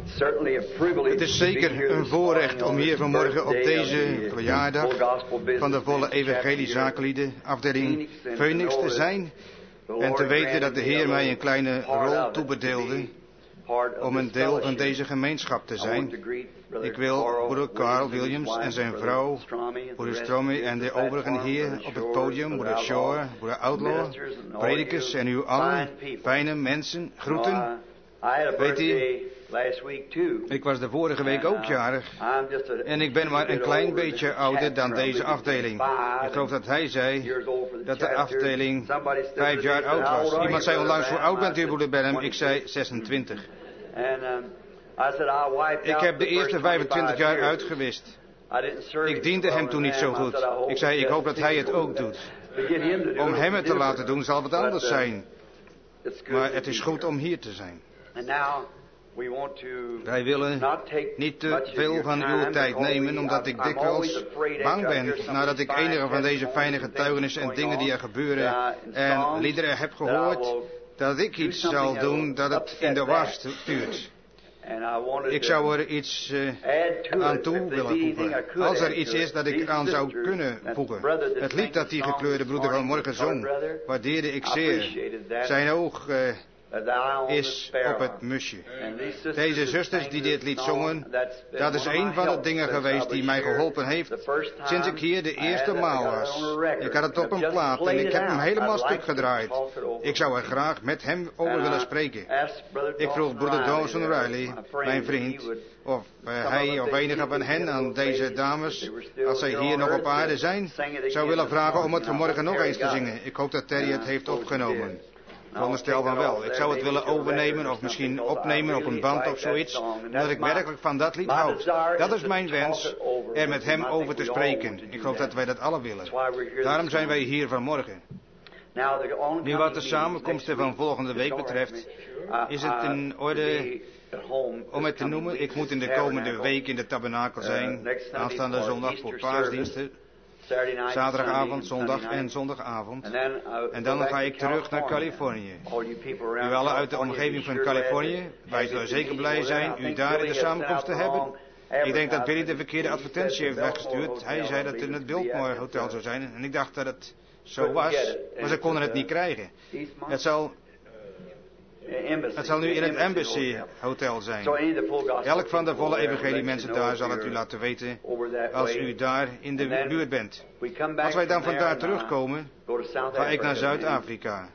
Het is zeker een voorrecht om hier vanmorgen op deze verjaardag van de volle evangeliezakenlieden afdeling Phoenix te zijn en te weten dat de Heer mij een kleine rol toebedeelde om een deel van deze gemeenschap te zijn. Ik wil broeder Carl Williams en zijn vrouw, broeder Stromy en de overigen hier op het podium, broeder Shore, broeder Outlaw, predikers en u allen, fijne mensen, groeten. Weet u, ik was de vorige week ook jarig en ik ben maar een klein beetje ouder dan deze afdeling. Ik geloof dat hij zei dat de afdeling 5 jaar oud was. Iemand zei onlangs, hoe oud bent u, broeder Benham? Ik zei 26. Ik heb de eerste 25 jaar uitgewist. Ik diende hem toen niet zo goed. Ik zei, ik hoop dat hij het ook doet. Om hem het te laten doen zal wat anders zijn. Maar het is goed om hier te zijn. Wij willen niet te veel van uw tijd nemen, omdat ik dikwijls bang ben nadat ik enige van deze fijne getuigenissen en dingen die er gebeuren en liederen heb gehoord, dat ik iets zal doen dat het in de war stuurt. Ik zou er iets aan toe willen voegen. Als er iets is dat ik aan zou kunnen voegen. Het lied dat die gekleurde broeder vanmorgen zong, waardeerde ik zeer. Zijn oog is op het musje. Deze zusters die dit lied zongen, dat is een van de dingen geweest die mij geholpen heeft sinds ik hier de eerste maal was. Ik had het op een plaat en ik heb hem helemaal stuk gedraaid. Ik zou er graag met hem over willen spreken. Ik vroeg broeder Dawson Riley, mijn vriend, of hij of enige van hen aan deze dames, als zij hier nog op aarde zijn, zou willen vragen om het vanmorgen nog eens te zingen. Ik hoop dat Terry het heeft opgenomen. Veronderstel van wel. Ik zou het willen overnemen of misschien opnemen op een band of zoiets, omdat ik werkelijk van dat lied houd. Dat is mijn wens, er met hem over te spreken. Ik geloof dat wij dat alle willen. Daarom zijn wij hier vanmorgen. Nu wat de samenkomsten van volgende week betreft, is het in orde om het te noemen. Ik moet in de komende week in de tabernakel zijn, aanstaande zondag voor paasdiensten. Zaterdagavond, zondag en zondagavond. En dan ga ik terug naar Californië. U allen uit de omgeving van Californië, wij zullen zeker blij zijn u daar in de samenkomst te hebben. Ik denk dat Billy de verkeerde advertentie heeft weggestuurd. Hij zei dat het in het Biltmore Hotel zou zijn. En ik dacht dat het zo was, maar ze konden het niet krijgen. Het zal nu in het Embassy Hotel zijn. Elk van de volle evangelie mensen daar zal het u laten weten als u daar in de buurt bent. Als wij dan vandaar terugkomen, ga ik naar Zuid-Afrika.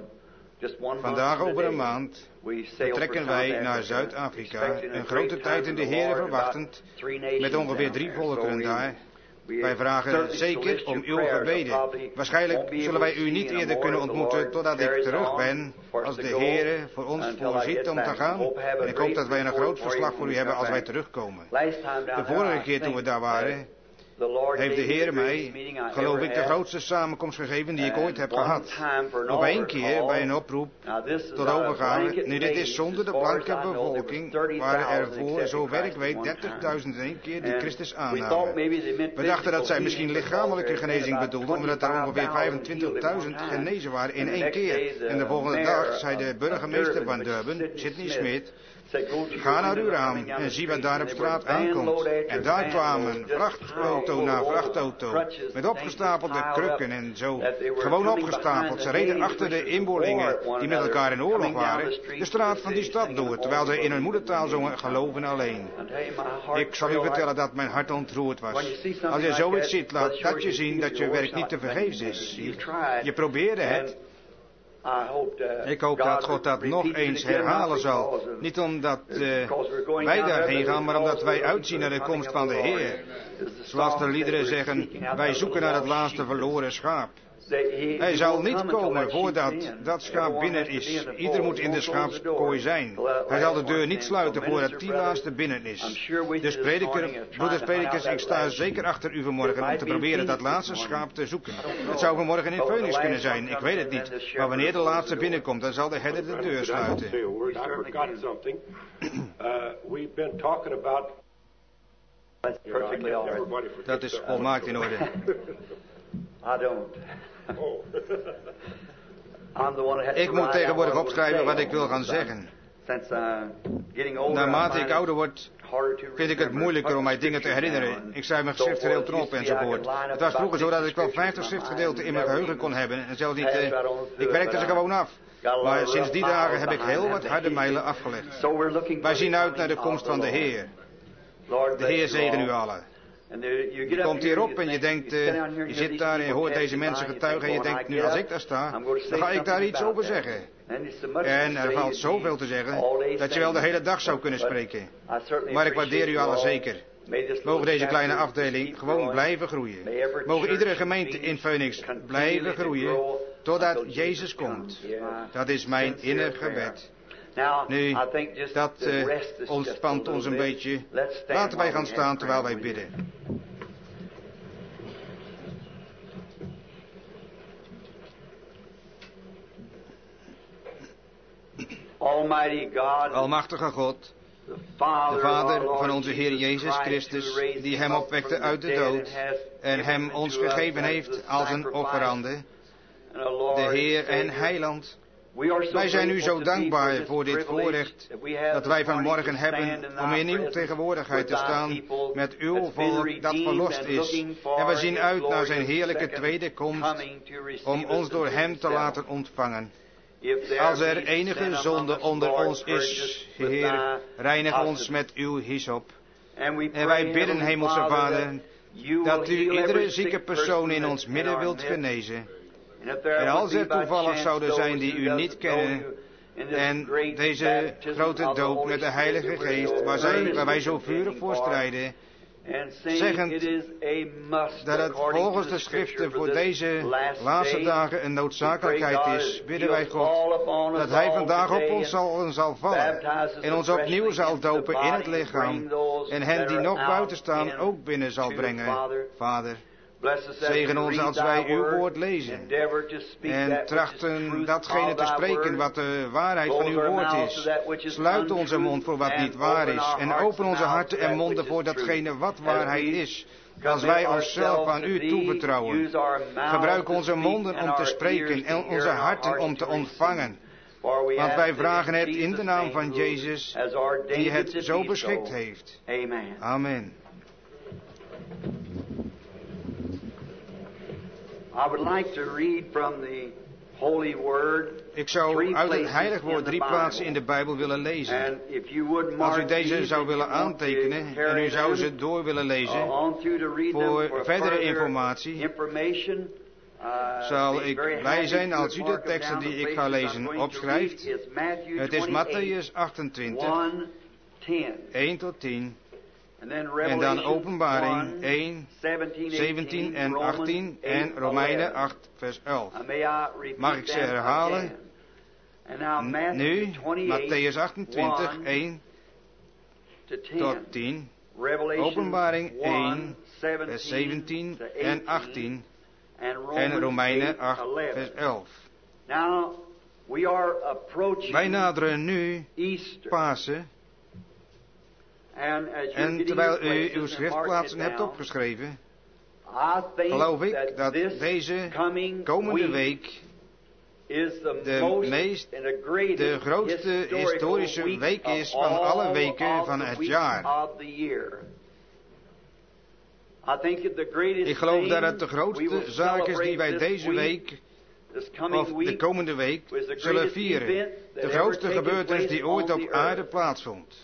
Vandaag over een maand vertrekken wij naar Zuid-Afrika. Een grote tijd in de Heere verwachtend, met ongeveer 3 volkeren daar. Wij vragen zeker om uw gebeden. Waarschijnlijk zullen wij u niet eerder kunnen ontmoeten totdat ik terug ben, als de Heere voor ons voorziet om te gaan. En ik hoop dat wij een groot verslag voor u hebben als wij terugkomen. De vorige keer toen we daar waren, heeft de Heer mij, geloof ik, de grootste samenkomst gegeven die ik ooit heb gehad. Op 1 keer bij een oproep tot overgave. Nu, dit is zonder de blanke bevolking, waren er voor, zover ik weet, 30.000 in 1 keer die Christus aannamen. We dachten dat zij misschien lichamelijke genezing bedoelden, omdat er ongeveer 25.000 genezen waren in 1 keer. En de volgende dag zei de burgemeester van Durban, Sidney Smith, ga naar uw raam en zie wat daar op straat aankomt. En daar kwamen vrachtauto na vrachtauto met opgestapelde krukken en zo. Gewoon opgestapeld. Ze reden achter de inboorlingen die met elkaar in oorlog waren de straat van die stad door, terwijl ze in hun moedertaal zongen, geloven alleen. Ik zal u vertellen dat mijn hart ontroerd was. Als je zoiets ziet, laat dat je zien dat je werk niet te vergeefs is. Je probeerde het. Ik hoop dat God dat nog eens herhalen zal. Niet omdat wij daarheen gaan, maar omdat wij uitzien naar de komst van de Heer. Zoals de liederen zeggen, wij zoeken naar het laatste verloren schaap. Hij zal niet komen voordat dat schaap binnen is. Ieder moet in de schaapskooi zijn. Hij zal de deur niet sluiten voordat die laatste binnen is. Dus broeders predikers, ik sta zeker achter u vanmorgen om te proberen dat laatste schaap te zoeken. Het zou vanmorgen in Phoenix kunnen zijn, ik weet het niet. Maar wanneer de laatste binnenkomt, dan zal de herder de deur sluiten. Dat is volmaakt in orde. Ik moet tegenwoordig opschrijven wat ik wil gaan zeggen. Naarmate ik ouder word, vind ik het moeilijker om mij dingen te herinneren. Ik schrijf mijn schriftgedeelten op enzovoort. Het was vroeger zo dat ik wel 50 schriftgedeelten in mijn geheugen kon hebben. En zelfs niet, ik werkte ze gewoon af. Maar sinds die dagen heb ik heel wat harde mijlen afgelegd. Wij zien uit naar de komst van de Heer. De Heer zegen u allen. Je komt hierop en je denkt, je zit daar en je hoort deze mensen getuigen en je denkt, nu als ik daar sta, dan ga ik daar iets over zeggen. En er valt zoveel te zeggen, dat je wel de hele dag zou kunnen spreken. Maar ik waardeer u allen zeker. Mogen deze kleine afdeling gewoon blijven groeien. Mogen iedere gemeente in Phoenix blijven groeien, totdat Jezus komt. Dat is mijn innig gebed. Nu, dat ontspant ons een beetje. Laten wij gaan staan terwijl wij bidden. Almachtige God, de Vader van onze Heer Jezus Christus, die hem opwekte uit de dood en hem ons gegeven heeft als een offerande, de Heer en Heiland. Wij zijn u zo dankbaar voor dit voorrecht dat wij vanmorgen hebben om in uw tegenwoordigheid te staan met uw volk dat verlost is. En we zien uit naar zijn heerlijke tweede komst om ons door hem te laten ontvangen. Als er enige zonde onder ons is, Heer, reinig ons met uw hyssop. En wij bidden, Hemelse Vader, dat u iedere zieke persoon in ons midden wilt genezen. En als er toevallig zouden zijn die u niet kennen, en deze grote doop met de Heilige Geest, waar wij zo vurig voor strijden, zeggend dat het volgens de schriften voor deze laatste dagen een noodzakelijkheid is, bidden wij God dat Hij vandaag op ons zal vallen en ons opnieuw zal dopen in het lichaam en hen die nog buiten staan ook binnen zal brengen. Vader, zegen ons als wij uw woord lezen en trachten datgene te spreken wat de waarheid van uw woord is. Sluit onze mond voor wat niet waar is en open onze harten en monden voor datgene wat waarheid is. Als wij onszelf aan u toevertrouwen, gebruik onze monden om te spreken en onze harten om te ontvangen. Want wij vragen het in de naam van Jezus, die het zo beschikt heeft. Amen. I would like to read from the Holy Word. Ik zou uit het heilig woord 3 plaatsen in de Bijbel willen lezen. Als u deze zou willen aantekenen en u zou ze door willen lezen voor verdere informatie, zal ik blij zijn als u de teksten die ik ga lezen opschrijft. Het is Mattheüs 28, 1 tot 10. En dan Openbaring 1, 17 en 18 en Romeinen 8, vers 11. Mag ik ze herhalen? Nu, Mattheüs 28, 1 tot 10. Openbaring 1, vers 17 en 18 en Romeinen 8, vers 11. Wij naderen nu Pasen. En terwijl u uw schriftplaatsen hebt opgeschreven, geloof ik dat deze komende week de grootste historische week is van alle weken van het jaar. Ik geloof dat het de grootste zaak is die wij deze week, of de komende week, zullen vieren. De grootste gebeurtenis die ooit op aarde plaatsvond.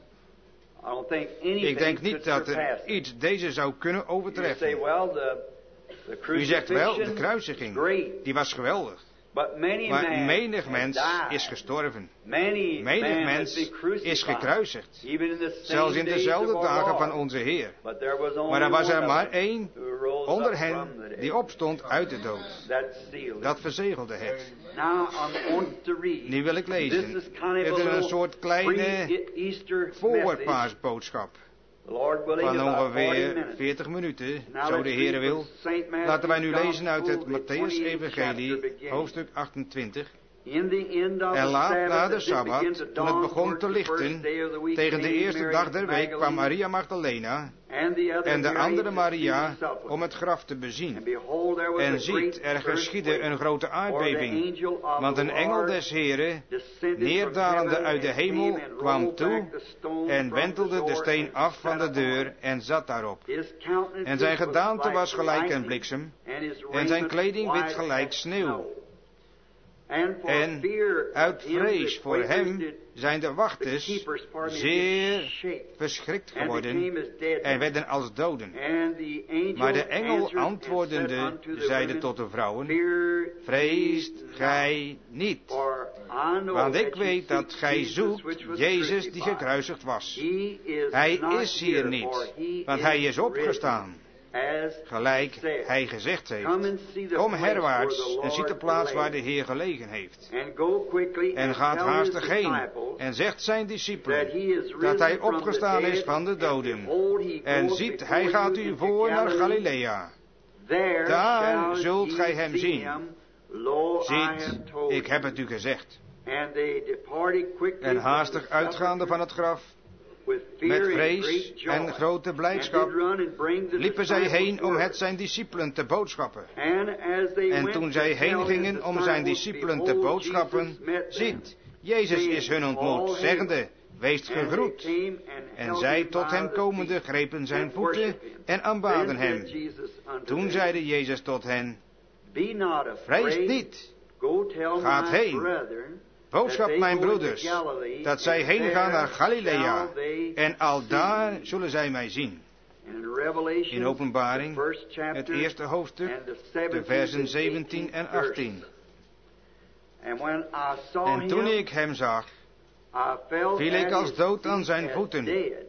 Ik denk niet dat er iets deze zou kunnen overtreffen. U zegt wel, de kruisiging, die was geweldig. Maar menig mens is gestorven. Menig mens is gekruisigd. Zelfs in dezelfde dagen van onze Heer. Maar er was er maar één onder hen die opstond uit de dood. Dat verzegelde het. Nu wil ik lezen. Het is een soort kleine voorpaasboodschap. Van ongeveer 40 minuten, zo de Heere wil. Laten wij nu lezen uit het Mattheüs-evangelie, hoofdstuk 28. En laat na de Sabbat, toen het begon te lichten, tegen de eerste dag der week kwam Maria Magdalena en de andere Maria om het graf te bezien. En ziet, er geschiedde een grote aardbeving, want een engel des Heren, neerdalende uit de hemel, kwam toe en wentelde de steen af van de deur en zat daarop. En zijn gedaante was gelijk een bliksem, en zijn kleding wit gelijk sneeuw. En uit vrees voor hem zijn de wachters zeer verschrikt geworden en werden als doden. Maar de engel antwoordende zeide tot de vrouwen, vreest gij niet, want ik weet dat gij zoekt Jezus die gekruisigd was. Hij is hier niet, want hij is opgestaan, gelijk hij gezegd heeft. Kom herwaarts en ziet de plaats waar de Heer gelegen heeft. En gaat haastig heen en zegt zijn discipelen dat hij opgestaan is van de doden. En ziet, hij gaat u voor naar Galilea. Daar zult gij hem zien. Ziet, ik heb het u gezegd. En haastig uitgaande van het graf, met vrees en grote blijdschap liepen zij heen om het zijn discipelen te boodschappen. En toen zij heen gingen om zijn discipelen te boodschappen, ziet, Jezus is hun ontmoet, zeggende, weest gegroet. En zij tot hem komende grepen zijn voeten en aanbaden hem. Toen zeide Jezus tot hen, vrees niet, gaat heen. Boodschap mijn broeders, dat zij heen gaan naar Galilea, en aldaar zullen zij mij zien. In Openbaring, het eerste hoofdstuk, de versen 17 en 18. En toen ik hem zag, viel ik als dood aan zijn voeten.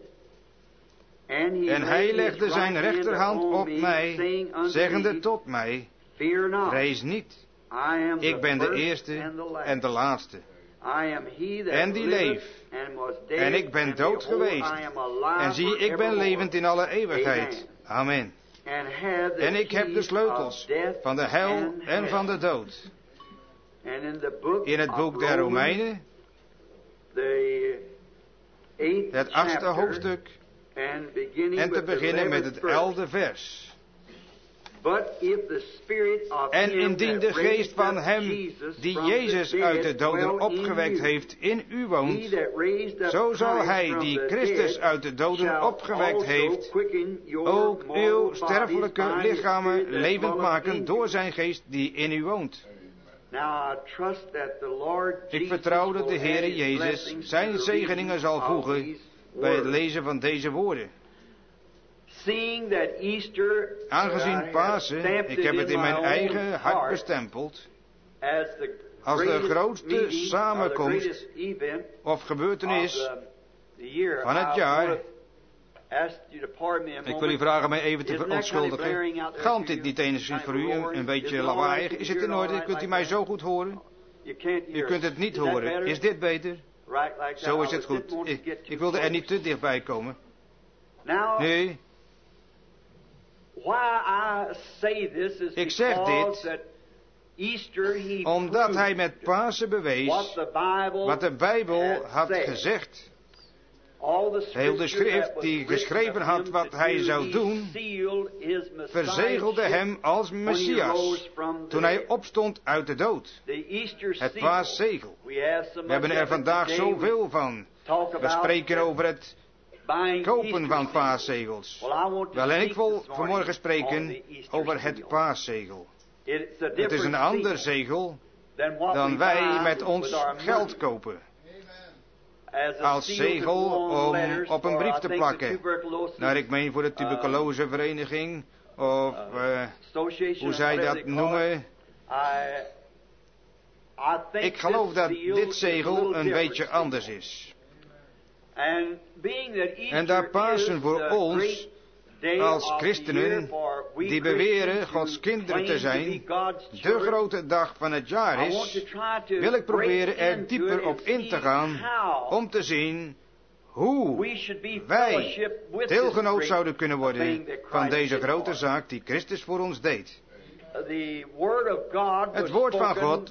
En hij legde zijn rechterhand op mij, zeggende tot mij, vrees niet, ik ben de eerste en de laatste. En die leef. En ik ben dood geweest. En zie, ik ben levend in alle eeuwigheid. Amen. En ik heb de sleutels van de hel en van de dood. In het boek der Romeinen, het 8e hoofdstuk, en te beginnen met het 11e vers. En indien de geest van hem die Jezus uit de doden opgewekt heeft in u woont, zo zal hij die Christus uit de doden opgewekt heeft, ook uw sterfelijke lichamen levend maken door zijn geest die in u woont. Ik vertrouw dat de Heere Jezus zijn zegeningen zal voegen bij het lezen van deze woorden. Aangezien Pasen, ik heb het in mijn eigen hart bestempeld, als de grootste samenkomst of gebeurtenis van het jaar. Ik wil u vragen mij even te verontschuldigen. Galmt dit niet enigszins voor u een beetje lawaaiig? Is het in orde? Kunt u mij zo goed horen? U kunt het niet horen. Is dit beter? Zo is het goed. Ik wilde er niet te dichtbij komen. Nee. Ik zeg dit omdat hij met Pasen bewees wat de Bijbel had gezegd. Heel de schrift die geschreven had wat hij zou doen, verzegelde hem als Messias toen hij opstond uit de dood. Het paaszegel. We hebben er vandaag zoveel van. We spreken over het kopen van paaszegels. Wel, en ik wil vanmorgen spreken over het paaszegel. Het is een ander zegel dan wij met ons geld kopen. Als zegel om op een brief te plakken. Nou, ik meen voor de tuberculosevereniging of hoe zij dat noemen. Ik geloof dat dit zegel een beetje anders is. En daar Pasen voor ons als christenen die beweren Gods kinderen te zijn, de grote dag van het jaar is, wil ik proberen er dieper op in te gaan om te zien hoe wij deelgenoot zouden kunnen worden van deze grote zaak die Christus voor ons deed. Het woord van God werd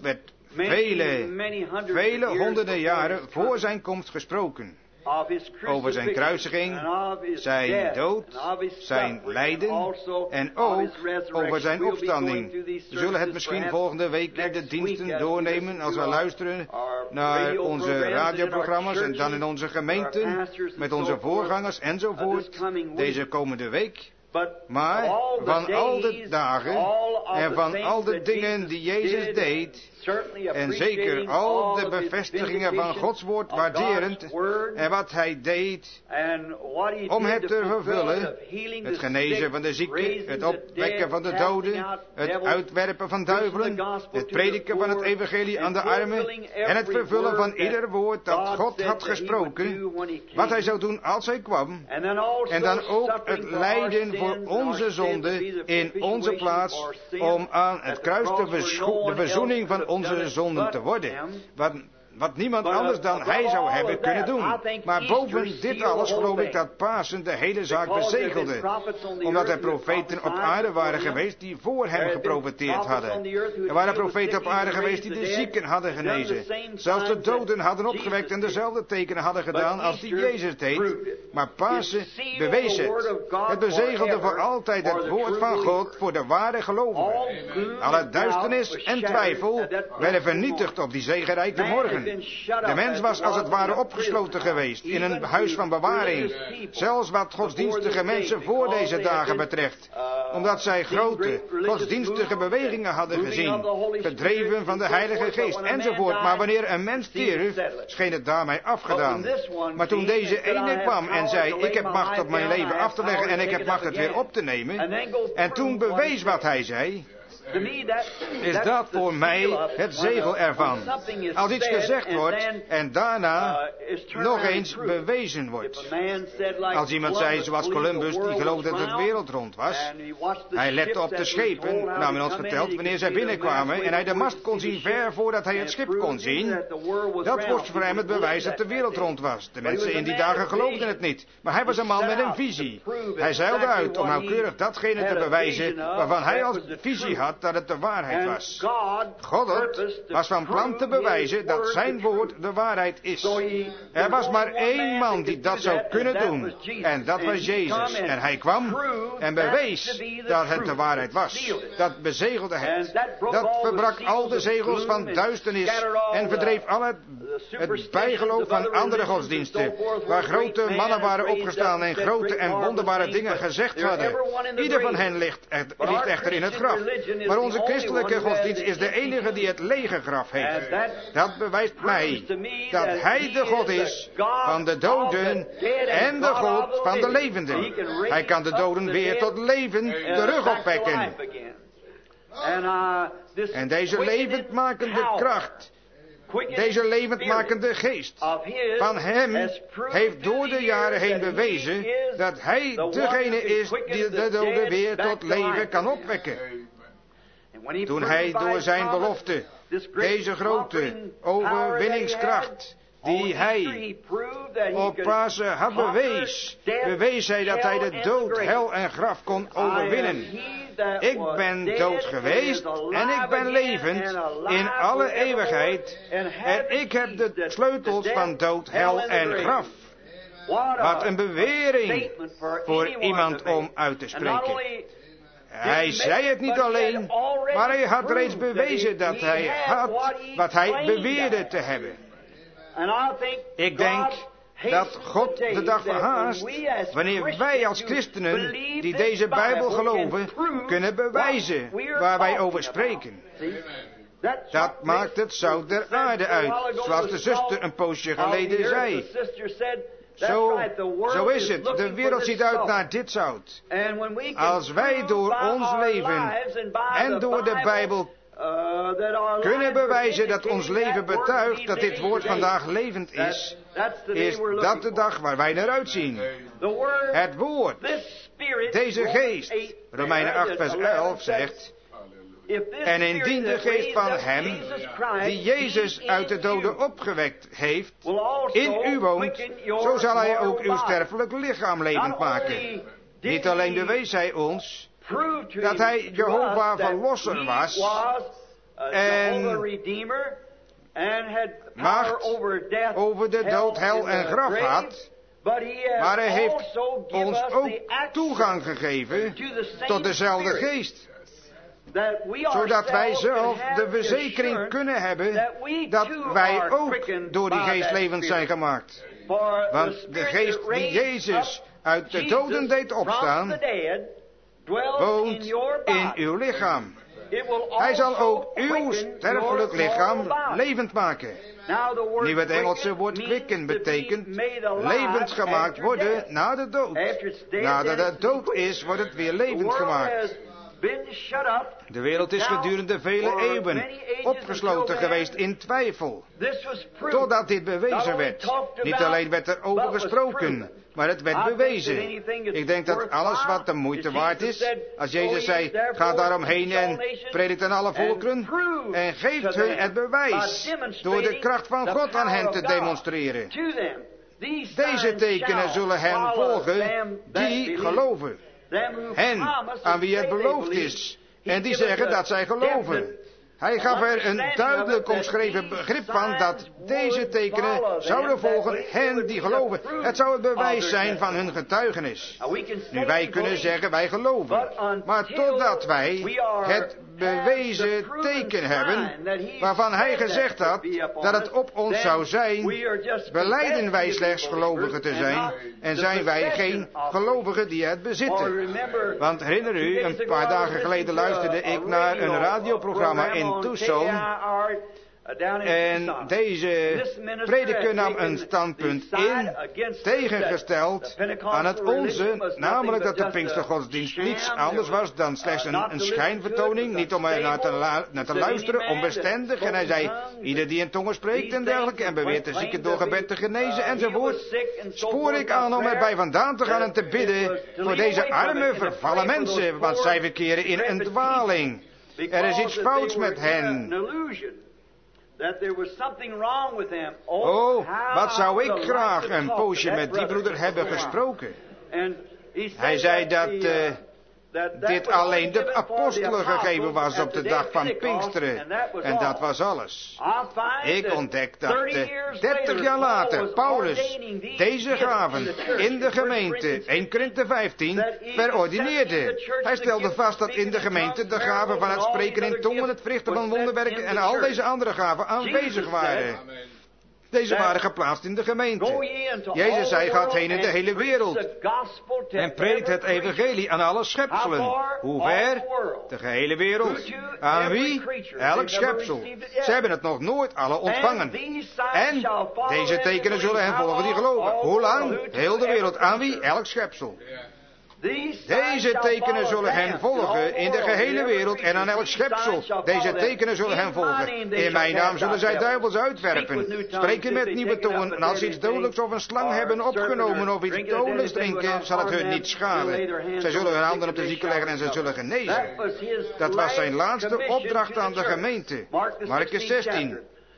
vele honderden jaren voor zijn komst gesproken. Over zijn kruisiging, zijn dood, zijn lijden en ook over zijn opstanding. We zullen het misschien volgende week in de diensten doornemen als we luisteren naar onze radioprogramma's en dan in onze gemeenten met onze voorgangers enzovoort deze komende week. Maar van al de dagen en van al de dingen die Jezus deed, en zeker al de bevestigingen van Gods woord waarderend en wat hij deed om het te vervullen, het genezen van de zieken, het opwekken van de doden, het uitwerpen van duivelen, het prediken van het evangelie aan de armen en het vervullen van ieder woord dat God had gesproken, wat hij zou doen als hij kwam, en dan ook het lijden voor onze zonde in onze plaats om aan het kruis de verzoening van onze zonden te worden. Wat niemand anders dan hij zou hebben kunnen doen. Maar boven dit alles geloof ik dat Pasen de hele zaak bezegelde. Omdat er profeten op aarde waren geweest die voor hem geprofeteerd hadden. Er waren profeten op aarde geweest die de zieken hadden genezen. Zelfs de doden hadden opgewekt en dezelfde tekenen hadden gedaan als die Jezus deed. Maar Pasen bewees het. Het bezegelde voor altijd het woord van God voor de ware gelovigen. Alle duisternis en twijfel werden vernietigd op die zegenrijke morgen. De mens was als het ware opgesloten geweest in een huis van bewaring. Zelfs wat godsdienstige mensen voor deze dagen betreft. Omdat zij grote godsdienstige bewegingen hadden gezien. Gedreven van de Heilige Geest enzovoort. Maar wanneer een mens stierf, scheen het daarmee afgedaan. Maar toen deze ene kwam en zei, ik heb macht op mijn leven af te leggen en ik heb macht het weer op te nemen. En toen bewees wat hij zei. Is dat voor mij het zegel ervan. Als iets gezegd wordt en daarna nog eens bewezen wordt. Als iemand zei zoals Columbus, die geloofde dat de wereld rond was. Hij lette op de schepen, naar men ons verteld, wanneer zij binnenkwamen en hij de mast kon zien ver voordat hij het schip kon zien. Dat was voor hem het bewijs dat de wereld rond was. De mensen in die dagen geloofden het niet. Maar hij was een man met een visie. Hij zeilde uit om nauwkeurig datgene te bewijzen waarvan hij als visie had dat het de waarheid was. God was van plan te bewijzen dat zijn woord de waarheid is. Er was maar één man die dat zou kunnen doen. En dat was Jezus. En hij kwam en bewees dat het de waarheid was. Dat bezegelde het. Dat verbrak al de zegels van duisternis en verdreef al het bijgeloof van andere godsdiensten. Waar grote mannen waren opgestaan en grote en wonderbare dingen gezegd hadden. Ieder van hen ligt echter in het graf. Maar onze christelijke godsdienst is de enige die het lege graf heeft. Dat bewijst mij dat hij de God is van de doden en de God van de levenden. Hij kan de doden weer tot leven terug opwekken. En deze levendmakende kracht, deze levendmakende geest van hem heeft door de jaren heen bewezen dat hij degene is die de doden weer tot leven kan opwekken. Toen hij door zijn belofte, deze grote overwinningskracht die hij op Pasen had bewees hij dat hij de dood, hel en graf kon overwinnen. Ik ben dood geweest en ik ben levend in alle eeuwigheid en ik heb de sleutels van dood, hel en graf. Wat een bewering voor iemand om uit te spreken. Hij zei het niet alleen, maar hij had reeds bewezen dat hij had wat hij beweerde te hebben. Ik denk dat God de dag verhaast wanneer wij als christenen die deze Bijbel geloven kunnen bewijzen waar wij over spreken. Dat maakt het zout der aarde uit, zoals de zuster een poosje geleden zei. Zo is het. De wereld ziet uit naar dit zout. Als wij door ons leven en door de Bijbel kunnen bewijzen dat ons leven betuigt dat dit woord vandaag levend is, is dat de dag waar wij naar uitzien. Het woord, deze geest, Romeinen 8 vers 11 zegt, en indien de geest van hem, die Jezus uit de doden opgewekt heeft, in u woont, zo zal hij ook uw sterfelijk lichaam levend maken. Niet alleen bewees hij ons dat hij Jehovah Verlosser was, en macht over de dood, hel en graf had. Maar hij heeft ons ook toegang gegeven tot dezelfde geest. Zodat wij zelf de verzekering kunnen hebben dat wij ook door die geest levend zijn gemaakt. Want de geest die Jezus uit de doden deed opstaan, woont in uw lichaam. Hij zal ook uw sterfelijk lichaam levend maken. Nu het Engelse woord quicken betekent levend gemaakt worden na de dood. Nadat het dood is, wordt het weer levend gemaakt. De wereld is gedurende vele eeuwen opgesloten geweest in twijfel. Totdat dit bewezen werd. Niet alleen werd er over gesproken, maar het werd bewezen. Ik denk dat alles wat de moeite waard is, als Jezus zei, ga daaromheen en predikt aan alle volkeren, en geeft hun het bewijs door de kracht van God aan hen te demonstreren. Deze tekenen zullen hen volgen die geloven. Hen aan wie het beloofd is. En die zeggen dat zij geloven. Hij gaf er een duidelijk omschreven begrip van dat deze tekenen zouden volgen hen die geloven. Het zou het bewijs zijn van hun getuigenis. Nu wij kunnen zeggen wij geloven. Maar totdat wij het bewezen teken hebben waarvan hij gezegd had dat het op ons zou zijn, belijden wij slechts gelovigen te zijn en zijn wij geen gelovigen die het bezitten. Want herinner u, een paar dagen geleden luisterde ik naar een radioprogramma in Tucson. En deze prediker nam een standpunt in, tegengesteld aan het onze, namelijk dat de Pinkstergodsdienst niets anders was dan slechts een schijnvertoning, niet om er naar te luisteren, onbestendig. En hij zei, ieder die in tongen spreekt en dergelijke, en beweert de zieken door gebed te genezen enzovoort, spoor ik aan om erbij vandaan te gaan en te bidden voor deze arme, vervallen mensen, want zij verkeren in een dwaling. Er is iets fouts met hen. Oh, wat zou ik graag een poosje met die broeder hebben gesproken. Hij zei dat dit alleen de apostelen gegeven was op de dag van Pinksteren. En dat was alles. Ik ontdek dat 30 jaar later Paulus deze gaven in de gemeente, 1 Korinthe 15, verordineerde. Hij stelde vast dat in de gemeente de gaven van het spreken in tongen, het verrichten van wonderwerken en al deze andere gaven aanwezig waren. Deze waren geplaatst in de gemeente. Jezus zei, gaat heen in de hele wereld en predikt het evangelie aan alle schepselen. Hoe ver? De gehele wereld. Aan wie? Elk schepsel. Ze hebben het nog nooit alle ontvangen. En deze tekenen zullen hen volgen die geloven. Hoe lang? Heel de wereld. Aan wie? Elk schepsel. Deze tekenen zullen hen volgen in de gehele wereld en aan elk schepsel. Deze tekenen zullen hen volgen. In mijn naam zullen zij duivels uitwerpen. Spreken met nieuwe tongen. En als ze iets dodelijks of een slang hebben opgenomen of iets dodelijks drinken, zal het hun niet schaden. Zij zullen hun handen op de zieken leggen en ze zullen genezen. Dat was zijn laatste opdracht aan de gemeente. Markus 16.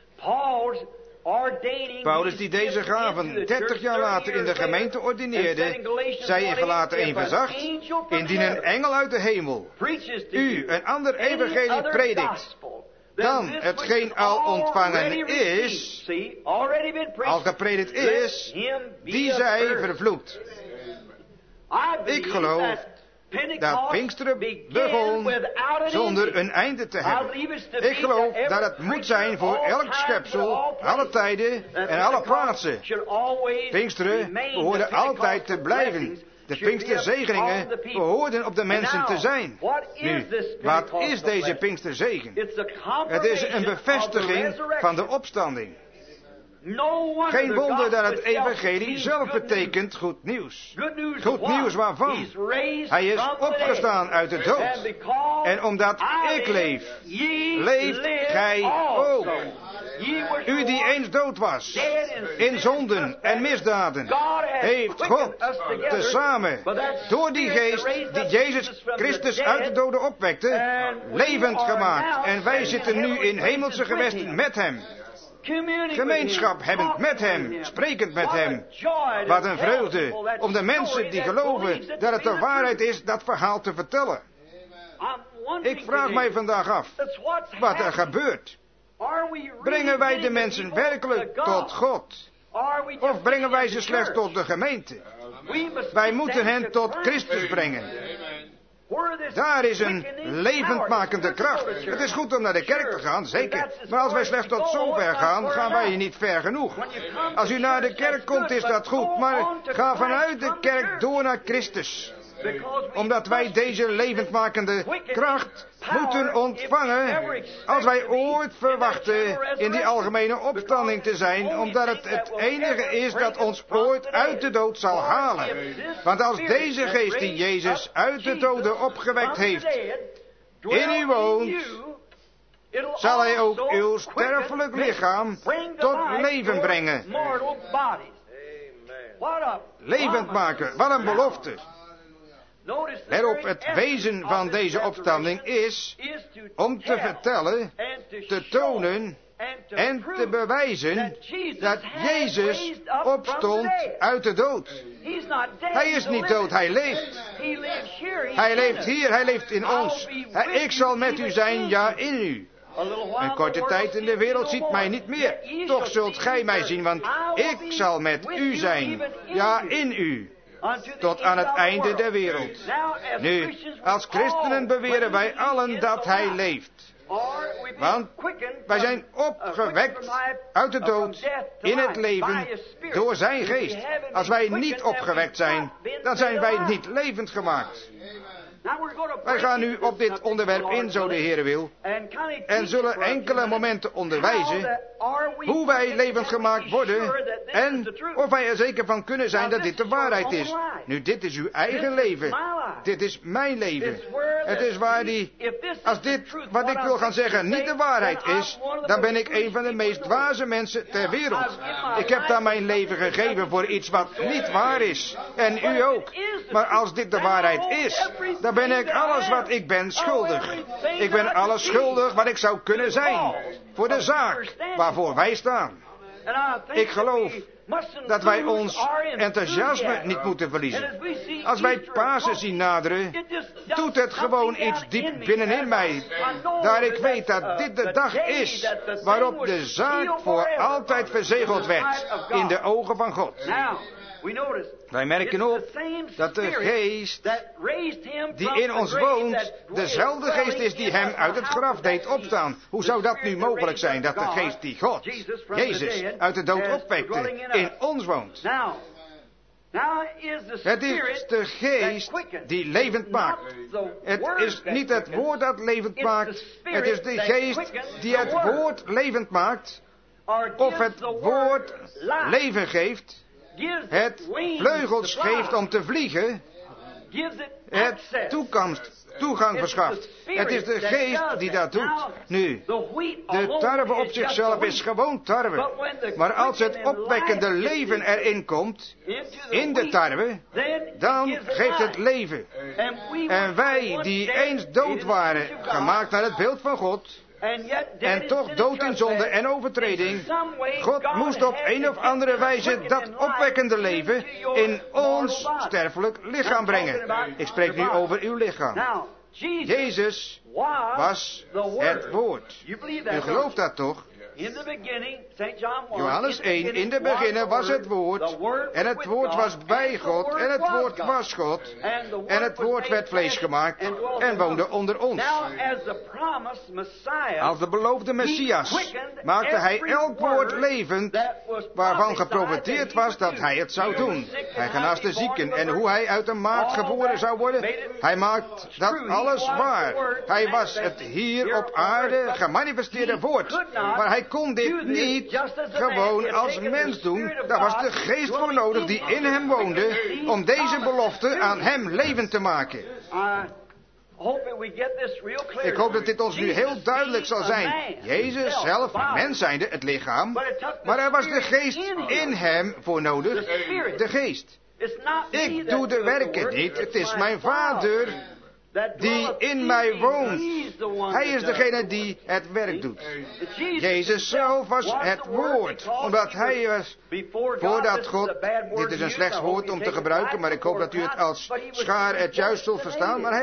Paulus die deze gaven 30 jaar later in de gemeente ordineerde, zei in Galaten 1 vers 8, indien een engel uit de hemel u een ander evangelie predikt dan hetgeen al ontvangen is, al gepredikt is, die zij vervloekt. Ik geloof dat Pinksteren begon zonder een einde te hebben. Ik geloof dat het moet zijn voor elk schepsel, alle tijden en alle plaatsen. Pinksteren behoorde altijd te blijven. De Pinksterzegeningen behoorden op de mensen te zijn. Nu, wat is deze Pinksterzegen? Het is een bevestiging van de opstanding. Geen wonder dat het evangelie zelf betekent goed nieuws. Goed nieuws waarvan? Hij is opgestaan uit de dood. En omdat ik leef, leeft gij ook. U die eens dood was, in zonden en misdaden, heeft God tezamen, door die geest die Jezus Christus uit de doden opwekte, levend gemaakt. En wij zitten nu in hemelse gewesten met hem. Gemeenschap hebbend met hem, sprekend met hem. Wat een vreugde om de mensen die geloven dat het de waarheid is, dat verhaal te vertellen. Ik vraag mij vandaag af wat er gebeurt. Brengen wij de mensen werkelijk tot God? Of brengen wij ze slechts tot de gemeente? Wij moeten hen tot Christus brengen. Daar is een levendmakende kracht. Het is goed om naar de kerk te gaan, zeker. Maar als wij slechts tot zover gaan, gaan wij niet ver genoeg. Als u naar de kerk komt, is dat goed. Maar ga vanuit de kerk door naar Christus. Omdat wij deze levendmakende kracht moeten ontvangen als wij ooit verwachten in die algemene opstanding te zijn, omdat het enige is dat ons ooit uit de dood zal halen. Want als deze geest die Jezus uit de doden opgewekt heeft in u woont, zal hij ook uw sterfelijk lichaam tot leven brengen. Levend maken, wat een belofte. Let op, het wezen van deze opstanding is om te vertellen, te tonen en te bewijzen dat Jezus opstond uit de dood. Hij is niet dood, hij leeft. Hij leeft hier, hij leeft in ons. Ik zal met u zijn, ja, in u. Een korte tijd in de wereld ziet mij niet meer. Toch zult gij mij zien, want ik zal met u zijn, ja, in u. Tot aan het einde der wereld. Nu, als christenen beweren wij allen dat hij leeft. Want wij zijn opgewekt uit de dood in het leven door zijn geest. Als wij niet opgewekt zijn, dan zijn wij niet levend gemaakt. Wij gaan nu op dit onderwerp in, zo de Heer wil, en zullen enkele momenten onderwijzen hoe wij levend gemaakt worden en of wij er zeker van kunnen zijn dat dit de waarheid is. Nu, dit is uw eigen leven. Dit is mijn leven. Het is waar als dit, wat ik wil gaan zeggen, niet de waarheid is, dan ben ik een van de meest dwaze mensen ter wereld. Ik heb daar mijn leven gegeven voor iets wat niet waar is. En u ook. Maar als dit de waarheid is, dan ben ik alles wat ik ben schuldig. Ik ben alles schuldig wat ik zou kunnen zijn. Voor de zaak waarvoor wij staan. Ik geloof dat wij ons enthousiasme niet moeten verliezen. Als wij Pasen zien naderen, doet het gewoon iets diep binnenin mij. Daar ik weet dat dit de dag is waarop de zaak voor altijd verzegeld werd in de ogen van God. Wij merken op dat de geest die in ons woont, dezelfde geest is die hem uit het graf deed opstaan. Hoe zou dat nu mogelijk zijn, dat de geest die God, Jezus, uit de dood opwekte, in ons woont? Het is de geest die levend maakt. Het is niet het woord dat levend maakt. Het is de geest die het woord levend maakt. Of het woord leven geeft. Het vleugels geeft om te vliegen. Het toegang verschaft. Het is de geest die dat doet. Nu, de tarwe op zichzelf is gewoon tarwe. Maar als het opwekkende leven erin komt, in de tarwe, dan geeft het leven. En wij die eens dood waren, gemaakt naar het beeld van God, en toch dood in zonde en overtreding, God moest op een of andere wijze dat opwekkende leven in ons sterfelijk lichaam brengen. Ik spreek nu over uw lichaam. Jezus was het woord. U gelooft dat toch? Johannes 1, in de beginnen was het woord, en het woord was bij God, en het woord was God, en het woord werd vlees gemaakt, en woonde onder ons. Als de beloofde Messias maakte hij elk woord levend, waarvan geprofeteerd was dat hij het zou doen. Hij genas de zieken, en hoe hij uit een maagd geboren zou worden, hij maakt dat alles waar. Hij was het hier op aarde gemanifesteerde woord, maar hij kon dit niet gewoon als mens doen. Daar was de geest voor nodig die in hem woonde om deze belofte aan hem levend te maken. Ik hoop dat dit ons nu heel duidelijk zal zijn. Jezus zelf, mens zijnde, het lichaam, maar er was de geest in hem voor nodig. De geest. Ik doe de werken niet, het is mijn Vader die in mij woont. Hij is degene die het werk doet. Jezus zelf was het woord. Omdat hij was voordat God... Dit is een slecht woord om te gebruiken, maar ik hoop dat u het als schaar het juist zult verstaan. Maar hij was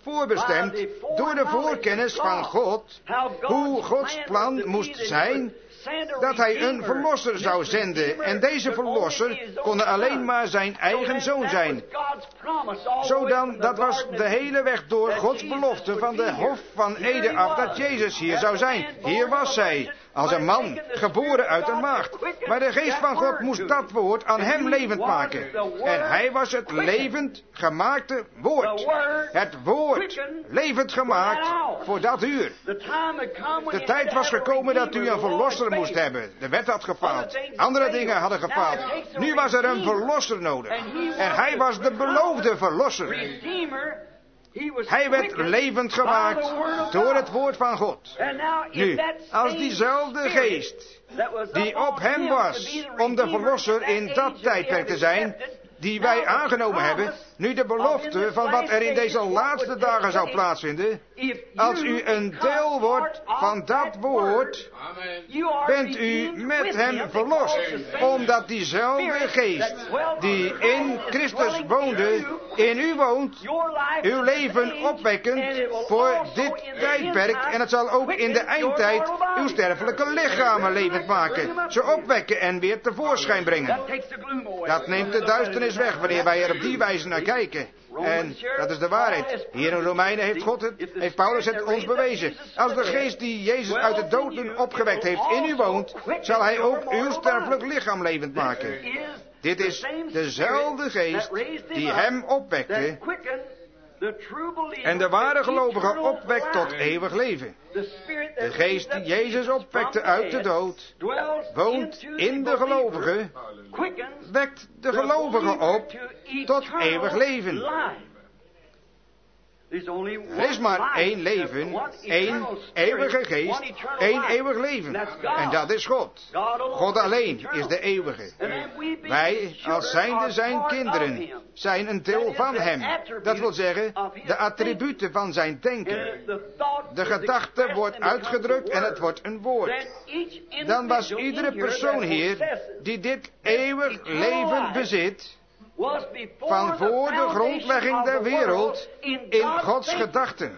voorbestemd door de voorkennis van God, hoe Gods plan moest zijn, dat hij een verlosser zou zenden. En deze verlosser kon alleen maar zijn eigen zoon zijn. Zodan, dat was de hele weg door Gods belofte van de Hof van Eden af, dat Jezus hier zou zijn. Hier was hij, als een man, geboren uit een maagd. Maar de geest van God moest dat woord aan hem levend maken. En hij was het levend gemaakte woord. Het woord, levend gemaakt voor dat uur. De tijd was gekomen dat u een verlosser moest hebben. De wet had gefaald. Andere dingen hadden gefaald. Nu was er een verlosser nodig. En hij was de beloofde verlosser. Hij werd levend gemaakt door het woord van God. Nu, als diezelfde geest die op hem was om de verlosser in dat tijdperk te zijn, die wij aangenomen hebben, nu de belofte van wat er in deze laatste dagen zou plaatsvinden, als u een deel wordt van dat woord, bent u met hem verlost, omdat diezelfde geest die in Christus woonde, in u woont, uw leven opwekkend voor dit tijdperk, en het zal ook in de eindtijd uw sterfelijke lichamen levend maken, ze opwekken en weer tevoorschijn brengen. Dat neemt de duisternis weg wanneer wij er op die wijze naar kijken. En dat is de waarheid. Hier in Romeinen heeft Paulus het ons bewezen. Als de geest die Jezus uit de doden opgewekt heeft in u woont, zal hij ook uw sterfelijk lichaam levend maken. Dit is dezelfde geest die hem opwekte en de ware gelovige opwekt tot eeuwig leven. De geest die Jezus opwekte uit de dood, woont in de gelovige, wekt de gelovige op tot eeuwig leven. Er is maar één leven, één eeuwige geest, één eeuwig leven. En dat is God. God alleen is de eeuwige. Wij, als zijnde zijn kinderen, zijn een deel van hem. Dat wil zeggen, de attributen van zijn denken. De gedachte wordt uitgedrukt en het wordt een woord. Dan was iedere persoon hier die dit eeuwig leven bezit, van voor de grondlegging der wereld in Gods gedachten.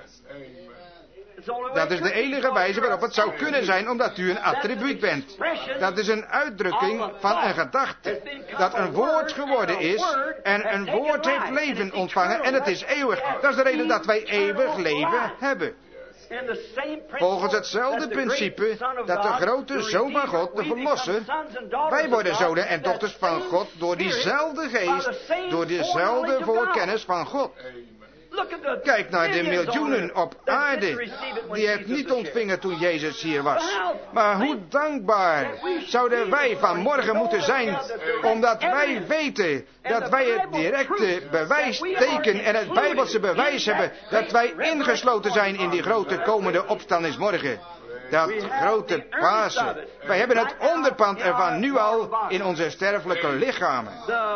Dat is de enige wijze waarop het zou kunnen zijn, omdat u een attribuut bent. Dat is een uitdrukking van een gedachte. Dat een woord geworden is en een woord heeft leven ontvangen en het is eeuwig. Dat is de reden dat wij eeuwig leven hebben. Volgens hetzelfde principe dat de grote Zoon van God, de Verlosser, wij worden zonen en dochters van God door diezelfde geest, door diezelfde voorkennis van God. Kijk naar de miljoenen op aarde die het niet ontvingen toen Jezus hier was. Maar hoe dankbaar zouden wij vanmorgen moeten zijn, omdat wij weten dat wij het directe bewijsteken en het Bijbelse bewijs hebben dat wij ingesloten zijn in die grote komende opstandingsmorgen. Dat grote Pasen. Wij hebben het onderpand ervan nu al in onze sterfelijke lichamen.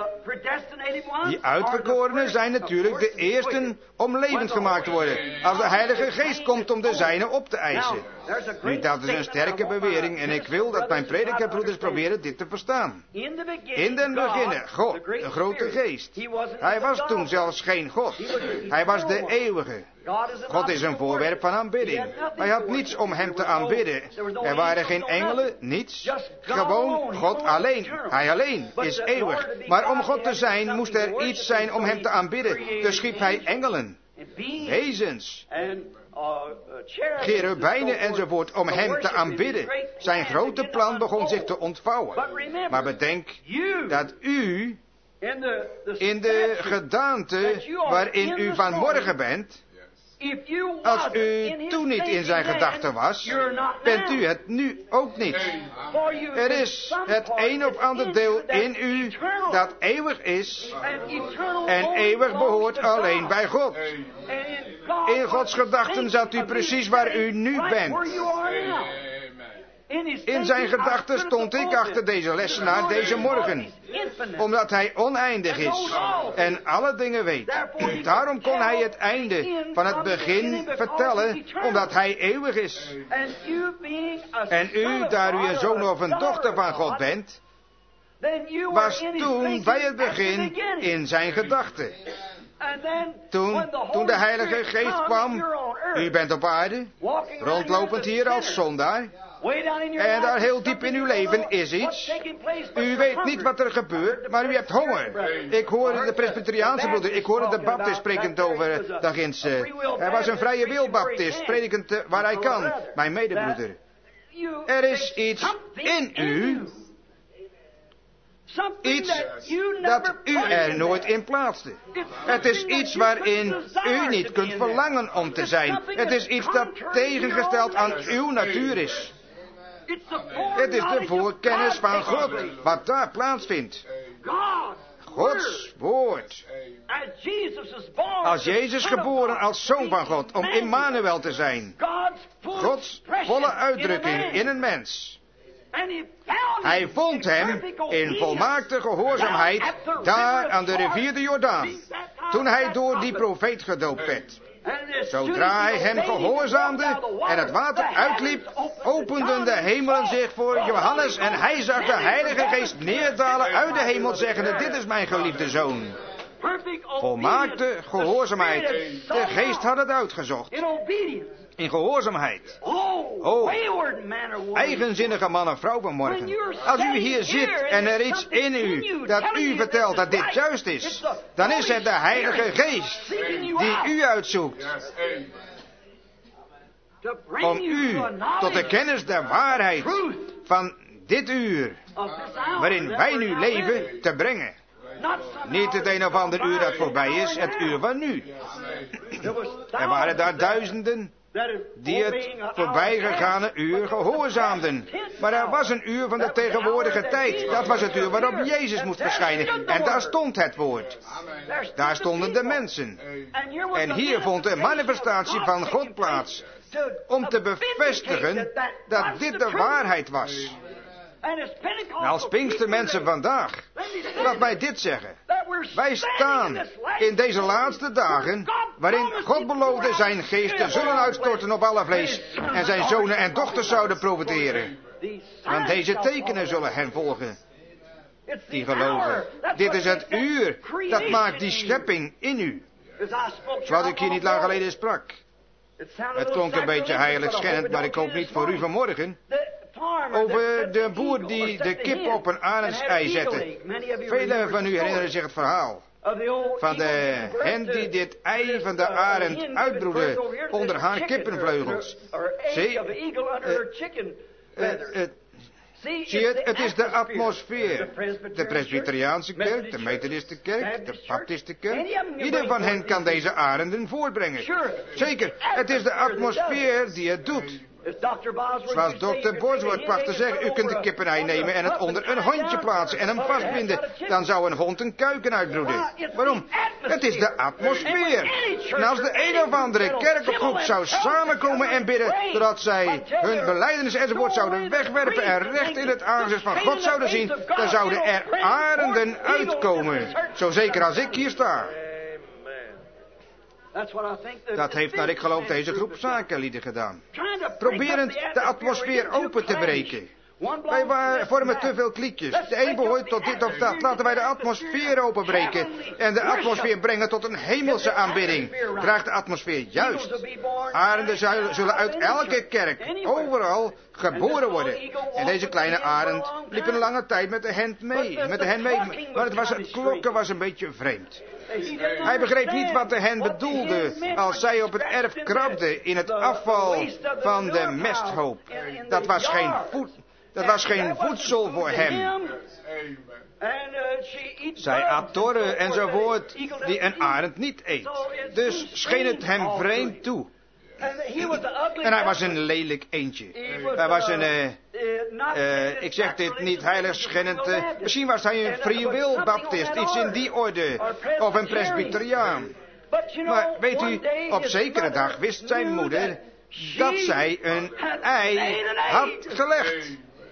Die uitverkorenen zijn natuurlijk de eersten om levend gemaakt te worden, als de Heilige Geest komt om de zijne op te eisen. Nu, dat is een sterke bewering en ik wil dat mijn predikerbroeders proberen dit te verstaan. In den beginne, God, de grote Geest. Hij was toen zelfs geen God. Hij was de eeuwige. God is een voorwerp van aanbidding. Hij had niets om hem te aanbidden. Er waren geen engelen, niets. Gewoon God alleen. Hij alleen is eeuwig. Maar om God te zijn, moest er iets zijn om hem te aanbidden. Dus schiep hij engelen, wezens, cherubijnen enzovoort om hem te aanbidden. Zijn grote plan begon zich te ontvouwen. Maar bedenk dat u in de gedaante waarin u vanmorgen bent, als u toen niet in zijn gedachten was, bent u het nu ook niet. Er is het een of ander deel in u dat eeuwig is en eeuwig behoort alleen bij God. In Gods gedachten zat u precies waar u nu bent. In zijn gedachten stond ik achter deze lessenaar deze morgen, omdat hij oneindig is en alle dingen weet. Daarom kon hij het einde van het begin vertellen, omdat hij eeuwig is. En u, daar u een zoon of een dochter van God bent, was toen bij het begin in zijn gedachten. Toen de Heilige Geest kwam, u bent op aarde, rondlopend hier als zondaar. En daar heel diep in uw leven is iets. U weet niet wat er gebeurt, maar u hebt honger. Ik hoorde de Presbyteriaanse broeder, ik hoorde de Baptist sprekend over daarginds. Hij was een vrije wil Baptist, sprekend waar hij kan, mijn medebroeder. Er is iets in u. Iets dat u er nooit in plaatste. Het is iets waarin u niet kunt verlangen om te zijn. Het is iets dat tegengesteld aan uw natuur is. Het is de voorkennis van God wat daar plaatsvindt. Gods woord. Als Jezus geboren als zoon van God, om Immanuel te zijn. Gods volle uitdrukking in een mens. Hij vond hem in volmaakte gehoorzaamheid daar aan de rivier de Jordaan. Toen hij door die profeet gedoopt werd. Zodra hij hem gehoorzaamde en het water uitliep, openden de hemelen zich voor Johannes en hij zag de Heilige Geest neerdalen uit de hemel, zeggende: dit is mijn geliefde zoon. Volmaakte gehoorzaamheid. De Geest had het uitgezocht. In gehoorzaamheid. Oh, eigenzinnige man en vrouw vanmorgen. Als u hier zit en er iets in u dat u vertelt dat dit juist is, dan is het de Heilige Geest die u uitzoekt. Om u tot de kennis der waarheid van dit uur, waarin wij nu leven, te brengen. Niet het een of ander uur dat voorbij is, het uur van nu. Er waren daar duizenden die het voorbijgegane uur gehoorzaamden. Maar er was een uur van de tegenwoordige tijd. Dat was het uur waarop Jezus moest verschijnen. En daar stond het woord. Daar stonden de mensen. En hier vond de manifestatie van God plaats. Om te bevestigen dat dit de waarheid was. En als Pinkstermensen vandaag, laat mij dit zeggen. Wij staan in deze laatste dagen, waarin God beloofde zijn geest te zullen uitstorten op alle vlees, en zijn zonen en dochters zouden profiteren. Want deze tekenen zullen hen volgen, die geloven. Dit is het uur, dat maakt die schepping in u. Zoals ik hier niet lang geleden sprak. Het klonk een beetje heiligschennend, maar ik hoop niet voor u vanmorgen. Over de boer die de kip op een arendsei zette. Velen van u herinneren zich het verhaal. Van de hen die dit ei van de arend uitbroedde onder haar kippenvleugels. Zie je, het is de atmosfeer. De Presbyteriaanse kerk, de Methodistenkerk, de Baptistenkerk. Ieder van hen kan deze arenden voortbrengen. Zeker, het is de atmosfeer die het doet. Zoals dokter Bosworth placht te zeggen, u kunt een kippenei nemen en het onder een hondje plaatsen en hem vastbinden. Dan zou een hond een kuiken uitbroeden. Waarom? Het is de atmosfeer. En als de een of andere kerkgroep zou samenkomen en bidden, zodat zij hun belijdenis enzovoort zouden wegwerpen en recht in het aangezicht van God zouden zien, dan zouden er arenden uitkomen. Zo zeker als ik hier sta. Dat heeft naar ik geloof deze groep zakenlieden gedaan. Proberend de atmosfeer open te breken. Wij vormen te veel kliekjes. De een behoort tot dit of dat. Laten wij de atmosfeer openbreken. En de atmosfeer brengen tot een hemelse aanbidding. Draagt de atmosfeer juist. Arenden zullen uit elke kerk, overal, geboren worden. En deze kleine arend liep een lange tijd met de hen mee. Maar het klokken was een beetje vreemd. Hij begreep niet wat de hen bedoelde als zij op het erf krabde in het afval van de mesthoop. Dat was geen voedsel voor hem. Zij at torren enzovoort die een arend niet eet. Dus scheen het hem vreemd toe. En hij was een lelijk eendje. Hij was ik zeg dit niet heiligschennend. Misschien was hij een free will baptist, iets in die orde. Of een presbyteriaan. Maar weet u, op zekere dag wist zijn moeder dat zij een ei had gelegd.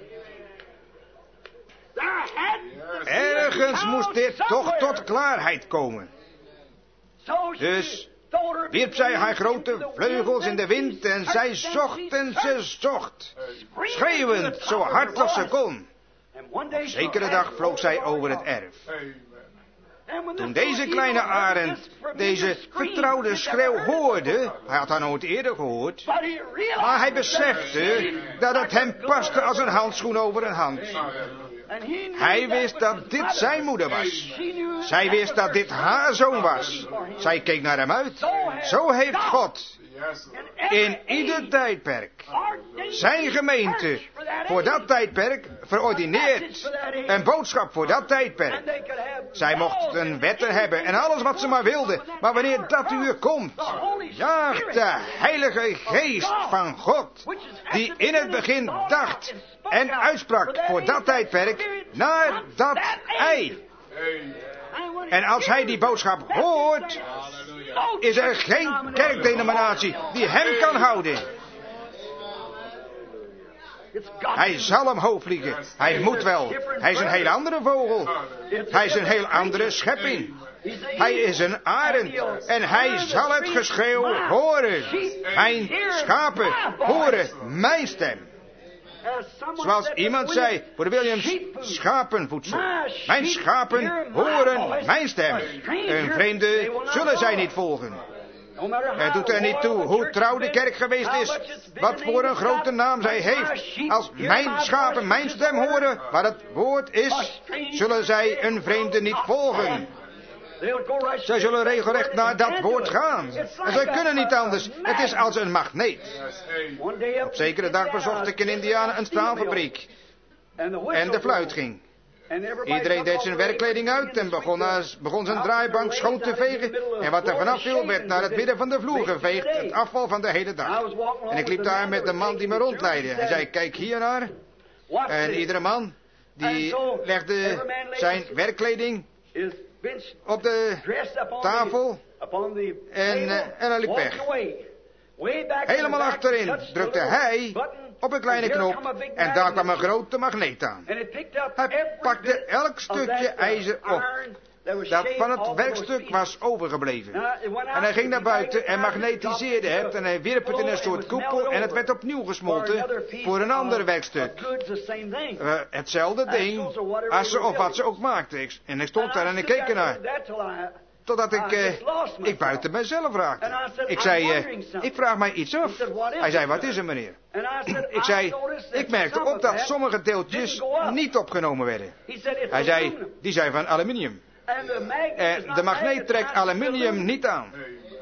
Ergens moest dit toch tot klaarheid komen. Dus wierp zij haar grote vleugels in de wind en zij zocht en ze zocht. Schreeuwend, zo hard als ze kon. Op zekere dag vloog zij over het erf. Toen deze kleine arend deze vertrouwde schreeuw hoorde, hij had haar nooit eerder gehoord, maar hij besefte dat het hem paste als een handschoen over een hand. Hij wist dat dit zijn moeder was. Zij wist dat dit haar zoon was. Zij keek naar hem uit. Zo heeft God in ieder tijdperk zijn gemeente voor dat tijdperk verordineerd. Een boodschap voor dat tijdperk. Zij mochten wetten hebben en alles wat ze maar wilden. Maar wanneer dat uur komt, jaagt de Heilige Geest van God, die in het begin dacht en uitsprak voor dat tijdperk, naar dat ei. En als hij die boodschap hoort, is er geen kerkdenominatie die hem kan houden. Hij zal omhoog vliegen. Hij moet wel. Hij is een heel andere vogel. Hij is een heel andere schepping. Hij is een arend. En hij zal het geschreeuw horen. Mijn schapen horen mijn stem. Zoals iemand zei voor de Williams, schapenvoedsel. Mijn schapen horen mijn stem. Een vreemde zullen zij niet volgen. Het doet er niet toe hoe trouw de kerk geweest is, wat voor een grote naam zij heeft. Als mijn schapen mijn stem horen, wat het woord is, zullen zij een vreemde niet volgen. Zij zullen regelrecht naar dat woord gaan. En zij kunnen niet anders. Het is als een magneet. Op zekere dag bezocht ik in Indiana een staalfabriek. En de fluit ging. Iedereen deed zijn werkkleding uit en begon zijn draaibank schoon te vegen. En wat er vanaf viel werd naar het midden van de vloer geveegd. Het afval van de hele dag. En ik liep daar met de man die me rondleidde. Hij zei, kijk hier naar. En iedere man die legde zijn werkkleding op de tafel en hij liep weg. Helemaal achterin drukte hij op een kleine knop en daar kwam een grote magneet aan. Hij pakte elk stukje ijzer op dat van het werkstuk was overgebleven. En hij ging naar buiten en magnetiseerde het en hij wierp het in een soort koepel en het werd opnieuw gesmolten voor een ander werkstuk. Hetzelfde ding als ze of wat ze ook maakte. En ik stond daar en ik keek ernaar. Totdat ik buiten mijzelf raakte. Ik zei, ik vraag mij iets af. Hij zei, wat is er meneer? Ik zei, ik merkte op dat sommige deeltjes niet opgenomen werden. Hij zei, die zijn van aluminium. En de magneet trekt aluminium niet aan.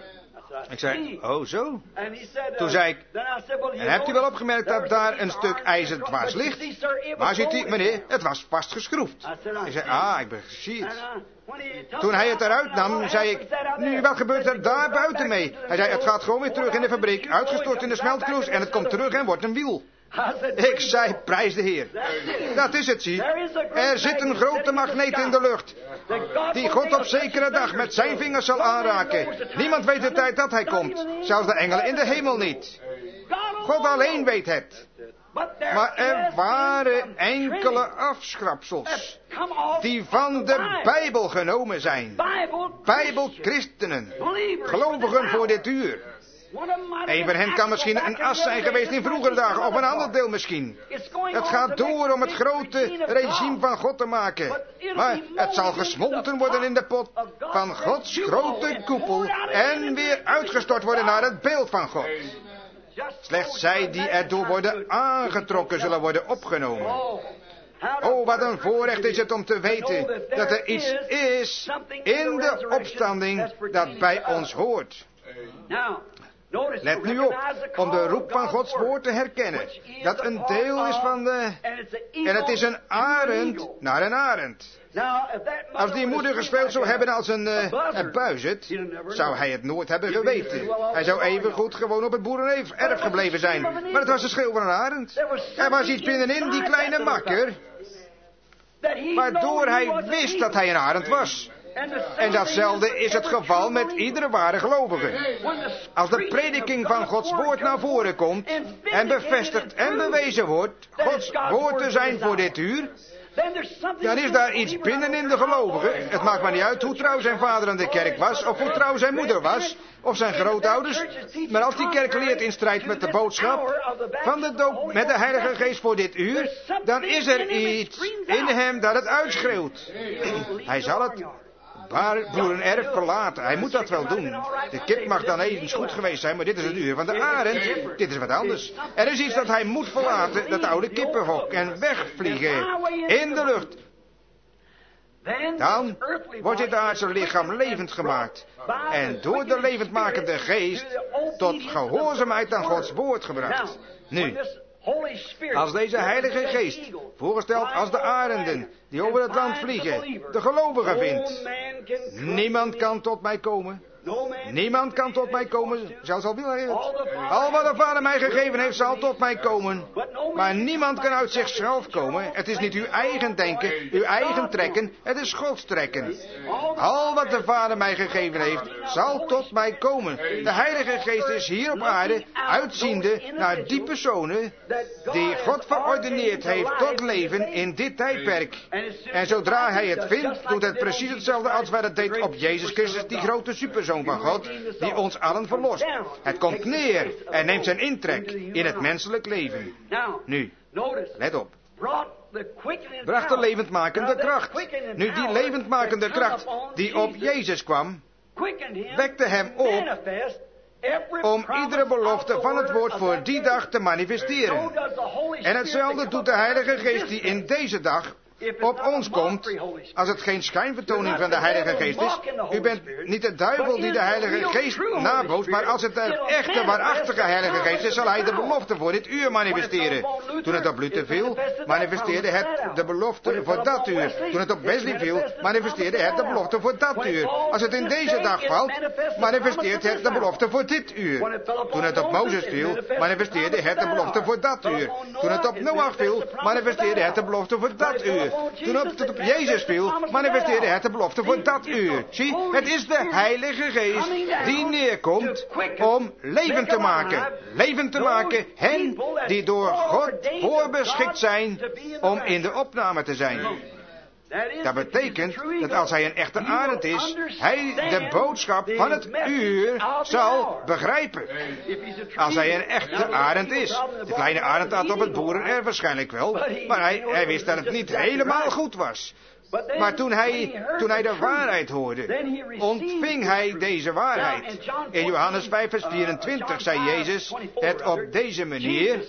Ik zei, oh zo? Toen zei ik, en hebt u wel opgemerkt dat daar een stuk ijzer dwars ligt? Maar ziet u, meneer, het was vastgeschroefd. Ik zei, ik begrijp het. Toen hij het eruit nam, zei ik, nu, wat gebeurt er daar buiten mee? Hij zei, het gaat gewoon weer terug in de fabriek, uitgestort in de smeltkroes en het komt terug en wordt een wiel. Ik zei, prijs de Heer. Dat is het, zie. Er zit een grote magneet in de lucht, die God op zekere dag met zijn vingers zal aanraken. Niemand weet de tijd dat hij komt, zelfs de engelen in de hemel niet. God alleen weet het. Maar er waren enkele afschrapsels die van de Bijbel genomen zijn. Bijbelchristenen, gelovigen voor dit uur. Een van hen kan misschien een as zijn geweest in vroegere dagen, of een ander deel misschien. Het gaat door om het grote regime van God te maken. Maar het zal gesmolten worden in de pot van Gods grote koepel en weer uitgestort worden naar het beeld van God. Slechts zij die erdoor worden aangetrokken zullen worden opgenomen. Oh, wat een voorrecht is het om te weten dat er iets is in de opstanding dat bij ons hoort. Let nu op, om de roep van Gods woord te herkennen, dat een deel is van de... En het is een arend naar een arend. Als die moeder gespeeld zou hebben als een buizerd, zou hij het nooit hebben geweten. Hij zou even goed gewoon op het boerenerf gebleven zijn. Maar het was de schreeuw van een arend. Er was iets binnenin die kleine makker, waardoor hij wist dat hij een arend was. En datzelfde is het geval met iedere ware gelovige. Als de prediking van Gods woord naar voren komt en bevestigd en bewezen wordt Gods woord te zijn voor dit uur, dan is daar iets binnen in de gelovige. Het maakt maar niet uit hoe trouw zijn vader aan de kerk was, of hoe trouw zijn moeder was, of zijn grootouders. Maar als die kerk leert in strijd met de boodschap van de doop met de Heilige Geest voor dit uur, dan is er iets in hem dat het uitschreeuwt. Hij zal het boerenerf verlaten. Hij moet dat wel doen. De kip mag dan eens goed geweest zijn, maar dit is het uur van de arend. Dit is wat anders. Er is iets dat hij moet verlaten, dat oude kippenhok, en wegvliegen in de lucht. Dan wordt dit aardse lichaam levend gemaakt. En door de levendmakende geest tot gehoorzaamheid aan Gods woord gebracht. Nu, als deze heilige geest, voorgesteld als de arenden die over het land vliegen, de gelovigen vindt, niemand kan tot mij komen. Niemand kan tot mij komen, zelfs al wil hij het. Al wat de Vader mij gegeven heeft, zal tot mij komen. Maar niemand kan uit zichzelf komen. Het is niet uw eigen denken, uw eigen trekken, het is Gods trekken. Al wat de Vader mij gegeven heeft, zal tot mij komen. De Heilige Geest is hier op aarde, uitziende naar die personen die God verordeneerd heeft tot leven in dit tijdperk. En zodra hij het vindt, doet het precies hetzelfde als wat het deed op Jezus Christus, die grote superzoon van God, die ons allen verlost. Het komt neer en neemt zijn intrek in het menselijk leven. Nu, let op. Bracht de levendmakende kracht. Nu, die levendmakende kracht die op Jezus kwam, wekte hem op om iedere belofte van het woord voor die dag te manifesteren. En hetzelfde doet de Heilige Geest die in deze dag op ons komt, als het geen schijnvertoning van de Heilige Geest is. U bent niet de duivel die de Heilige Geest nabootst, maar als het de echte, waarachtige Heilige Geest is, zal hij de belofte voor dit uur manifesteren. Toen het op Luther viel, manifesteerde het de belofte voor dat uur. Toen het op Wesley viel, manifesteerde het de belofte voor dat uur. Als het in deze dag valt, manifesteert het de belofte voor dit uur. Toen het op Mozes viel, manifesteerde het de belofte voor dat uur. Toen het op Noach viel, manifesteerde het de belofte voor dat uur. Toen het op Jezus viel, manifesteerde het de belofte voor dat uur. Zie, het is de Heilige Geest die neerkomt om leven te maken. Leven te maken, hen die door God voorbeschikt zijn om in de opname te zijn. Dat betekent dat als hij een echte arend is, hij de boodschap van het uur zal begrijpen. Als hij een echte arend is. De kleine arend had op het boerenerf waarschijnlijk wel, maar hij wist dat het niet helemaal goed was. Maar toen hij de waarheid hoorde, ontving hij deze waarheid. In Johannes 5 vers 24 zei Jezus het op deze manier: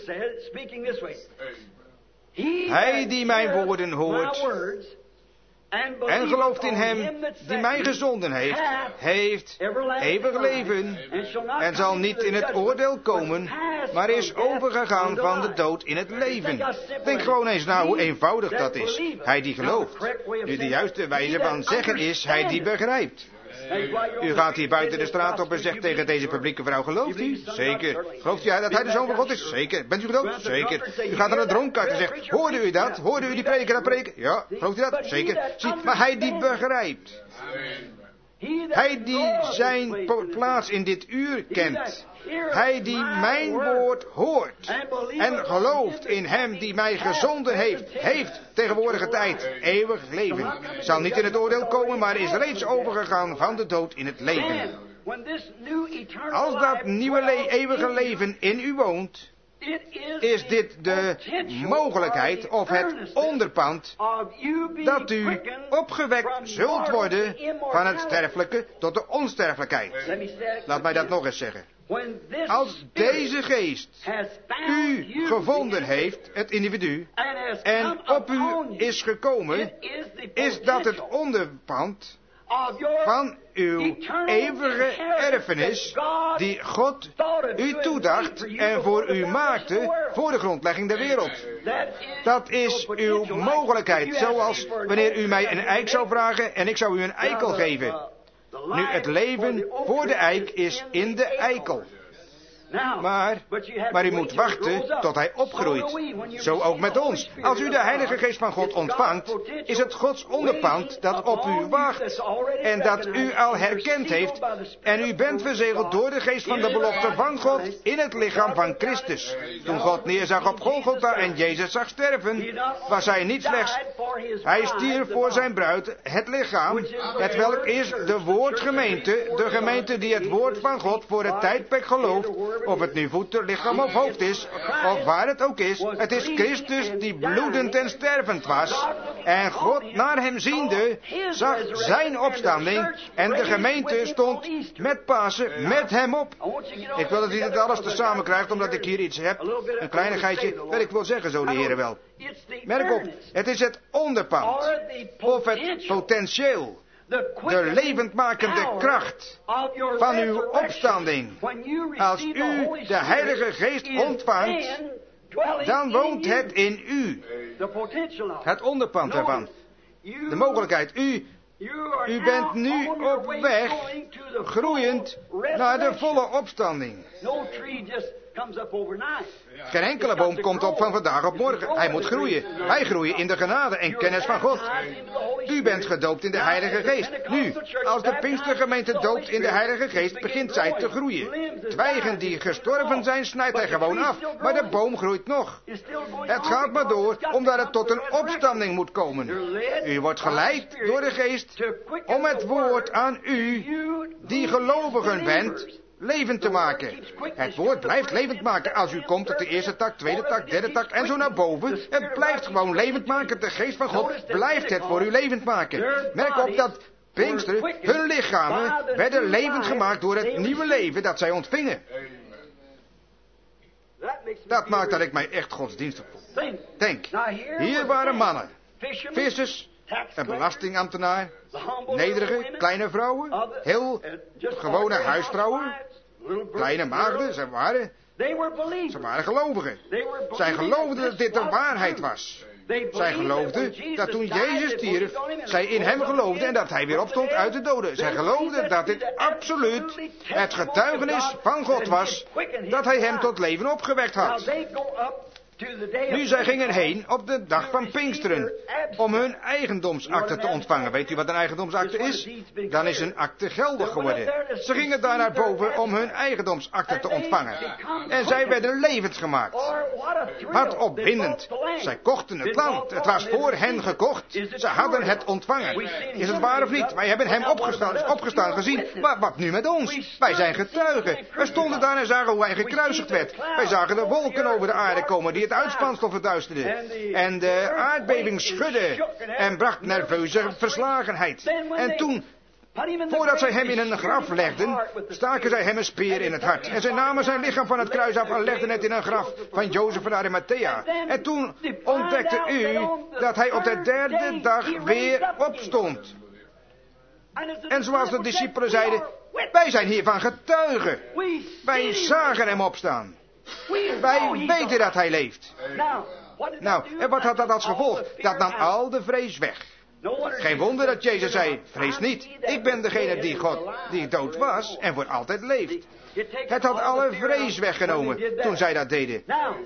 hij die mijn woorden hoort en gelooft in hem die mij gezonden heeft, heeft eeuwig leven en zal niet in het oordeel komen, maar is overgegaan van de dood in het leven. Denk gewoon eens na hoe eenvoudig dat is. Hij die gelooft. Nu de juiste wijze van zeggen is, hij die begrijpt. U gaat hier buiten de straat op en zegt tegen deze publieke vrouw, gelooft u? Zeker. Gelooft u dat hij de Zoon van God is? Zeker. Bent u gedoopt? Zeker. U gaat naar de dronkaard en zegt, hoorde u dat? Hoorde u die prediker dat preken? Ja. Gelooft u dat? Zeker. Zie, maar hij die begrijpt. Hij die zijn plaats in dit uur kent. Hij die mijn woord hoort en gelooft in hem die mij gezonden heeft tegenwoordige tijd eeuwig leven. Zal niet in het oordeel komen, maar is reeds overgegaan van de dood in het leven. Als dat nieuwe eeuwige leven in u woont, is dit de mogelijkheid of het onderpand dat u opgewekt zult worden van het sterfelijke tot de onsterfelijkheid. Laat mij dat nog eens zeggen. Als deze geest u gevonden heeft, het individu, en op u is gekomen, is dat het onderpand van uw eeuwige erfenis die God u toedacht en voor u maakte voor de grondlegging der wereld. Dat is uw mogelijkheid, zoals wanneer u mij een eik zou vragen en ik zou u een eikel geven. Nu, het leven voor de eik is in de eikel. Maar u moet wachten tot hij opgroeit. Zo ook met ons. Als u de Heilige Geest van God ontvangt, is het Gods onderpand dat op u wacht. En dat u al herkend heeft. En u bent verzegeld door de Geest van de belofte van God in het lichaam van Christus. Toen God neerzag op Golgotha en Jezus zag sterven, was hij niet slechts. Hij stierf voor zijn bruid, het lichaam, het welk is de woordgemeente, de gemeente die het woord van God voor het tijdperk gelooft, Of het nu voeten, lichaam of hoofd is, of waar het ook is. Het is Christus die bloedend en stervend was. En God naar hem ziende, zag zijn opstanding. En de gemeente stond met Pasen met hem op. Ik wil dat u dit alles tezamen krijgt, omdat ik hier iets heb. Een kleinigheidje, dat ik wil zeggen, zo de Heere wel. Merk op, het is het onderpand. Of het potentieel. De levendmakende kracht van uw opstanding. Als u de Heilige Geest ontvangt, dan woont het in u. Het onderpand ervan. De mogelijkheid. U bent nu op weg, groeiend naar de volle opstanding. Geen enkele boom komt op van vandaag op morgen. Hij moet groeien. Wij groeien in de genade en kennis van God. U bent gedoopt in de Heilige Geest. Nu, als de Pinkstergemeente doopt in de Heilige Geest, begint zij te groeien. Twijgen die gestorven zijn, snijdt hij gewoon af. Maar de boom groeit nog. Het gaat maar door, omdat het tot een opstanding moet komen. U wordt geleid door de Geest om het woord aan u, die gelovigen bent, levend te maken. Het woord blijft levend maken. Als u komt tot de eerste tak, tweede tak, derde tak en zo naar boven. Het blijft gewoon levend maken. De geest van God blijft het voor u levend maken. Merk op dat Pinksteren, hun lichamen werden levend gemaakt door het nieuwe leven dat zij ontvingen. Dat maakt dat ik mij echt godsdienstig voel. Denk, hier waren mannen, vissers, een belastingambtenaar, nederige, kleine vrouwen, heel gewone huisvrouwen, kleine maagden, ze waren gelovigen. Zij geloofden dat dit de waarheid was. Zij geloofden dat toen Jezus stierf, zij in hem geloofden en dat hij weer opstond uit de doden. Zij geloofden dat dit absoluut het getuigenis van God was, dat hij hem tot leven opgewekt had. Nu, zij gingen heen op de dag van Pinksteren om hun eigendomsakte te ontvangen. Weet u wat een eigendomsakte is? Dan is een akte geldig geworden. Ze gingen daar naar boven om hun eigendomsakte te ontvangen. En zij werden levend gemaakt. Wat opwindend. Zij kochten het land. Het was voor hen gekocht. Ze hadden het ontvangen. Is het waar of niet? Wij hebben hem opgestaan gezien. Maar wat nu met ons? Wij zijn getuigen. We stonden daar en zagen hoe hij gekruisigd werd. Wij zagen de wolken over de aarde komen die het uitspansel verduisterde. En de aardbeving schudde en bracht nerveuze verslagenheid. En toen, voordat zij hem in een graf legden, staken zij hem een speer in het hart. En zij namen zijn lichaam van het kruis af en legden het in een graf van Jozef van Arimathea. En toen ontdekte u dat hij op de derde dag weer opstond. En zoals de discipelen zeiden, wij zijn hiervan getuigen. Wij zagen hem opstaan. Wij weten dat hij leeft. Nou, en wat had dat als gevolg? Dat nam al de vrees weg. Geen wonder dat Jezus zei, vrees niet. Ik ben degene die dood was en voor altijd leeft. Het had alle vrees weggenomen toen zij dat deden.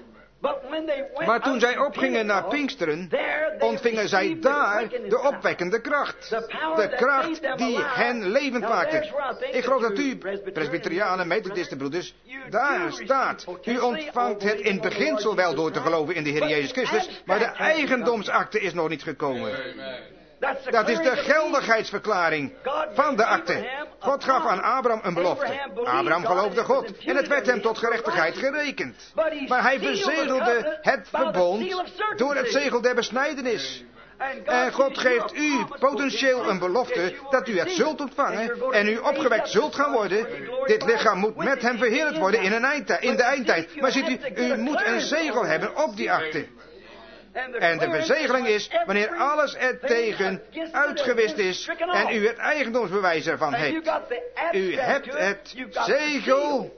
Maar toen zij opgingen naar Pinksteren, ontvingen zij daar de opwekkende kracht. De kracht die hen levend maakte. Ik geloof dat u, presbyterianen, methodisten-broeders, daar staat. U ontvangt het in beginsel wel door te geloven in de Heer Jezus Christus, maar de eigendomsakte is nog niet gekomen. Dat is de geldigheidsverklaring van de akte. God gaf aan Abraham een belofte. Abraham geloofde God en het werd hem tot gerechtigheid gerekend. Maar hij verzegelde het verbond door het zegel der besnijdenis. En God geeft u potentieel een belofte dat u het zult ontvangen en u opgewekt zult gaan worden. Dit lichaam moet met hem verheerlijkt worden in de eindtijd. Maar ziet u moet een zegel hebben op die akte. En de bezegeling is wanneer alles er tegen uitgewist is en u het eigendomsbewijs ervan heeft. U hebt het zegel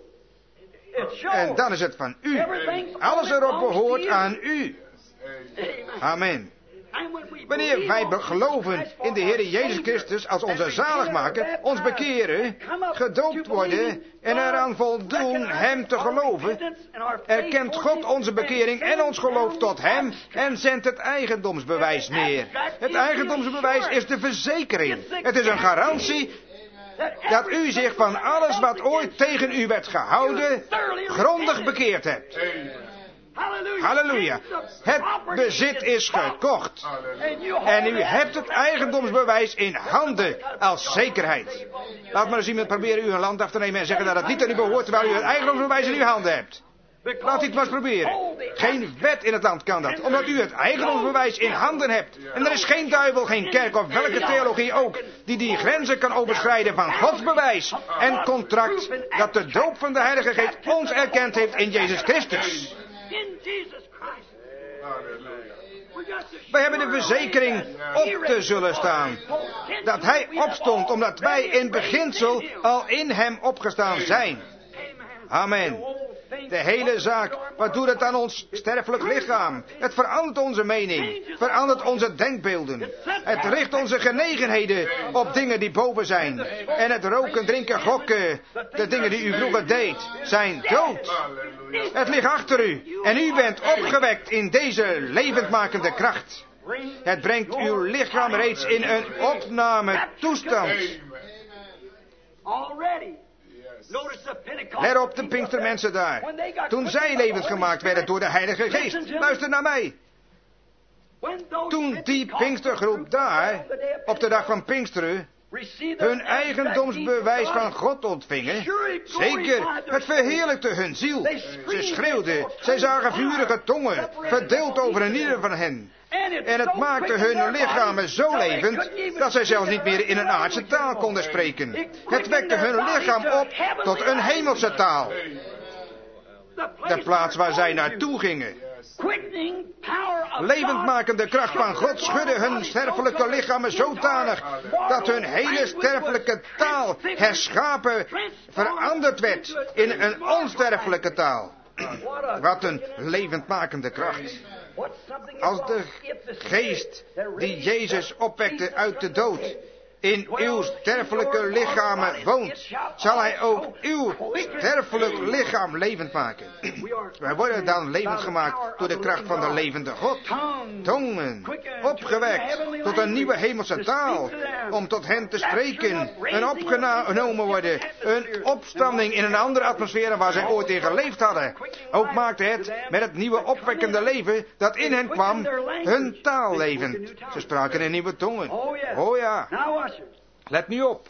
en dan is het van u. Alles erop behoort aan u. Amen. Wanneer wij geloven in de Heer Jezus Christus als onze zaligmaker, ons bekeren, gedoopt worden en eraan voldoen hem te geloven, erkent God onze bekering en ons geloof tot hem en zendt het eigendomsbewijs neer. Het eigendomsbewijs is de verzekering. Het is een garantie dat u zich van alles wat ooit tegen u werd gehouden, grondig bekeerd hebt. Halleluja. Het bezit is gekocht. En u hebt het eigendomsbewijs in handen als zekerheid. Laat maar eens iemand proberen u een land af te nemen en zeggen dat het niet aan u behoort, terwijl u het eigendomsbewijs in uw handen hebt. Laat dit maar eens proberen. Geen wet in het land kan dat, omdat u het eigendomsbewijs in handen hebt. En er is geen duivel, geen kerk of welke theologie ook, die grenzen kan overschrijden van Gods bewijs en contract dat de doop van de Heilige Geest ons erkend heeft in Jezus Christus. Wij hebben de verzekering op te zullen staan. Dat Hij opstond, omdat wij in beginsel al in Hem opgestaan zijn. Amen. De hele zaak, wat doet het aan ons sterfelijk lichaam? Het verandert onze mening, verandert onze denkbeelden. Het richt onze genegenheden op dingen die boven zijn. En het roken, drinken, gokken, de dingen die u vroeger deed, zijn dood. Het ligt achter u en u bent opgewekt in deze levendmakende kracht. Het brengt uw lichaam reeds in een opname toestand. Let op de Pinkstermensen daar. Toen zij levend gemaakt werden door de Heilige Geest. Luister naar mij. Toen die Pinkstergroep daar, op de dag van Pinksteren, hun eigendomsbewijs van God ontvingen, zeker, het verheerlijkte hun ziel. Ze schreeuwden, zij zagen vurige tongen, verdeeld over een ieder van hen. En het maakte hun lichamen zo levend, dat zij zelfs niet meer in een aardse taal konden spreken. Het wekte hun lichaam op tot een hemelse taal. De plaats waar zij naartoe gingen. Levendmakende kracht van God schudde hun sterfelijke lichamen zodanig dat hun hele sterfelijke taal herschapen veranderd werd in een onsterfelijke taal. Wat een levendmakende kracht. Als de geest die Jezus opwekte uit de dood in uw sterfelijke lichamen woont, zal hij ook uw sterfelijk lichaam levend maken. Wij worden dan levend gemaakt door de kracht van de levende God. Tongen, opgewekt tot een nieuwe hemelse taal, om tot hen te spreken, en opgenomen worden, een opstanding in een andere atmosfeer dan waar zij ooit in geleefd hadden. Ook maakte het met het nieuwe opwekkende leven dat in hen kwam, hun taal levend. Ze spraken in nieuwe tongen. Oh ja. Let nu op.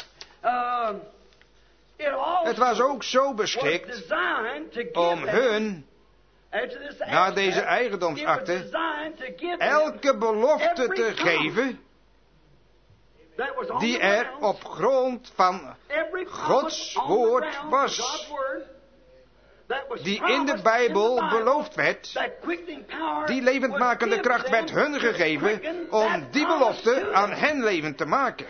Het was ook zo beschikt om hun, na deze eigendomsakte, elke belofte te geven die er op grond van Gods woord was. Die in de Bijbel beloofd werd, die levendmakende kracht werd hun gegeven om die belofte aan hen levend te maken.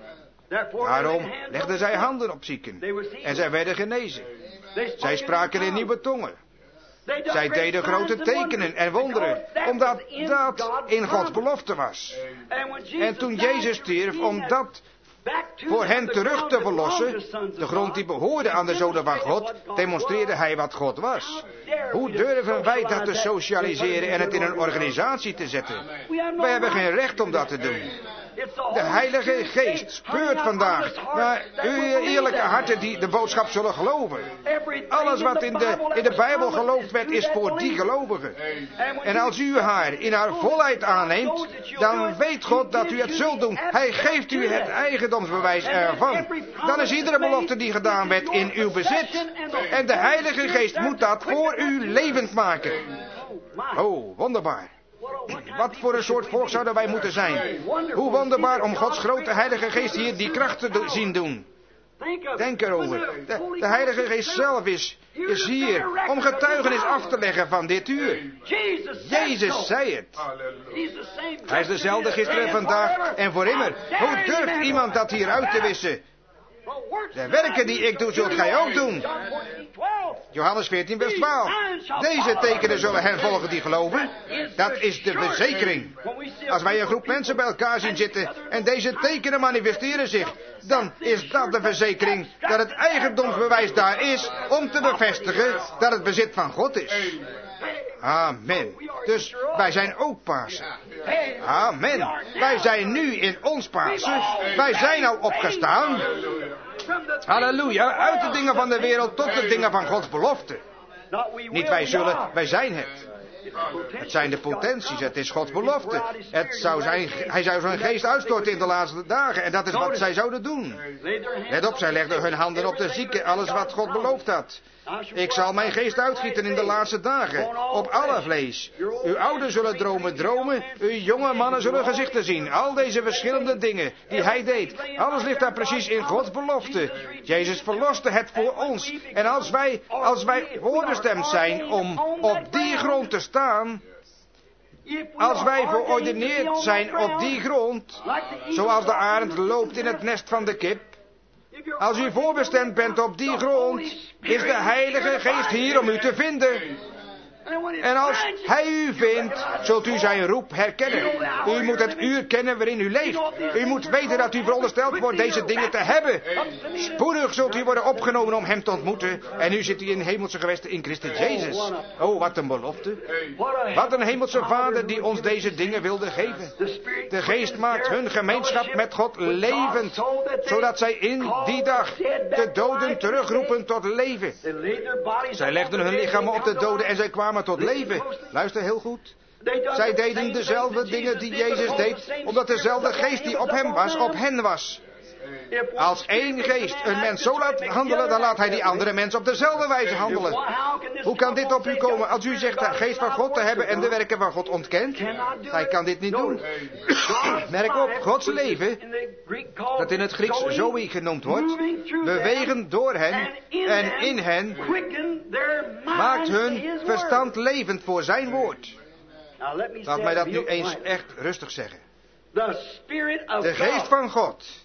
Daarom legden zij handen op zieken en zij werden genezen. Zij spraken in nieuwe tongen. Zij deden grote tekenen en wonderen, omdat dat in Gods belofte was. En toen Jezus stierf om dat voor hen terug te verlossen, de grond die behoorde aan de zonen van God, demonstreerde hij wat God was. Hoe durven wij dat te socialiseren en het in een organisatie te zetten? Wij hebben geen recht om dat te doen. De Heilige Geest speurt vandaag naar uw eerlijke harten die de boodschap zullen geloven. Alles wat in de Bijbel geloofd werd is voor die gelovigen. En als u haar in haar volheid aanneemt, dan weet God dat u het zult doen. Hij geeft u het eigendomsbewijs ervan. Dan is iedere belofte die gedaan werd in uw bezit. En de Heilige Geest moet dat voor u levend maken. Oh, wonderbaar. Wat voor een soort volk zouden wij moeten zijn? Hoe wonderbaar om Gods grote Heilige Geest hier die kracht te zien doen. Denk erover. De Heilige Geest zelf is hier om getuigenis af te leggen van dit uur. Jezus zei het. Hij is dezelfde gisteren, vandaag en voor immer. Hoe durft iemand dat hier uit te wissen? De werken die ik doe, zult gij ook doen. Johannes 14 vers 12. Deze tekenen zullen hen volgen die geloven. Dat is de verzekering. Als wij een groep mensen bij elkaar zien zitten en deze tekenen manifesteren zich, dan is dat de verzekering dat het eigendomsbewijs daar is om te bevestigen dat het bezit van God is. Amen. Dus wij zijn ook Pasen. Amen. Wij zijn nu in ons Pasen. Wij zijn al opgestaan. Halleluja. Uit de dingen van de wereld tot de dingen van Gods belofte. Niet wij zullen, wij zijn het. Het zijn de potenties, het is Gods belofte. Hij zou zijn geest uitstorten in de laatste dagen. En dat is wat zij zouden doen. Let op, zij legden hun handen op de zieken, alles wat God beloofd had. Ik zal mijn geest uitgieten in de laatste dagen, op alle vlees. Uw ouderen zullen dromen, uw jonge mannen zullen gezichten zien. Al deze verschillende dingen die hij deed, alles ligt daar precies in Gods belofte. Jezus verloste het voor ons. En als wij voorbestemd zijn om op die grond te staan, als wij verordeneerd zijn op die grond, zoals de arend loopt in het nest van de kip, als u voorbestemd bent op die grond, is de Heilige Geest hier om u te vinden. En als hij u vindt, zult u zijn roep herkennen. U moet het uur kennen waarin u leeft. U moet weten dat u verondersteld wordt deze dingen te hebben. Spoedig zult u worden opgenomen om hem te ontmoeten. En nu zit u in hemelse gewesten in Christus Jezus. Oh, wat een belofte. Wat een hemelse Vader die ons deze dingen wilde geven. De Geest maakt hun gemeenschap met God levend, zodat zij in die dag de doden terugroepen tot leven. Zij legden hun lichamen op de doden en zij kwamen tot leven. Luister heel goed. Zij deden dezelfde dingen die Jezus deed, omdat dezelfde geest die op hem was, op hen was. Als één geest een mens zo laat handelen, dan laat hij die andere mens op dezelfde wijze handelen. Hoe kan dit op u komen als u zegt de geest van God te hebben en de werken van God ontkent? Hij kan dit niet doen. Merk op, Gods leven, dat in het Grieks zoe genoemd wordt, bewegen door hen en in hen, maakt hun verstand levend voor zijn woord. Laat mij dat nu eens echt rustig zeggen. De geest van God,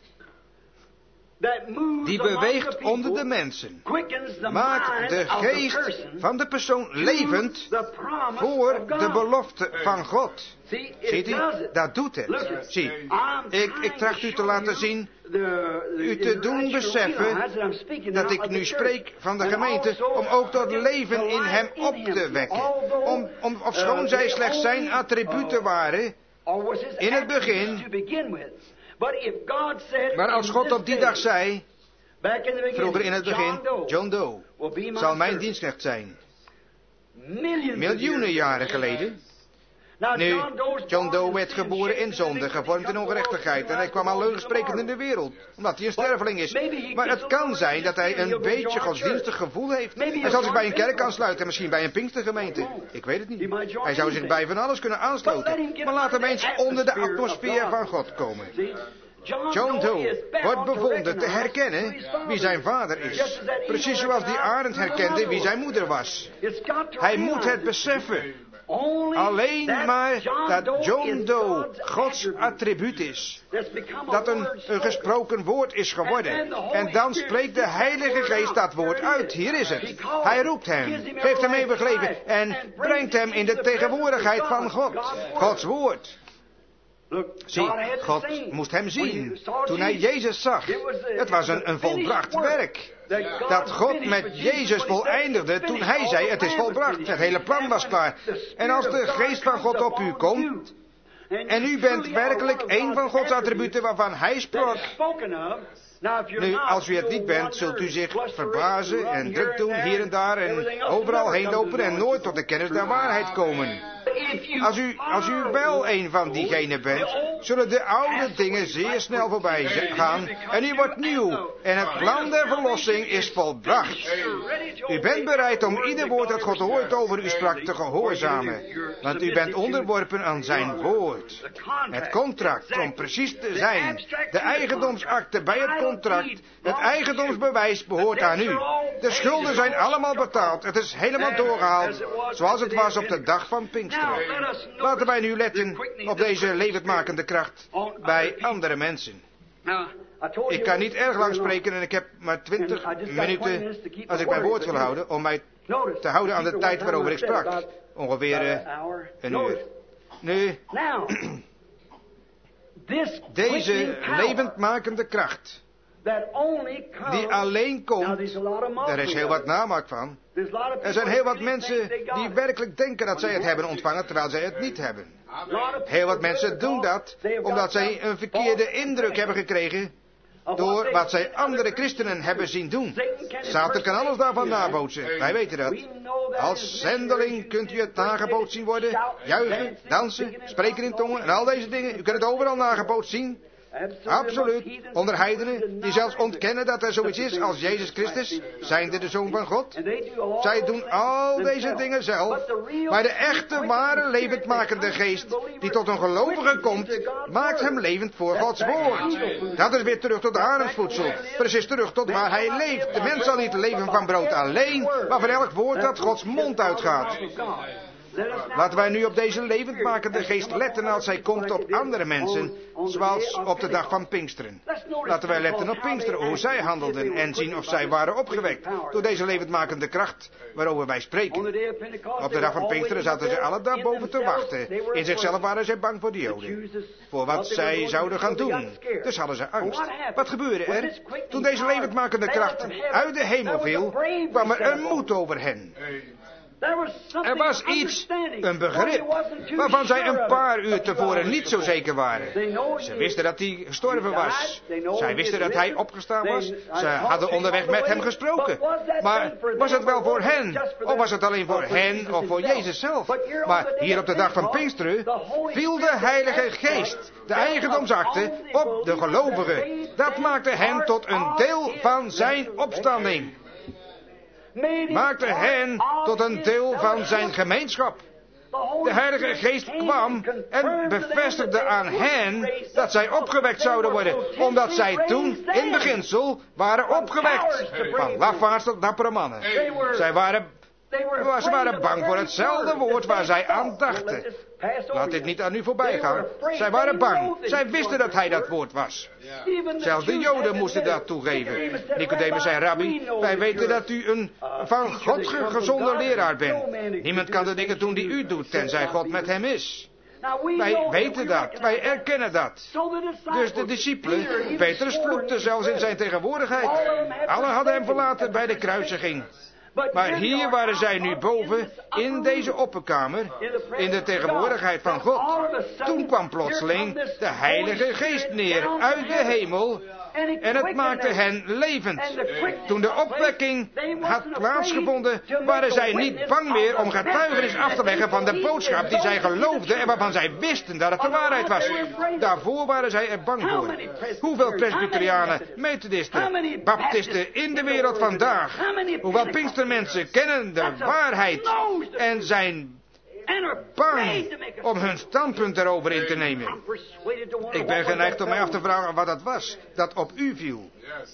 die beweegt onder de mensen, maakt de geest van de persoon levend voor de belofte van God. Ziet u? Dat doet het. Zie, ik tracht u te laten zien, u te doen beseffen dat ik nu spreek van de gemeente om ook tot leven in hem op te wekken. Ofschoon zij slechts zijn attributen waren in het begin. Maar als God op die dag zei, vroeger in het begin, John Doe zal mijn dienstknecht zijn. Miljoenen jaren geleden. Nu, John Doe werd geboren in zonde, gevormd in ongerechtigheid. En hij kwam al leugensprekend in de wereld, omdat hij een sterveling is. Maar het kan zijn dat hij een beetje godsdienstig gevoel heeft. Hij zal zich bij een kerk aansluiten, misschien bij een Pinkstergemeente. Ik weet het niet. Hij zou zich bij van alles kunnen aansluiten. Maar laat hem eens onder de atmosfeer van God komen. John Doe wordt bevonden te herkennen wie zijn vader is. Precies zoals die arend herkende wie zijn moeder was. Hij moet het beseffen. Alleen maar dat John Doe Gods attribuut is. Dat een gesproken woord is geworden. En dan spreekt de Heilige Geest dat woord uit. Hier is het. Hij roept hem, geeft hem eeuwig leven en brengt hem in de tegenwoordigheid van God. Gods woord. Zie, God moest hem zien toen hij Jezus zag. Het was een volbracht werk. Dat God met Jezus voleindigde toen hij zei, het is volbracht. Het hele plan was klaar. En als de geest van God op u komt, en u bent werkelijk een van Gods attributen waarvan hij sprak. Nu, als u het niet bent, zult u zich verbazen en druk doen hier en daar en overal heen lopen en nooit tot de kennis der waarheid komen. Als u wel een van diegenen bent, zullen de oude dingen zeer snel voorbij gaan en u wordt nieuw en het plan der verlossing is volbracht. U bent bereid om ieder woord dat God ooit over u sprak te gehoorzamen, want u bent onderworpen aan zijn woord. Het contract, om precies te zijn, de eigendomsakte bij het contract, het eigendomsbewijs behoort aan u. De schulden zijn allemaal betaald, het is helemaal doorgehaald, zoals het was op de dag van Pinksteren. Laten wij nu letten op deze levendmakende kracht bij andere mensen. Ik kan niet erg lang spreken en ik heb maar 20 minuten als ik mijn woord wil houden om mij te houden aan de tijd waarover ik sprak. Ongeveer een uur. Nu, deze levendmakende kracht die alleen komt, er is heel wat namaak van. Er zijn heel wat mensen die werkelijk denken dat zij het hebben ontvangen, terwijl zij het niet hebben. Heel wat mensen doen dat, omdat zij een verkeerde indruk hebben gekregen door wat zij andere christenen hebben zien doen. Satan kan alles daarvan nabootsen. Wij weten dat. Als zendeling kunt u het nagebootst zien worden. Juichen, dansen, spreken in tongen en al deze dingen. U kunt het overal nagebootst zien. Absoluut. Onder heidenen die zelfs ontkennen dat er zoiets is als Jezus Christus, zijnde de Zoon van God. Zij doen al deze dingen zelf. Maar de echte, ware, levendmakende geest die tot een gelovige komt, maakt hem levend voor Gods woord. Dat is weer terug tot arendsvoedsel. Precies terug tot waar hij leeft. De mens zal niet leven van brood alleen, maar van elk woord dat Gods mond uitgaat. Laten wij nu op deze levendmakende geest letten als hij komt op andere mensen, zoals op de dag van Pinksteren. Laten wij letten op Pinksteren, hoe zij handelden en zien of zij waren opgewekt door deze levendmakende kracht waarover wij spreken. Op de dag van Pinksteren zaten ze alle daarboven te wachten. In zichzelf waren zij bang voor de Joden, voor wat zij zouden gaan doen. Dus hadden ze angst. Wat gebeurde er? Toen deze levendmakende kracht uit de hemel viel, kwam er een moed over hen. Er was iets, een begrip, waarvan zij een paar uur tevoren niet zo zeker waren. Ze wisten dat hij gestorven was. Zij wisten dat hij opgestaan was. Ze hadden onderweg met hem gesproken. Maar was het wel voor hen? Of was het alleen voor hen of voor Jezus zelf? Maar hier op de dag van Pinksteren viel de Heilige Geest, de eigendomsakte, op de gelovigen. Dat maakte hen tot een deel van zijn opstanding. Maakte hen tot een deel van zijn gemeenschap. De Heilige Geest kwam en bevestigde aan hen dat zij opgewekt zouden worden, omdat zij toen in beginsel waren opgewekt. Van lafaards tot dappere mannen. Ze waren bang voor hetzelfde woord waar zij aan dachten. Laat dit niet aan u voorbij gaan. Zij waren bang. Zij wisten dat hij dat woord was. Zelfs de Joden moesten dat toegeven. Nicodemus zei, Rabbi, wij weten dat u een van God gezonde leraar bent. Niemand kan de dingen doen die u doet, tenzij God met hem is. Wij weten dat. Wij erkennen dat. Dus de discipelen, Petrus vloekte zelfs in zijn tegenwoordigheid. Allen hadden hem verlaten bij de kruisiging. Maar hier waren zij nu boven, in deze opperkamer, in de tegenwoordigheid van God. Toen kwam plotseling de Heilige Geest neer uit de hemel en het maakte hen levend. Toen de opwekking had plaatsgevonden, waren zij niet bang meer om getuigenis af te leggen van de boodschap die zij geloofden en waarvan zij wisten dat het de waarheid was. Daarvoor waren zij er bang voor. Hoeveel Presbyterianen, Methodisten, Baptisten in de wereld vandaag, hoeveel Pinkstermensen kennen de waarheid en zijn bang om hun standpunt erover in te nemen. Ik ben geneigd om mij af te vragen wat dat was, dat op u viel.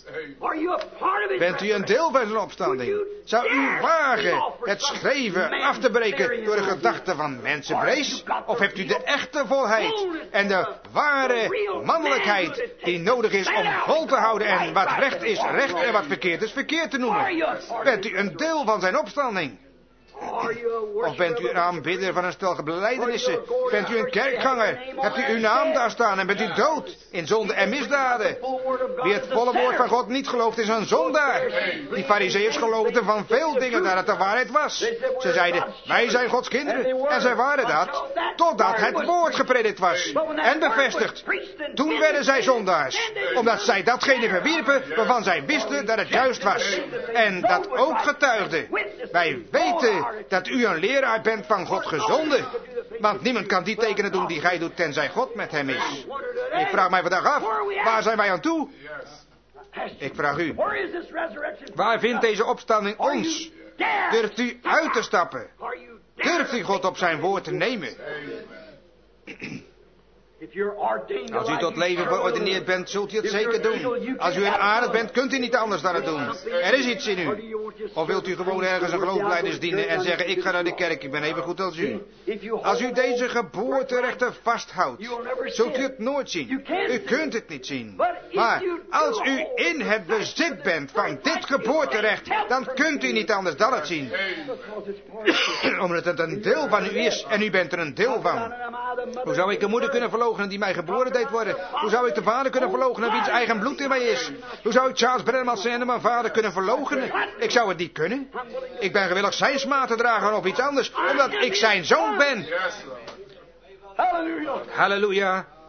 Bent u een deel van zijn opstanding? Zou u wagen het schreven af te breken door de gedachten van mensenvlees? Of hebt u de echte volheid en de ware mannelijkheid die nodig is om vol te houden en wat recht is recht en wat verkeerd is verkeerd te noemen? Bent u een deel van zijn opstanding? Of bent u een aanbidder van een stel belijdenissen? Bent u een kerkganger? Hebt u uw naam daar staan en bent u dood in zonde en misdaden? Wie het volle woord van God niet gelooft is een zondaar. Die farizeeërs geloofden van veel dingen dat het de waarheid was. Ze zeiden, wij zijn Gods kinderen. En zij waren dat, totdat het woord gepredikt was en bevestigd. Toen werden zij zondaars, omdat zij datgene verwierpen waarvan zij wisten dat het juist was. En dat ook getuigden. Wij weten dat u een leraar bent van God gezonden. Want niemand kan die tekenen doen die gij doet, tenzij God met hem is. Ik vraag mij vandaag af, waar zijn wij aan toe? Ik vraag u, waar vindt deze opstanding ons? Durft u uit te stappen? Durft u God op zijn woord te nemen? Als u tot leven geordineerd bent, zult u het zeker doen. Als u een aardig bent, kunt u niet anders dan het doen. Er is iets in u. Of wilt u gewoon ergens een geloofsleiders dienen en zeggen, ik ga naar de kerk, ik ben even goed als u. Als u deze geboorterechten vasthoudt, zult u het nooit zien. U kunt het niet zien. Maar als u in het bezit bent van dit geboorterecht, dan kunt u niet anders dan het zien. Omdat het een deel van u is en u bent er een deel van. Hoe zou ik een moeder kunnen verloochenen die mij geboren deed worden? Hoe zou ik de vader kunnen verloochenen wiens eigen bloed in mij is? Hoe zou ik Charles Brennan zijn en mijn vader kunnen verloochenen? Ik zou het niet kunnen. Ik ben gewillig zijn smaad te dragen of iets anders, omdat ik zijn zoon ben. Halleluja.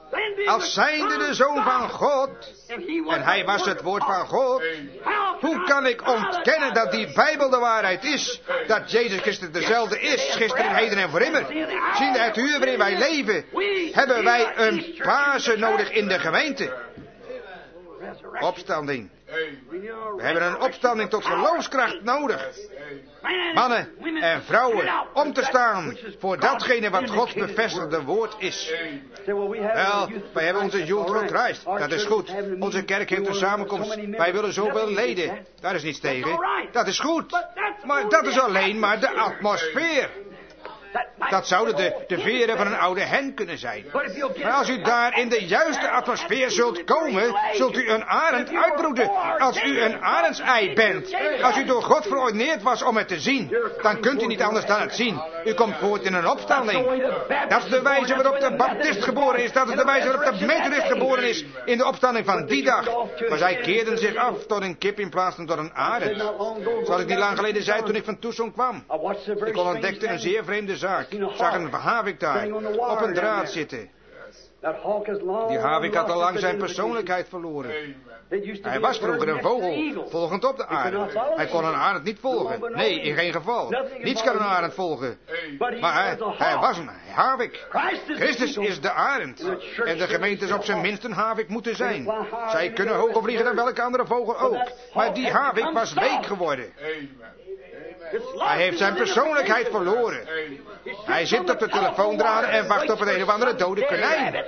als zijnde de Zoon van God, en hij was het woord van God, hoe kan ik ontkennen dat die Bijbel de waarheid is, dat Jezus Christus dezelfde is, gisteren, heden en voor immer? Zien het uur waarin wij leven, hebben wij een Pasen nodig in de gemeente. Opstanding. We hebben een opstanding tot geloofskracht nodig. Mannen en vrouwen, om te staan voor datgene wat Gods bevestigde woord is. Wel, wij hebben onze Youth for Christ. Dat is goed. Onze kerk heeft een samenkomst. Wij willen zoveel leden. Daar is niets tegen. Dat is goed. Maar dat is alleen maar de atmosfeer. Dat zouden de veren van een oude hen kunnen zijn. Maar als u daar in de juiste atmosfeer zult komen, zult u een arend uitbroeden. Als u een arendsei bent, als u door God verordeneerd was om het te zien, dan kunt u niet anders dan het zien. U komt voort in een opstanding. Dat is de wijze waarop de Baptist geboren is. Dat is de wijze waarop de Methodist geboren is in de opstanding van die dag. Maar zij keerden zich af tot een kip in plaats van tot een arend. Zoals ik niet lang geleden zei toen ik van Tucson kwam. Ik ontdekte een zeer vreemde zaak. Zag een havik daar op een draad zitten. Die havik had al lang zijn persoonlijkheid verloren. Hij was vroeger een vogel, volgend op de aarde. Hij kon een arend niet volgen. Nee, in geen geval. Niets kan een arend volgen. Maar hij was een havik. Christus is de arend. En de gemeente is op zijn minst een havik moeten zijn. Zij kunnen hoger vliegen dan welke andere vogel ook. Maar die havik was week geworden. Hij heeft zijn persoonlijkheid verloren. Hij zit op de telefoondraden en wacht op het een of andere dode konijn.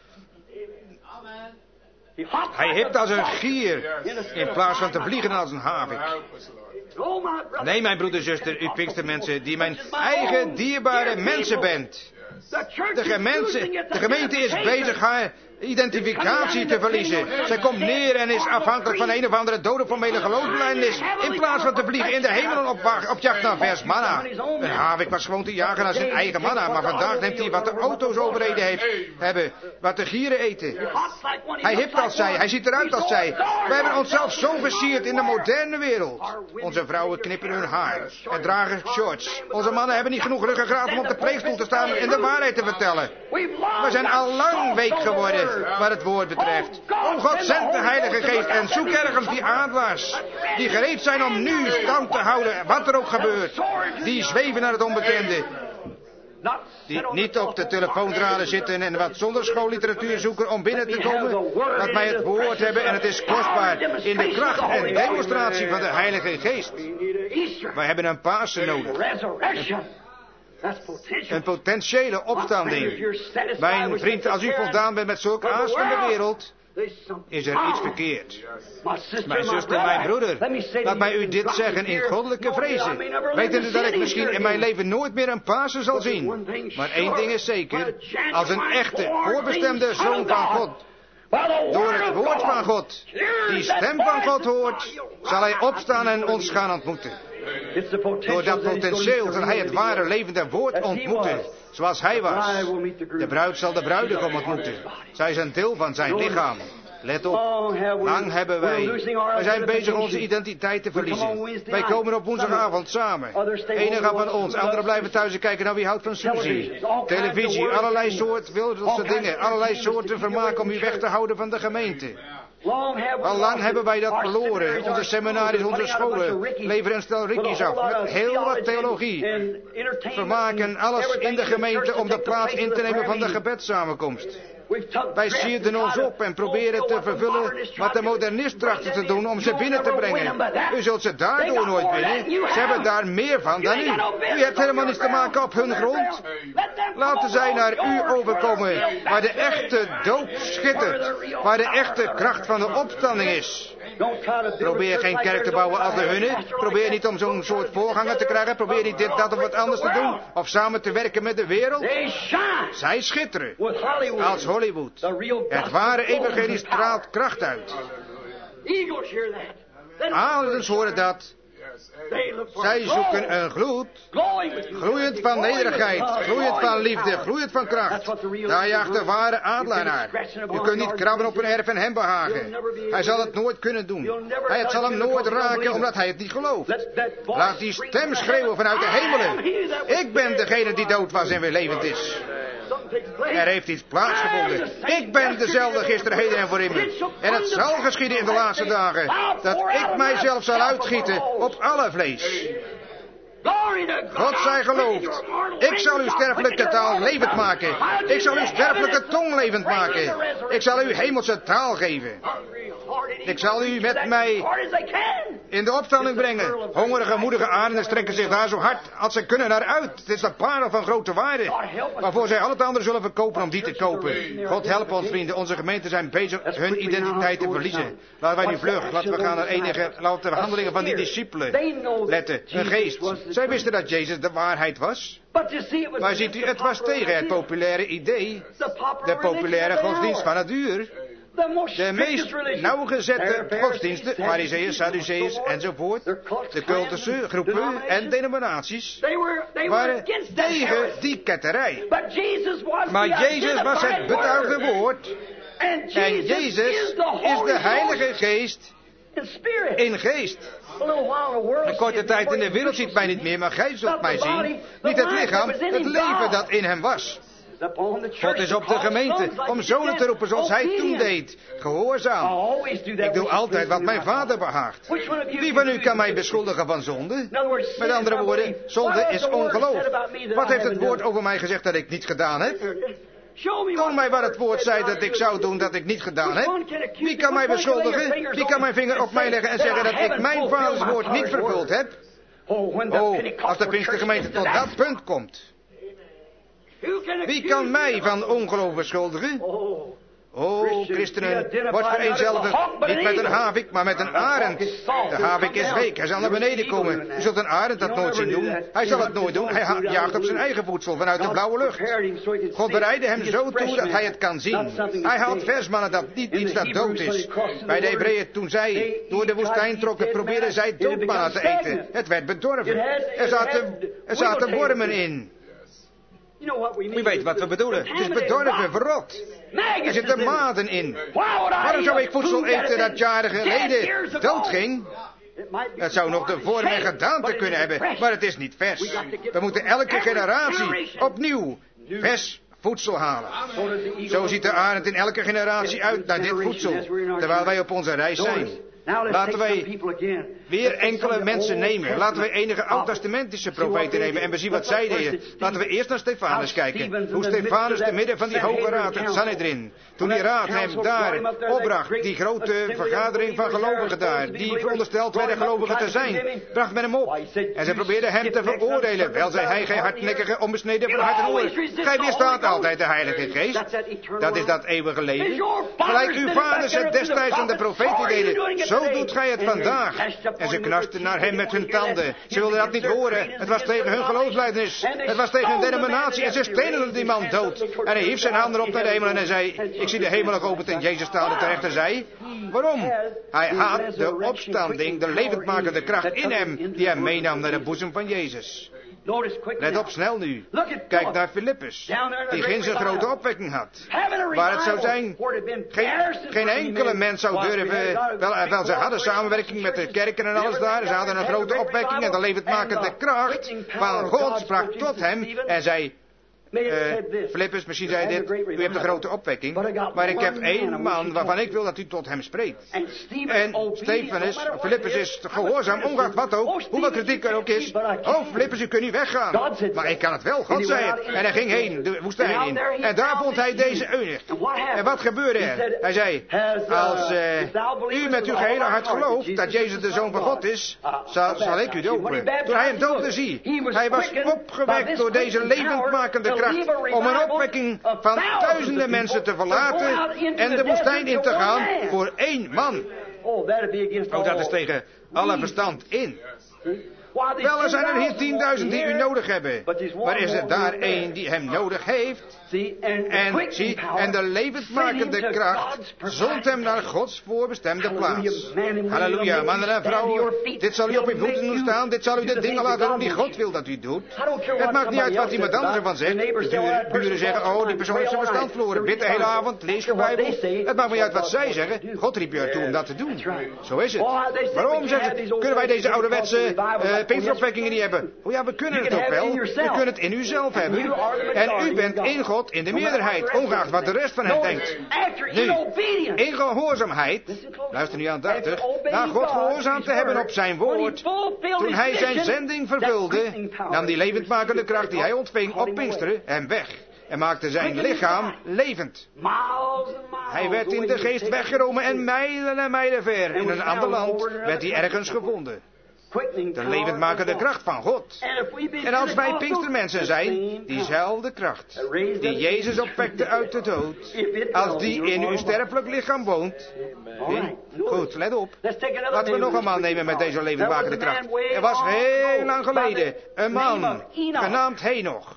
Hij hipt als een gier in plaats van te vliegen als een havik. Nee, mijn broeder en zuster, u Pinkstermensen, die mijn eigen dierbare mensen bent. De gemeente is bezig haar identificatie te verliezen. Zij komt neer en is afhankelijk van een of andere dode formele geloofsbelijdenis, in plaats van te vliegen in de hemel op jacht naar vers manna. Een havik was gewoon te jagen naar zijn eigen manna, maar vandaag neemt hij wat de auto's overreden hebben, wat de gieren eten. Hij hipt als zij, hij ziet eruit als zij. Wij hebben onszelf zo versierd in de moderne wereld. Onze vrouwen knippen hun haar en dragen shorts. Onze mannen hebben niet genoeg ruggengraat om op de preekstoel te staan en de waarheid te vertellen. We zijn al lang week geworden wat het woord betreft. O God, zend de Heilige Geest en zoek ergens die adelaars, die gereed zijn om nu stand te houden, wat er ook gebeurt. Die zweven naar het onbekende. Die niet op de telefoondraden zitten en wat zonder schoolliteratuur zoeken om binnen te komen. Dat wij het woord hebben en het is kostbaar in de kracht en demonstratie van de Heilige Geest. Wij hebben een Pasen nodig. Een potentiële opstanding. Mijn vriend, als u voldaan bent met zulke aas van de wereld, is er iets verkeerd. Mijn zuster, mijn broeder, laat mij u dit zeggen in goddelijke vrezen. Wetende dat ik misschien in mijn leven nooit meer een Pasen zal zien. Maar één ding is zeker, als een echte, voorbestemde zoon van God, door het woord van God, die stem van God hoort, zal hij opstaan en ons gaan ontmoeten. Door dat potentieel zal hij het ware levende woord ontmoeten, zoals hij was. De bruid zal de bruidegom ontmoeten. Zij is een deel van zijn lichaam. Let op, lang hebben wij zijn bezig onze identiteit te verliezen. Wij komen op woensdagavond samen. Enigen van ons, anderen blijven thuis en kijken naar wie houdt van Susie. Televisie, allerlei soorten wereldse dingen, allerlei soorten vermaak om u weg te houden van de gemeente. Al lang hebben wij dat verloren. Onze seminaries, onze scholen leveren een stel rikkies af. Met heel wat theologie. Vermaak en alles in de gemeente om de plaats in te nemen van de gebedssamenkomst. Wij sierden ons op en proberen te vervullen wat de modernist trachtte te doen om ze binnen te brengen. U zult ze daardoor nooit binnen. Ze hebben daar meer van dan u. U hebt helemaal niets te maken op hun grond. Laten zij naar u overkomen, waar de echte doop schittert, waar de echte kracht van de opstanding is. Probeer geen kerk te bouwen als de hunne. Probeer niet om zo'n soort voorganger te krijgen. Probeer niet dit, dat of wat anders te doen. Of samen te werken met de wereld. Zij schitteren als Hollywood. Het ware evangelie straalt kracht uit. Arends horen dat. Zij zoeken een gloed, gloeiend van nederigheid, gloeiend van liefde, gloeiend van kracht. Daar jaagt de ware adelaar naar. U kunt niet krabben op een erf en hem behagen. Hij zal het nooit kunnen doen. Het zal hem nooit raken, omdat hij het niet gelooft. Laat die stem schreeuwen vanuit de hemelen. Ik ben degene die dood was en weer levend is. Er heeft iets plaatsgevonden. Ik ben dezelfde gisteren, heden en voor immer. En het zal geschieden in de laatste dagen dat ik mijzelf zal uitgieten op alle vlees. God zij geloofd. Ik zal uw sterfelijke taal levend maken. Ik zal uw sterfelijke tong levend maken. Ik zal u hemelse taal geven. Ik zal u met mij in de opstanding brengen. Hongerige, moedige arenden strekken zich daar zo hard als ze kunnen naar uit. Het is de parel van grote waarde, waarvoor zij al het andere zullen verkopen om die te kopen. God help ons, vrienden. Onze gemeenten zijn bezig hun identiteit te verliezen. Laten wij nu vlug. Laten we gaan naar de handelingen van die discipelen letten. Een geest. Zij wisten dat Jezus de waarheid was. Maar ziet u, het was tegen het populaire idee, de populaire godsdienst van het uur. De meest nauwgezette godsdiensten, Farizeeën, Sadduceeën enzovoort, de cultische groepen en denominaties, waren tegen die ketterij. Maar Jezus was het betuigde woord. En Jezus is de Heilige Geest in geest. Een korte tijd in de wereld ziet mij niet meer, maar gij zult mij zien. Niet het lichaam, het leven dat in hem was. God is op de gemeente om zonen te roepen zoals hij toen deed. Gehoorzaam. Ik doe altijd wat mijn Vader behaagt. Wie van u kan mij beschuldigen van zonde? Met andere woorden, zonde is ongeloof. Wat heeft het woord over mij gezegd dat ik niet gedaan heb? Toon mij wat het woord zei dat ik zou doen dat ik niet gedaan heb. Wie kan mij beschuldigen? Wie kan mijn vinger op mij leggen en zeggen dat ik mijn vaders woord niet vervuld heb? Als de Pinkstergemeente tot dat punt komt. Wie kan mij van ongeloof beschuldigen? O, christenen, wordt vereenzelvigd, niet met een havik, maar met een arend. De havik is week, hij zal naar beneden komen. U zult een arend dat nooit zien doen. Hij zal het nooit doen, hij jaagt op zijn eigen voedsel vanuit de blauwe lucht. God bereidde hem zo toe dat hij het kan zien. Hij haalt versmannen dat niet iets dat dood is. Bij de Hebreeën toen zij door de woestijn trokken, probeerden zij doodmannen te eten. Het werd bedorven. Er zaten wormen in. U weet wat we bedoelen. Het is bedorven, verrot. Er zitten maden in. Waarom zou ik voedsel eten dat jaren geleden doodging? Het zou nog de vorm en gedaante kunnen hebben, maar het is niet vers. We moeten elke generatie opnieuw vers voedsel halen. Zo ziet de arend in elke generatie uit naar dit voedsel, terwijl wij op onze reis zijn. Laten wij weer enkele mensen nemen. Laten we enige oud-testamentische profeten nemen en we zien wat zij deden. Laten we eerst naar Stefanus kijken. Hoe Stefanus te midden van die hoge raad, het Sanhedrin, toen die raad hem daar opbracht, die grote vergadering van gelovigen daar, die verondersteld werden gelovigen te zijn, bracht men hem op. En zij probeerden hem te veroordelen. Wel zei hij, gij hardnekkige, onbesneden van hart en oor. Gij weerstaat altijd de Heilige Geest. Dat is dat eeuwige leven. Gelijk uw vaders het destijds aan de profeten deden, zo doet gij het vandaag. En ze knarsten naar hem met hun tanden. Ze wilden dat niet horen. Het was tegen hun geloofsbelijdenis. Het was tegen hun denominatie. En ze stenigden die man dood. En hij hief zijn handen op naar de hemel en hij zei, ik zie de hemel geopend en Jezus staalde terecht en zei, waarom? Hij had de opstanding, de levendmakende kracht in hem, die hem meenam naar de boezem van Jezus. Let op, snel nu. Kijk naar Filippus, die ginds een grote opwekking had. Waar het zou zijn, geen enkele mens zou durven, wel ze hadden samenwerking met de kerken en alles daar. Ze hadden een grote opwekking en de levendmakende kracht van God sprak tot hem en zei, Filippus, misschien zei dit, u hebt een grote opwekking, maar ik heb één man waarvan ik wil dat u tot hem spreekt. En Filippus is gehoorzaam, ongeacht wat ook, hoeveel kritiek er ook is. Oh, Filippus, u kunt niet weggaan. Maar ik kan het wel, God zei het. En hij ging heen, de woestijn in. En daar vond hij deze eunuch. En wat gebeurde er? Hij zei, als u met uw gehele hart gelooft dat Jezus de Zoon van God is, zal ik u dopen. Toen hij hem doopte, zie, hij was opgewekt door deze levendmakende kracht om een opwekking van duizenden mensen te verlaten en de woestijn in te gaan voor één man. Oh, dat is tegen alle verstand in. Wel, er zijn er hier 10.000 die u nodig hebben. Maar is er daar één die hem nodig heeft? En de levendmakende kracht zond hem naar Gods voorbestemde plaats. Halleluja, mannen en vrouwen. Dit zal u op uw voeten doen staan. Dit zal u de dingen laten doen die God wil dat u doet. Het maakt niet uit wat iemand anders ervan zegt. De buren zeggen, oh, die persoon heeft zijn verstand verloren. Bid de hele avond, lees de Bijbel. Het maakt niet uit wat zij zeggen. God riep je ertoe om dat te doen. Zo is het. Waarom, zeggen ze, kunnen wij deze ouderwetse Pinksteropwekkingen niet hebben. Oh ja, we kunnen het ook wel. We kunnen het in uzelf hebben. En u bent in God in de meerderheid, ongeacht wat de rest van hen denkt. Nu, in gehoorzaamheid, luister nu aandachtig, na God gehoorzaam te hebben op zijn woord, toen hij zijn zending vervulde, nam die levendmakende kracht die hij ontving op Pinksteren hem weg. En maakte zijn lichaam levend. Hij werd in de geest weggenomen en mijlen ver. In een ander land werd hij ergens gevonden. De levendmakende kracht van God. En als wij Pinkstermensen zijn, diezelfde kracht die Jezus opwekte uit de dood, als die in uw sterfelijk lichaam woont. Goed, let op. Laten we nog een man nemen met deze levendmakende kracht. Er was heel lang geleden een man, genaamd Henoch.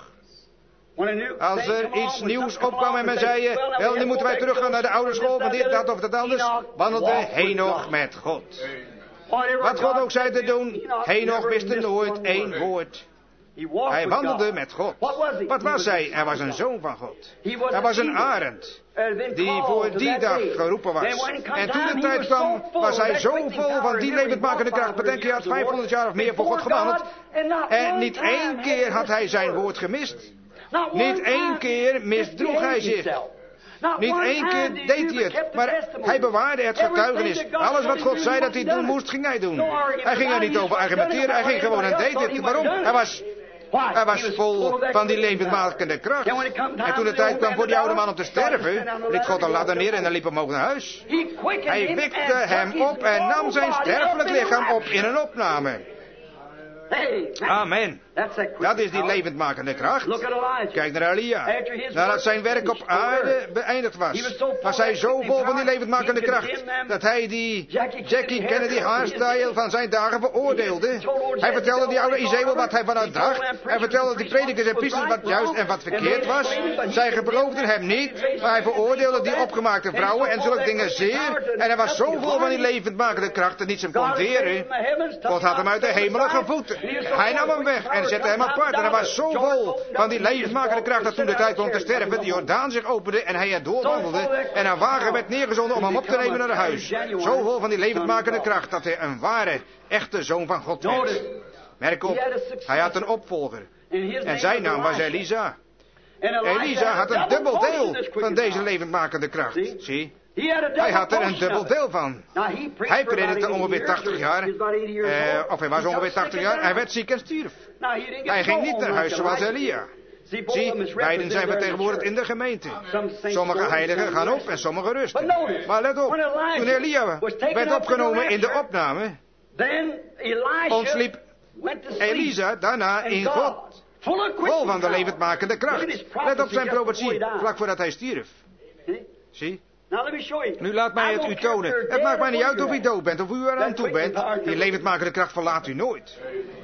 Als er iets nieuws opkwam en men zei, wel, nu moeten wij teruggaan naar de oude school van dit, dat of dat anders, wandelde Henoch met God. Wat God ook zei te doen, Henoch wist er nooit één woord. Hij wandelde met God. Wat was hij? Hij was een zoon van God. Hij was een arend, die voor die dag geroepen was. En toen de tijd kwam, was hij zo vol van die levendmakende kracht. Bedenk, hij had 500 jaar of meer voor God gewandeld. En niet één keer had hij zijn woord gemist. Niet één keer misdroeg hij zich. Niet één keer deed hij het, maar hij bewaarde het getuigenis. Alles wat God zei dat hij doen moest, ging hij doen. Hij ging er niet over argumenteren, hij ging gewoon en deed het. Waarom? Hij was vol van die levendmakende kracht. En toen de tijd kwam voor die oude man om te sterven, liet God een ladder neer en dan liep hem ook naar huis. Hij wekte hem op en nam zijn sterfelijk lichaam op in een opname. Amen. Dat is die levendmakende kracht. Kijk naar Elia. Nadat zijn werk op aarde beëindigd was hij zo vol van die levendmakende kracht, dat hij die Jackie Kennedy haarstyle van zijn dagen veroordeelde. Hij vertelde die oude Izebel wat hij vanuit dacht. Hij vertelde die predikers en priesters wat juist en wat verkeerd was. Zij geloofden hem niet, maar hij veroordeelde die opgemaakte vrouwen en zulke dingen zeer. En hij was zo vol van die levendmakende kracht dat niets hem kon deren. God had hem uit de hemelen gevoed. Hij nam hem weg en zette hem apart. En hij was zo vol van die levensmakende kracht dat toen de tijd kwam te sterven, de Jordaan zich opende en hij er doorwandelde. En een wagen werd neergezonden om hem op te nemen naar huis. Zo vol van die levensmakende kracht dat hij een ware, echte zoon van God werd. Merk op, hij had een opvolger. En zijn naam was Elisa. Elisa had een dubbel deel van deze levendmakende kracht. Zie? Hij had er een dubbel deel van. Hij predikte ongeveer 80 jaar. Of hij was ongeveer 80 jaar. Hij werd ziek en stierf. Hij ging niet naar huis zoals Elia. Zie, beiden zijn vertegenwoordigd in de gemeente. Sommige heiligen gaan op en sommige rusten. Maar let op, toen Elia werd opgenomen in de opname, ontsliep Elisa daarna in God. Vol van de levendmakende kracht. Let op zijn profetie, vlak voordat hij stierf. Zie? Nu laat mij het u tonen. Het maakt mij niet uit of u dood bent of u eraan toe bent. Die levendmakende kracht verlaat u nooit.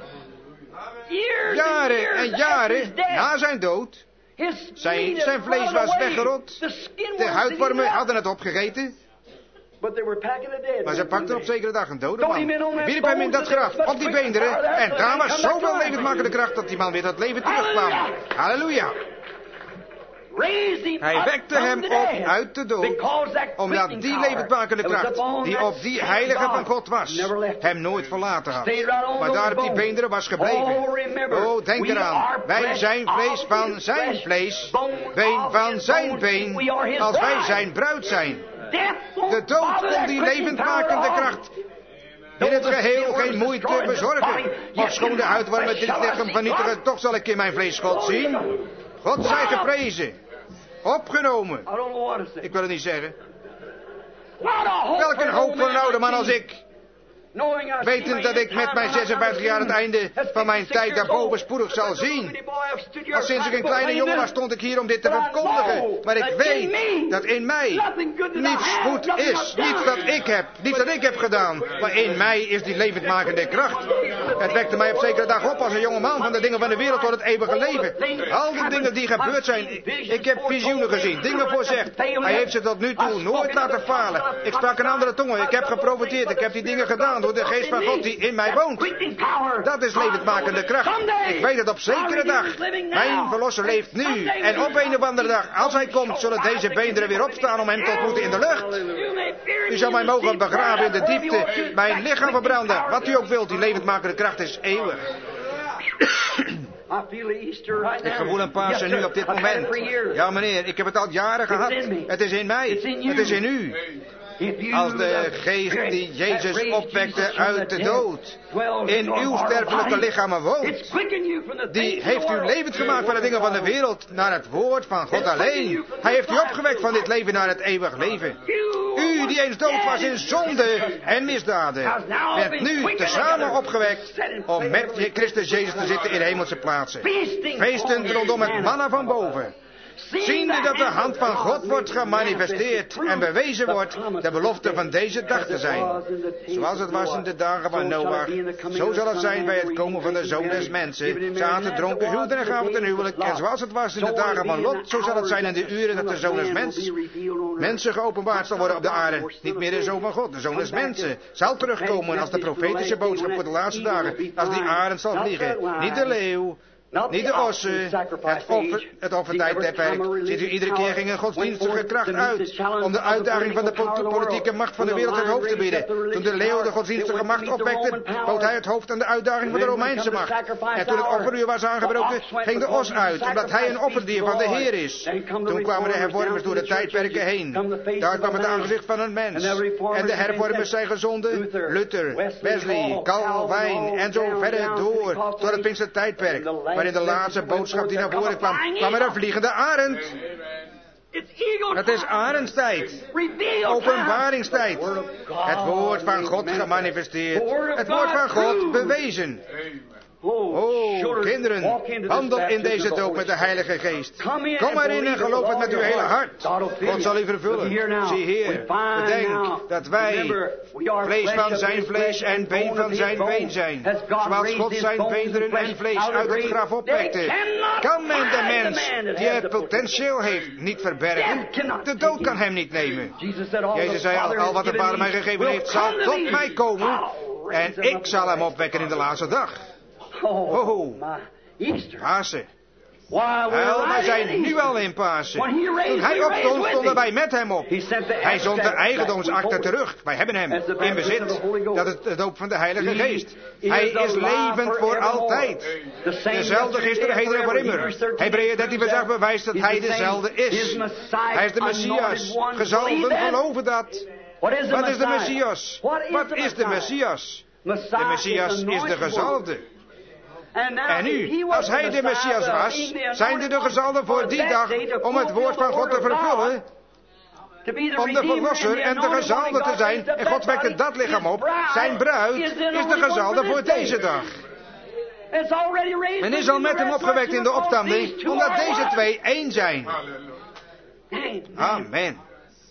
Jaren en jaren na zijn dood. Zijn vlees was weggerot. De huidwormen hadden het opgegeten. Maar ze pakten op zekere dag een dode man. Wierp hem in dat graf, op die beenderen. En daar was zoveel levendmakende kracht dat die man weer tot leven terugkwam. Halleluja. Hij wekte hem op uit de dood, omdat die levendmakende kracht, die op die heilige van God was, hem nooit verlaten had. Maar daar op die beenderen was gebleven. Oh, denk eraan, wij zijn vlees van zijn vlees, been van zijn been, als wij zijn bruid zijn. De dood kon die levendmakende kracht in het geheel geen moeite bezorgen. Ofschoon de huidwormen dit lichaam vernietigen, toch zal ik in mijn vlees God zien. God zij geprezen. Opgenomen. Ik wil het niet zeggen. Welk een hoop voor een oude man als ik. Wetend dat ik met mijn 56 jaar het einde van mijn tijd daarboven spoedig zal zien. Al sinds ik een kleine jongen was, stond ik hier om dit te verkondigen. Maar ik weet dat in mij niets goed is. Niets dat ik heb. Niets dat ik heb gedaan. Maar in mij is die levendmakende kracht. Het wekte mij op zekere dag op als een jonge man van de dingen van de wereld tot het eeuwige leven. Al die dingen die gebeurd zijn. Ik heb visioenen gezien. Dingen voorzegd. Hij heeft ze tot nu toe nooit laten falen. Ik sprak in andere tongen. Ik heb geprofeteerd. Ik heb die dingen gedaan door de geest van God die in mij woont. Dat is levendmakende kracht. Ik weet het op zekere dag. Mijn verlosser leeft nu. En op een of andere dag, als hij komt, zullen deze beenderen weer opstaan om hem te ontmoeten in de lucht. U zal mij mogen begraven in de diepte. Mijn lichaam verbranden. Wat u ook wilt, die levendmakende de kracht is eeuwig. Ik gevoel een Pasen nu op dit moment. Ja meneer, ik heb het al jaren gehad. Het is in mij. Het is in u. Als de geest die Jezus opwekte uit de dood in uw sterfelijke lichamen woont, die heeft u levend gemaakt van de dingen van de wereld naar het woord van God alleen. Hij heeft u opgewekt van dit leven naar het eeuwig leven. U die eens dood was in zonde en misdaden, bent nu tezamen opgewekt om met Christus Jezus te zitten in hemelse plaatsen. Feestend rondom het manna van boven. Ziende dat de hand van God wordt gemanifesteerd en bewezen wordt de belofte van deze dag te zijn. Zoals het was in de dagen van Noach, zo zal het zijn bij het komen van de Zoon des Mensen. Ze aten, dronken, huwden en gaven ten huwelijk. En zoals het was in de dagen van Lot, zo zal het zijn in de uren dat de Zoon des Mensen geopenbaard zal worden op de aarde. Niet meer de Zoon van God, de Zoon des Mensen zal terugkomen als de profetische boodschap voor de laatste dagen. Als die arend zal vliegen, niet de leeuw. Niet de ossen, het offertijdperk. Ziet u, iedere keer ging een godsdienstige kracht uit om de uitdaging van de politieke macht van de wereld het hoofd te bieden. Toen de leeuw de godsdienstige macht opwekte, bood hij het hoofd aan de uitdaging van de Romeinse macht. En toen het offeruur was aangebroken, ging de os uit, omdat hij een offerdier van de Heer is. Toen kwamen de hervormers door de tijdperken heen. Daar kwam het aangezicht van een mens. En de hervormers zijn gezonden. Luther, Wesley, Calvijn en zo verder door tot het Pinkstertijdperk. Maar in de laatste boodschap die naar voren kwam, kwam er een vliegende arend. Het is arendstijd. Openbaringstijd. Het woord van God gemanifesteerd. Het woord van God bewezen. Oh, kinderen, wandel in deze doop met de Heilige Geest. Kom erin en geloof het met uw hele hart. God zal u vervullen. Zie hier, bedenk dat wij vlees van zijn vlees en been van zijn been zijn. Zoals God zijn beenderen en vlees uit het graf opwekte, kan men de mens die het potentieel heeft niet verbergen. De dood kan hem niet nemen. Jezus zei al wat de Vader mij gegeven heeft zal tot mij komen en ik zal hem opwekken in de laatste dag. Oh, Pasen. Wel, wij zijn nu al in Pasen. Toen hij opstond, stonden wij met hem op. Hij zond de eigendomsakte terug. Wij hebben hem in bezit. Dat is de doop van de Heilige Geest. Hij is levend voor altijd. Dezelfde gisteren, heden en voor immer. Hebreeën 13 vers 8 bewijst dat hij dezelfde is. Hij is de Messias. Gezalfden geloven dat. Wat is de Messias? Wat is de Messias? De Messias is de gezalfde. En nu, als hij de Messias was, zijn er de gezalden voor die dag om het woord van God te vervullen, om de verlosser en de gezalde te zijn. En God wekte dat lichaam op. Zijn bruid is de gezalde voor deze dag. Men is al met hem opgewekt in de opstanding, omdat deze twee één zijn. Amen.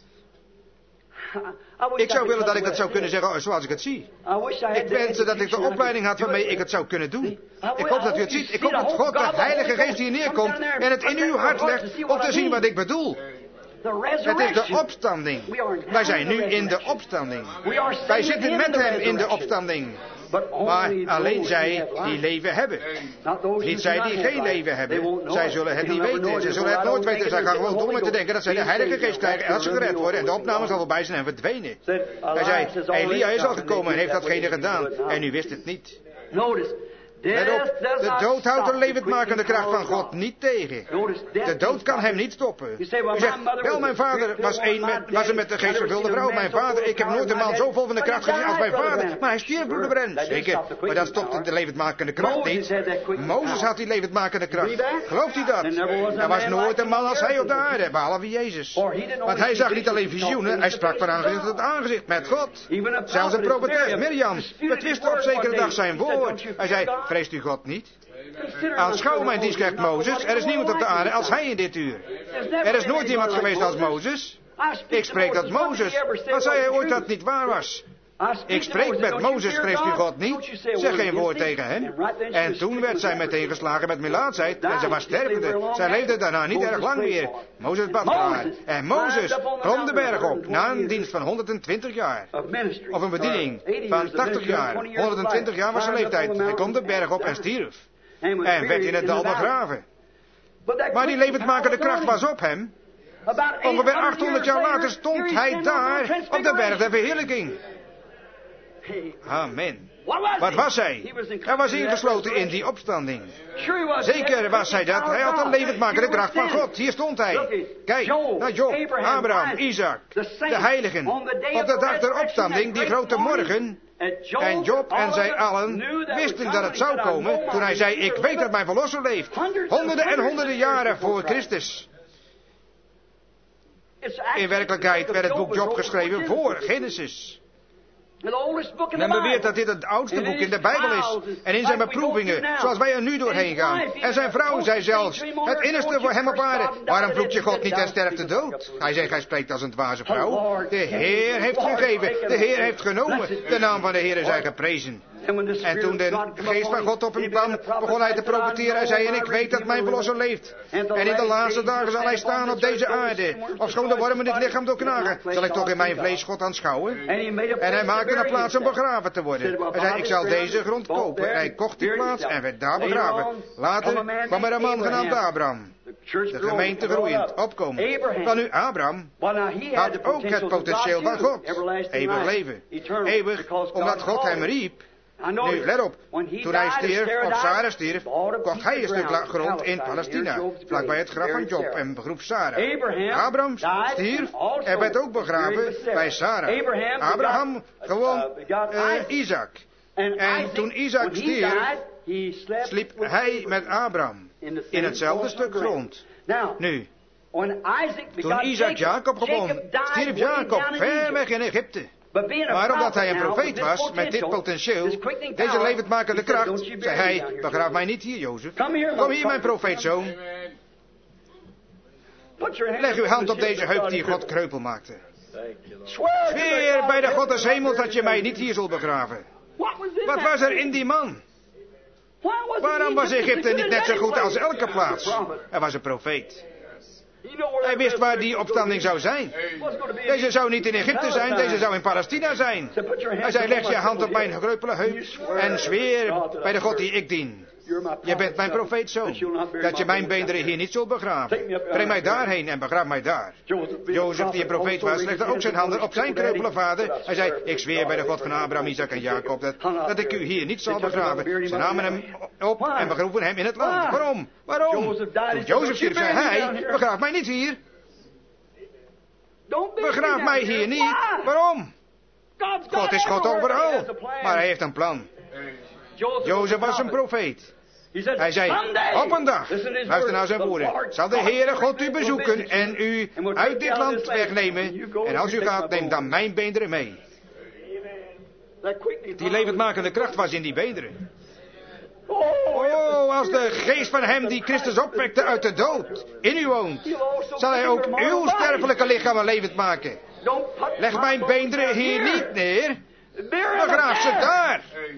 Ik zou willen dat ik dat zou kunnen zeggen zoals ik het zie. Ik wens dat ik de opleiding had waarmee ik het zou kunnen doen. Ik hoop dat u het ziet. Ik hoop dat God, de Heilige Geest hier neerkomt en het in uw hart legt om te zien wat ik bedoel. Het is de opstanding. Wij zijn nu in de opstanding. Wij zitten met hem in de opstanding. Maar alleen zij die leven hebben. Niet zij die geen leven hebben. Zij zullen het niet weten. Ze zullen het nooit weten. Zij gaan gewoon door met te denken dat zij de Heilige Geest krijgen en dat ze gered worden. En de opname zal voorbij zijn en verdwenen. Hij zei, Elia is al gekomen en heeft datgene gedaan. En u wist het niet. Let op, de dood houdt de levendmakende kracht van God niet tegen. De dood kan hem niet stoppen. U zegt, wel mijn vader was er met de geest vervulde vrouw. Mijn vader, ik heb nooit een man zo vol van de kracht gezien als mijn vader. Maar hij stierf, broeder Bren. Zeker, maar dat stopte de levendmakende kracht niet. Mozes had die levendmakende kracht. Gelooft u dat? Er was nooit een man als hij op de aarde, behalve Jezus. Want hij zag niet alleen visioenen, hij sprak van aangezicht tot aangezicht met God. Zelfs een profetes, Mirjam, betwiste op zekere dag zijn woord. Hij zei, vreest u God niet? Aanschouw mijn dienstknecht Mozes. Er is niemand op de aarde als hij in dit uur. Er is nooit iemand geweest als Mozes. Ik spreek tot Mozes. Wat zei hij ooit dat niet waar was? Ik spreek met Mozes, vreest u God niet? Zeg geen woord tegen hem. En toen werd zij meteen geslagen met melaatsheid en ze was stervende. Zij leefde daarna niet erg lang meer. Mozes bad voor haar. En Mozes klom de berg op na een dienst van 120 jaar. Of een bediening van 80 jaar. 120 jaar was zijn leeftijd. Hij klom de berg op en stierf. En werd in het dal begraven. Maar die levendmakende kracht was op hem. Ongeveer 800 jaar later stond hij daar op de berg der verheerlijking. Amen. Wat was hij? Hij was ingesloten in die opstanding. Zeker was hij dat. Hij had een levendmakende kracht van God. Hier stond hij. Kijk naar Job, Abraham, Isaac, de heiligen. Op de dag der opstanding, die grote morgen. En Job en zij allen wisten dat het zou komen toen hij zei, ik weet dat mijn verlosser leeft. Honderden en honderden jaren voor Christus. In werkelijkheid werd het boek Job geschreven voor Genesis. Men beweert dat dit het oudste boek in de Bijbel is. En in zijn beproevingen, zoals wij er nu doorheen gaan. En zijn vrouw zei zelfs, het innerste voor hem op aarde. Waarom vloekt je God niet en sterft de dood? Hij zegt, hij spreekt als een dwaze vrouw. De Heer heeft gegeven, de Heer heeft genomen. De naam van de Heer zij geprezen. En toen de geest van God op hem kwam, begon hij te profeteren en zei, en ik weet dat mijn verlosser leeft. En in de laatste dagen zal hij staan op deze aarde. Ofschoon de wormen dit lichaam doorknagen, zal ik toch in mijn vlees God aanschouwen. En hij maakte een plaats om begraven te worden. Hij zei, ik zal deze grond kopen. Hij kocht die plaats en werd daar begraven. Later kwam er een man genaamd Abraham. De gemeente groeiend, opkomen. Van nu, Abraham had ook het potentieel van God. Eeuwig leven. Eeuwig, omdat God hem riep. Nu, let op. Toen hij stierf, of Sarah stierf, kocht hij een stuk grond in Palestina, vlakbij het graf van Job, en begroef Sarah. Abraham stierf en werd ook begraven bij Sarah. Abraham gewoon Isaac. En toen Isaac stierf, sliep hij met Abraham in hetzelfde stuk grond. Nu, toen Isaac Jacob gewon, stierf Jacob ver weg in Egypte. Maar omdat hij een profeet was, met dit potentieel, deze levendmakende kracht, zei hij, begraaf mij niet hier, Jozef. Kom hier, mijn profeetzoon. Leg uw hand op deze heup die God kreupel maakte. Zweer bij de God des hemels dat je mij niet hier zult begraven. Wat was er in die man? Waarom was Egypte niet net zo goed als elke plaats? Hij was een profeet. Hij wist waar die opstanding zou zijn. Deze zou niet in Egypte zijn, deze zou in Palestina zijn. Hij zei, leg je hand op mijn gekreupele heup en zweer bij de God die ik dien. Je bent mijn profeetzoon, dat je mijn beenderen hier niet zult begraven. Breng mij daarheen en begraaf mij daar. Jozef, die een profeet was, legde ook zijn handen op zijn kreupele vader. Hij zei, ik zweer bij de God van Abraham, Isaac en Jacob dat ik u hier niet zal begraven. Ze namen hem op en begroeven hem in het land. Waarom? Waarom? Toen Jozef stierf, zei hij, begraaf mij niet hier. Begraaf mij hier niet. Waarom? God is God overal, maar hij heeft een plan. Jozef was een profeet. Hij zei, op een dag, luister naar zijn woorden, zal de Heere God u bezoeken en u uit dit land wegnemen. En als u gaat, neem dan mijn beenderen mee. Die levendmakende kracht was in die beenderen. Oh, als de geest van hem die Christus opwekte uit de dood in u woont, zal hij ook uw sterfelijke lichaam levend maken. Leg mijn beenderen hier niet neer, begraaf ze daar.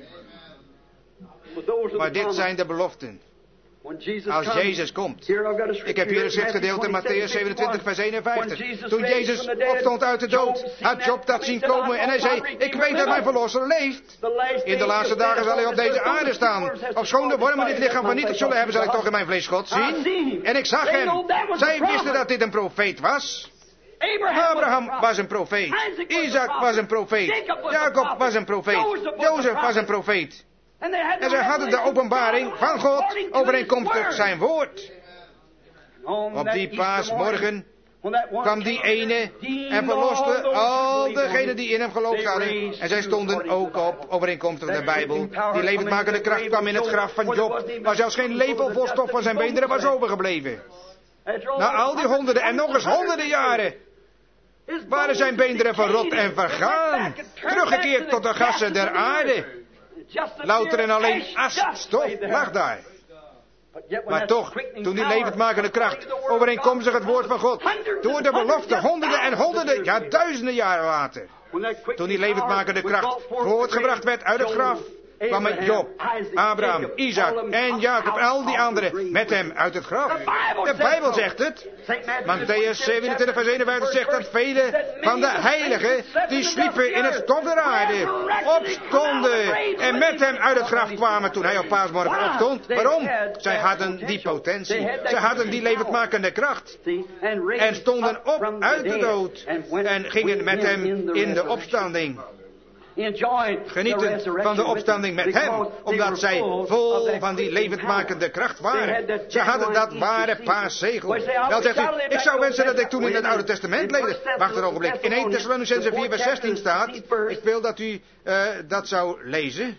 Maar dit zijn de beloften. Als Jezus komt. Ik heb hier een schriftgedeelte in Mattheüs 27 vers 51. Toen Jezus opstond uit de dood, had Job dat zien komen en hij zei, ik weet dat mijn verlosser leeft. In de laatste dagen zal hij op deze aarde staan. Ofschoon de wormen dit lichaam vernietigd zullen hebben, zal ik toch in mijn vlees God zien. En ik zag hem. Zij wisten dat dit een profeet was. Abraham was een profeet. Isaac was een profeet. Jacob was een profeet. Jozef was een profeet. En zij hadden de openbaring van God overeenkomstig zijn woord. Op die paasmorgen kwam die ene en verloste al degenen die in hem geloofd hadden. En zij stonden ook op overeenkomstig de Bijbel. Die levendmakende kracht kwam in het graf van Job, waar zelfs geen lepel vol stof van zijn beenderen was overgebleven. Na al die honderden en nog eens honderden jaren waren zijn beenderen verrot en vergaan, teruggekeerd tot de gassen der aarde. Louter en alleen asstof lag daar. Maar toch, toen die levendmakende kracht overeenkomstig het woord van God, door de belofte honderden en honderden, ja duizenden jaren later, toen die levendmakende kracht voortgebracht werd uit het graf, kwam met Job, Abraham, Isaac en Jacob en al die anderen met hem uit het graf. De Bijbel zegt het. Mattheüs 27 vers 51 zegt dat velen van de heiligen die sliepen in het stof der aarde opstonden en met hem uit het graf kwamen toen hij op paasmorgen opstond. Waarom? Zij hadden die potentie. Zij hadden die levendmakende kracht. En stonden op uit de dood en gingen met hem in de opstanding. genieten van de opstanding met hem, omdat zij vol van die levendmakende kracht waren. Ze hadden dat ware paaszegel. Wel zegt u, ik zou wensen dat ik toen in het Oude Testament leefde. Wacht een ogenblik. In 1 Thessalonicenzen 4 vers 16 staat, ik wil dat u dat zou lezen.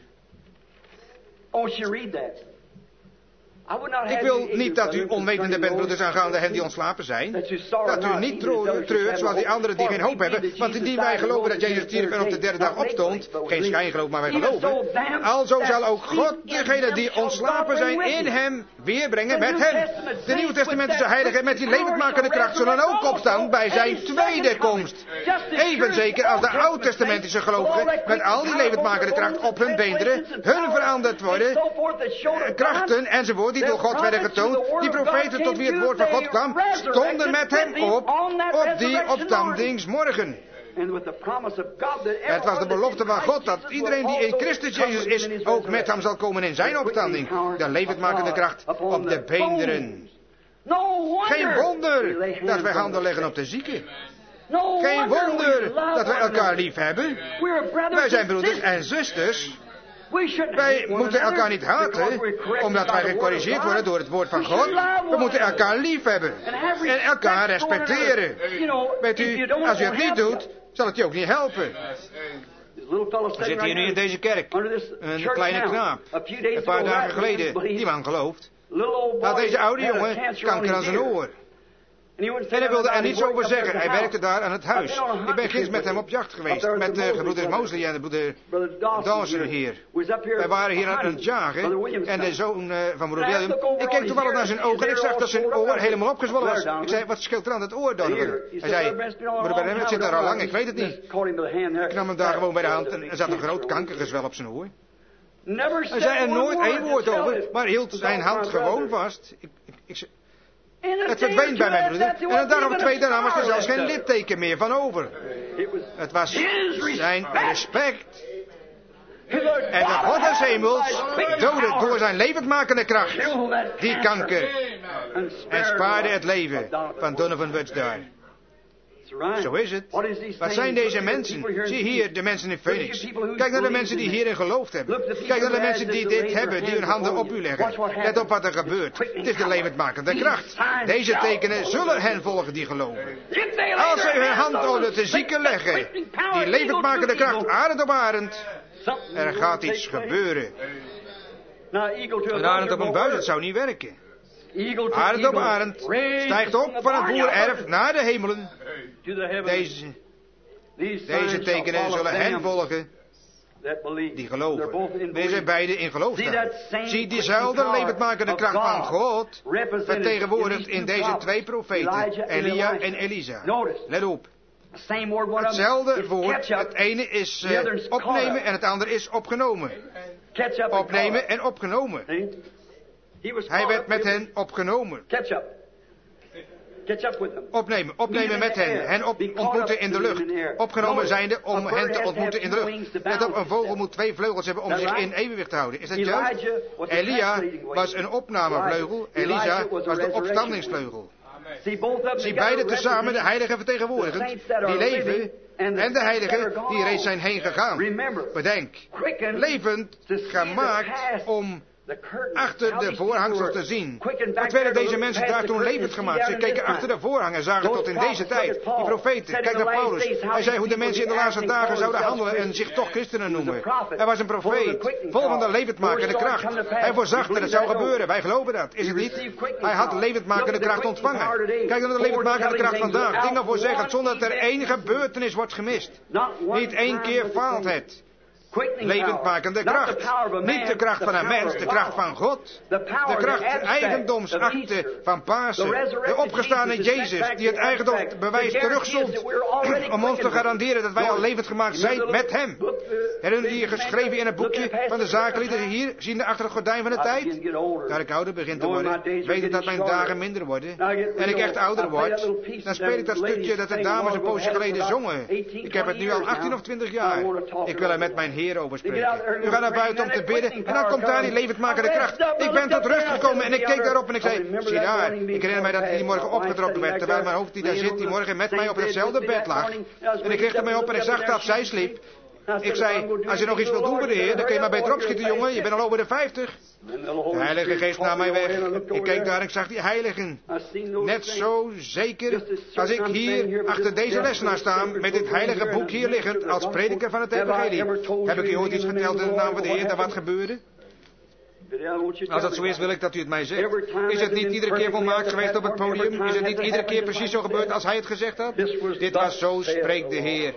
Ik wil niet dat u onwetende bent, broeders, aangaande hen die ontslapen zijn. Dat u niet treurt zoals die anderen die geen hoop hebben. Want indien wij geloven dat Jezus stierf en op de derde dag opstond, geen schijngeloof, maar wij geloven. Alzo zal ook God degenen die ontslapen zijn in hem weerbrengen met hem. De Nieuwe Testamentische heiligen met die levendmakende kracht zullen ook opstaan bij zijn tweede komst. Even zeker als de Oud-Testamentische gelovigen met al die levendmakende kracht op hun beenderen, hun veranderd worden, krachten enzovoort, die door God werden getoond, die profeten tot wie het woord van God kwam, stonden met hem op die opstandingsmorgen. Het was de belofte van God dat iedereen die in Christus Jezus is, ook met hem zal komen in zijn opstanding. De levendmakende kracht op de beenderen. Geen wonder dat wij handen leggen op de zieken. Geen wonder dat wij elkaar lief hebben. Wij zijn broeders en zusters. Wij moeten elkaar niet haten, omdat wij gecorrigeerd worden door het woord van God. We moeten elkaar lief hebben en elkaar respecteren. Weet u, als u het niet doet, zal het je ook niet helpen. We zitten hier nu in deze kerk. Een kleine knaap. Een paar dagen geleden, die man gelooft, had deze oude jongen kanker aan zijn oor. En hij wilde er niets over zeggen. Hij werkte daar aan het huis. Ik ben gisteren met hem op jacht geweest. Met de gebroeders Mosley en de broeder Dawson hier. Wij waren hier aan het jagen. En de zoon van broeder William. Ik keek toevallig naar zijn ogen en ik zag dat zijn oor helemaal opgezwollen was. Ik zei, wat scheelt er aan het oor, Donovan? Hij zei, broeder William, het zit daar al lang, ik weet het niet. Ik nam hem daar gewoon bij de hand en er zat een groot kankergezwel op zijn oor. Hij zei er nooit één woord over, maar hield zijn hand gewoon vast. Het verdween bij mijn broeder. En een dag of twee daarna was er zelfs geen litteken meer van over. Het was zijn respect. En de God des hemels doodde door zijn levendmakende kracht die kanker. En spaarde het leven van Donovan Woods daar. Zo is het. Wat zijn deze mensen? Zie hier de mensen in Phoenix. Kijk naar de mensen die hierin geloofd hebben. Kijk naar de mensen die dit hebben, die hun handen op u leggen. Let op wat er gebeurt. Het is de levendmakende kracht. Deze tekenen zullen hen volgen die geloven. Als zij hun hand onder de zieken leggen, die levendmakende kracht, arend op arend, er gaat iets gebeuren. Een arend op een buis, het zou niet werken. Arend op arend stijgt op van het boererf naar de hemelen. Deze tekenen zullen hen volgen die geloven. Wees er beide in geloof staan. Zie diezelfde levendmakende kracht van God vertegenwoordigd in deze twee profeten, Elia en Elisa. Let op. Hetzelfde woord, het ene is opnemen en het andere is opgenomen. Opnemen en opgenomen. Hij werd met hen opgenomen. Opnemen met hen ontmoeten in de lucht. Opgenomen zijnde om hen te ontmoeten in de lucht. Let op, een vogel moet twee vleugels hebben om zich in evenwicht te houden. Is dat juist? Elia was een opnamevleugel, Elisa was de opstandingsvleugel. Zie beide tezamen de heiligen vertegenwoordigend, die leven, en de heiligen die reeds zijn heen gegaan. Bedenk, levend gemaakt om achter de voorhangsel te zien. Wat werden deze mensen daar toen levend gemaakt? Ze keken achter de voorhang en zagen tot in deze tijd. Die profeten, kijk naar Paulus. Hij zei hoe de mensen in de laatste dagen zouden handelen en zich toch christenen noemen. Hij was een profeet, vol van de levendmakende kracht. Hij voorzag dat het zou gebeuren. Wij geloven dat, is het niet? Hij had de levendmakende kracht ontvangen. Kijk naar de levendmakende kracht vandaag. Dingen voorzeggend zonder dat er één gebeurtenis wordt gemist. Niet één keer faalt het. Levendmakende kracht. Niet de kracht van een mens, de kracht van God. De kracht, eigendomsakte van Pasen. De opgestane Jezus, die het eigendomsbewijs terugzond. Om ons te garanderen dat wij al levend gemaakt zijn met hem. Herinner je geschreven in het boekje van de zakenlieden hier, zien achter het gordijn van de tijd? Daar ik ouder begin te worden, weet ik dat mijn dagen minder worden. En ik echt ouder word, dan speel ik dat stukje dat de dames een poosje geleden zongen. Ik heb het nu al 18 of 20 jaar. Ik wil er met mijn Heer over spreken. U gaat naar buiten om te bidden en dan komt daar die levendmakende kracht. Ik ben tot rust gekomen en ik keek daarop en ik zei, zie daar. Ik herinner mij dat hij die morgen opgetrokken werd, terwijl mijn hoofd die daar zit, die morgen met mij op hetzelfde bed lag. En ik richtte mij op en ik zag dat zij sliep. Ik zei, als je nog iets wilt doen voor de Heer, dan kun je maar beter opschieten, jongen. Je bent al over de 50. De Heilige Geest nam mij weg. Ik keek daar en ik zag die heiligen. Net zo zeker als ik hier achter deze lessenaar sta, met dit heilige boek hier liggend, als prediker van het evangelie. Heb ik u ooit iets verteld in de naam van de Heer dat wat gebeurde? Als dat zo is, wil ik dat u het mij zegt. Is het niet iedere keer volmaakt geweest op het podium? Is het niet iedere keer precies zo gebeurd als hij het gezegd had? Dit was zo, spreekt de Heer.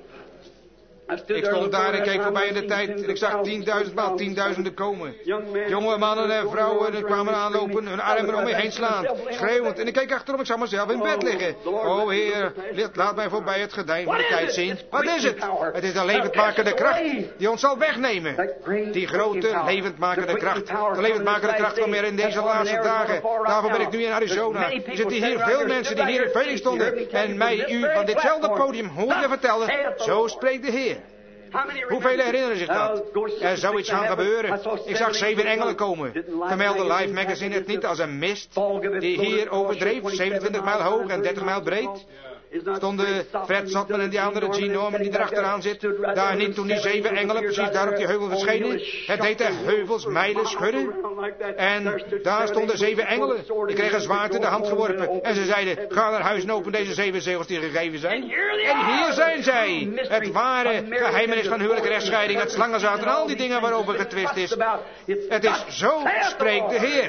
Ik stond daar en keek voorbij in de tijd en ik zag 10.000 maal 10.000 komen. Jonge mannen en vrouwen kwamen aanlopen, hun armen om me heen slaan, schreeuwend. En ik keek achterom, ik zag mezelf in bed liggen. O Heer, laat mij voorbij het gedein van de tijd zien. Wat is het? Het is de levendmakende kracht die ons zal wegnemen. Die grote levendmakende kracht. De levendmakende kracht kwam er in deze laatste dagen. Daarvoor ben ik nu in Arizona. Er zitten hier veel mensen die hier in Phoenix stonden en mij u van ditzelfde podium hoorden vertellen. Zo spreekt de Heer. Hoeveel herinneren zich dat? Er zou iets gaan gebeuren. Ik zag 7 engelen komen. Vermeldde Life Magazine het niet als een mist die hier overdreef, 27 mijl hoog en 30 mijl breed? Stonden Fred Sotman en die andere Gene Norman die erachteraan zit, daar niet toen die 7 engelen precies daar op die heuvel verschenen? Het deed de heuvels mijlen schudden. En daar stonden 7 engelen. Die kregen een zwaard in de hand geworpen. En ze zeiden, ga naar huis en open deze 7 zegels die gegeven zijn. En hier zijn zij. Het ware geheimenis van huwelijke rechtsscheiding, het slangenzaad en al die dingen waarover getwist is. Het is zo, spreekt de Heer.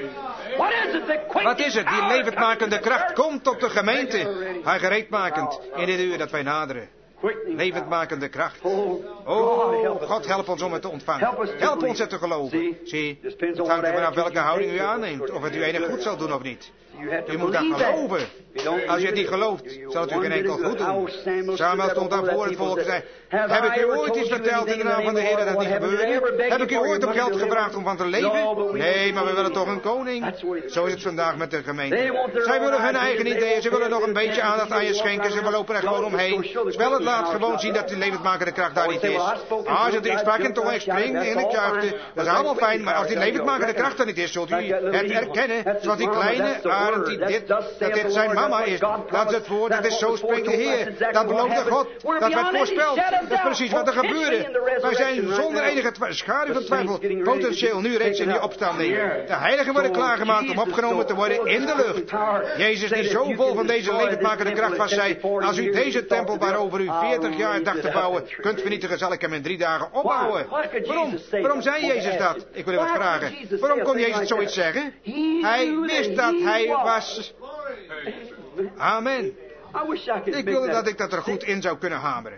Wat is het? Die levendmakende kracht komt op de gemeente. Haar gereedmakend in dit uur dat wij naderen. Levendmakende kracht. Oh, God help ons om het te ontvangen. Help ons het te geloven. Zie, het hangt er vanaf welke houding u aanneemt. Of het u enig goed zal doen of niet. U moet dat geloven. Als je het niet gelooft, zal het u geen enkel goed doen. Samuel stond daar voor het volk en zei, heb ik u ooit iets verteld in de naam van de Heer dat dat niet gebeurde? Heb ik u ooit om geld gevraagd om van te leven? Nee, maar we willen toch een koning. Zo is het vandaag met de gemeente. Zij willen hun eigen ideeën, ze willen nog een beetje aandacht aan je schenken, ze lopen er gewoon omheen. Spel het laat gewoon zien dat die levendmakende kracht daar niet is. Ik sprak in tongen, ik spring en ik juichte. Dat is allemaal fijn, maar als die levendmakende kracht er niet is, zult u het erkennen. Zoals die kleine arend die dat dit zijn mama is. Dat is het woord, dat is zo spreekt de Heer. Dat beloofde God. Dat werd voorspeld. Dat is precies wat er gebeurde. Wij zijn zonder enige schaduw van twijfel potentieel nu reeds in die opstanding. De heiligen worden klaargemaakt om opgenomen te worden in de lucht. Jezus die zo vol van deze levendmakende kracht was, zei, als u deze tempel waarover u 40 jaar dacht te bouwen, kunt vernietigen, zal ik hem in 3 dagen opbouwen. Waarom? Waarom zei Jezus dat? Ik wil u wat vragen. Waarom kon Jezus zoiets zeggen? Hij wist dat hij was. Amen. Ik wilde dat ik dat er goed in zou kunnen hameren.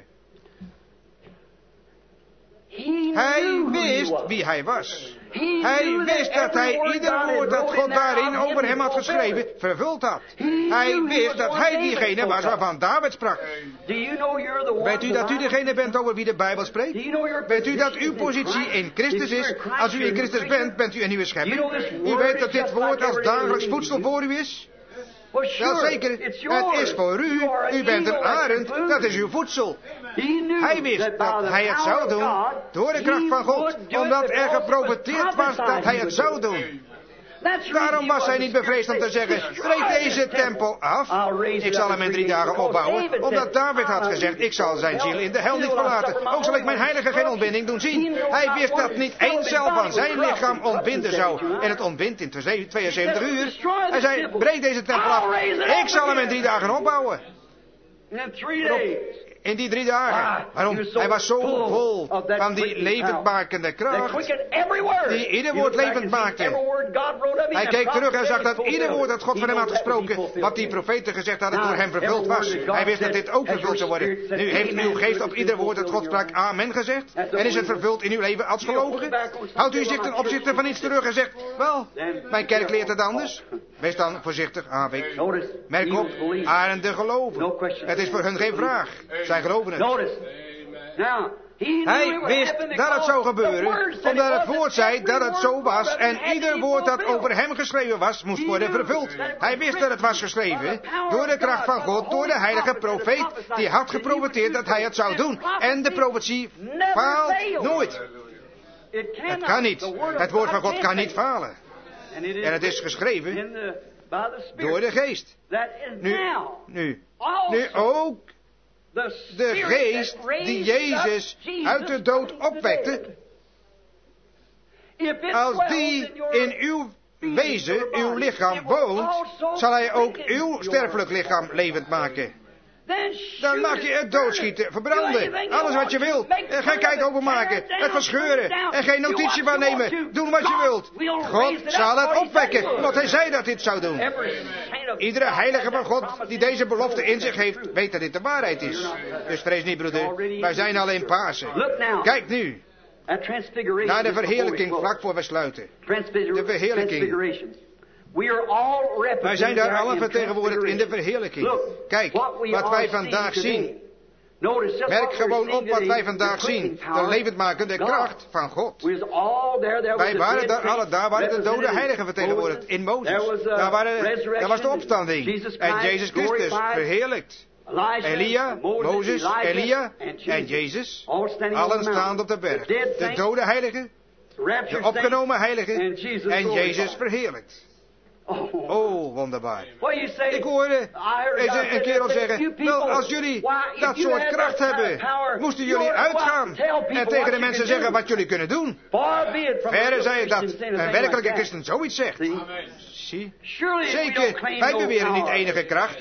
Hij wist wie hij was. Hij wist dat hij ieder woord dat God daarin over hem had geschreven vervuld had. Hij wist dat hij diegene was waarvan David sprak. Weet u dat u degene bent over wie de Bijbel spreekt? Weet u dat uw positie in Christus is? Als u in Christus bent, bent u een nieuwe schepping. U weet dat dit woord als dagelijks voedsel voor u is? Wel zeker, het is voor u. U bent een arend, dat is uw voedsel. Hij wist dat hij het zou doen door de kracht van God, omdat er geprofeteerd was dat hij het zou doen. Daarom was hij niet bevreesd om te zeggen, breek deze tempel af. Ik zal hem in 3 dagen opbouwen. Omdat David had gezegd, ik zal zijn ziel in de hel niet verlaten. Ook zal ik mijn heilige geen ontbinding doen zien. Hij wist dat niet één cel van zijn lichaam ontbinden zou. En het ontbindt in 72 uur. Hij zei, breek deze tempel af. Ik zal hem in 3 dagen opbouwen. In die 3 dagen. Waarom? Hij was zo vol van die levendmakende kracht, die ieder woord levend maakte. Hij keek terug en zag dat ieder woord dat God van hem had gesproken, wat die profeten gezegd hadden, door hem vervuld was. Hij wist dat dit ook vervuld zou worden. Nu heeft uw geest op ieder woord dat God sprak amen gezegd. En is het vervuld in uw leven als gelovige? Houdt u zich ten opzichte van iets terug en zegt, wel, mijn kerk leert het anders. Wees dan voorzichtig, Avik. Merk op, arenden geloven. Het is voor hun geen vraag. Zij geloven het. Hij wist dat het zou gebeuren, omdat het woord zei dat het zo was, en ieder woord dat over hem geschreven was, moest worden vervuld. Hij wist dat het was geschreven, door de kracht van God, door de heilige profeet, die had geprofeteerd dat hij het zou doen. En de profetie faalt nooit. Het kan niet. Het woord van God kan niet falen. En het is geschreven door de geest. Nu ook De geest die Jezus uit de dood opwekte, als die in uw wezen, uw lichaam woont, zal hij ook uw sterfelijk lichaam levend maken. Dan mag je het doodschieten, verbranden, alles wat je wilt. En geen kijk openmaken, het verscheuren en geen notitie van nemen. Doen wat je wilt. God zal het opwekken, want hij zei dat dit zou doen. Iedere heilige van God die deze belofte in zich heeft, weet dat dit de waarheid is. Dus vrees niet, broeder, wij zijn alleen Pasen. Kijk nu naar de verheerlijking vlak voor we sluiten. De verheerlijking. Wij zijn daar allen vertegenwoordigd in de verheerlijking. Kijk, wat wij vandaag zien. Merk gewoon op wat wij vandaag zien. De levendmakende kracht van God. Wij waren daar waren de dode heiligen vertegenwoordigd. In Mozes. Daar was de opstanding. En Jezus Christus verheerlijkt. Elia, Mozes, Elia en Jezus. Allen staand op de berg. De dode heiligen. De opgenomen heiligen. En Jezus verheerlijkt. Oh, wonderbaar. Ik hoorde een kerel zeggen, wel, als jullie dat soort kracht hebben, moesten jullie uitgaan en tegen de mensen zeggen wat jullie kunnen doen. Verre zij dat een werkelijke christen zoiets zegt. Zie? Zeker, wij beweren niet enige kracht,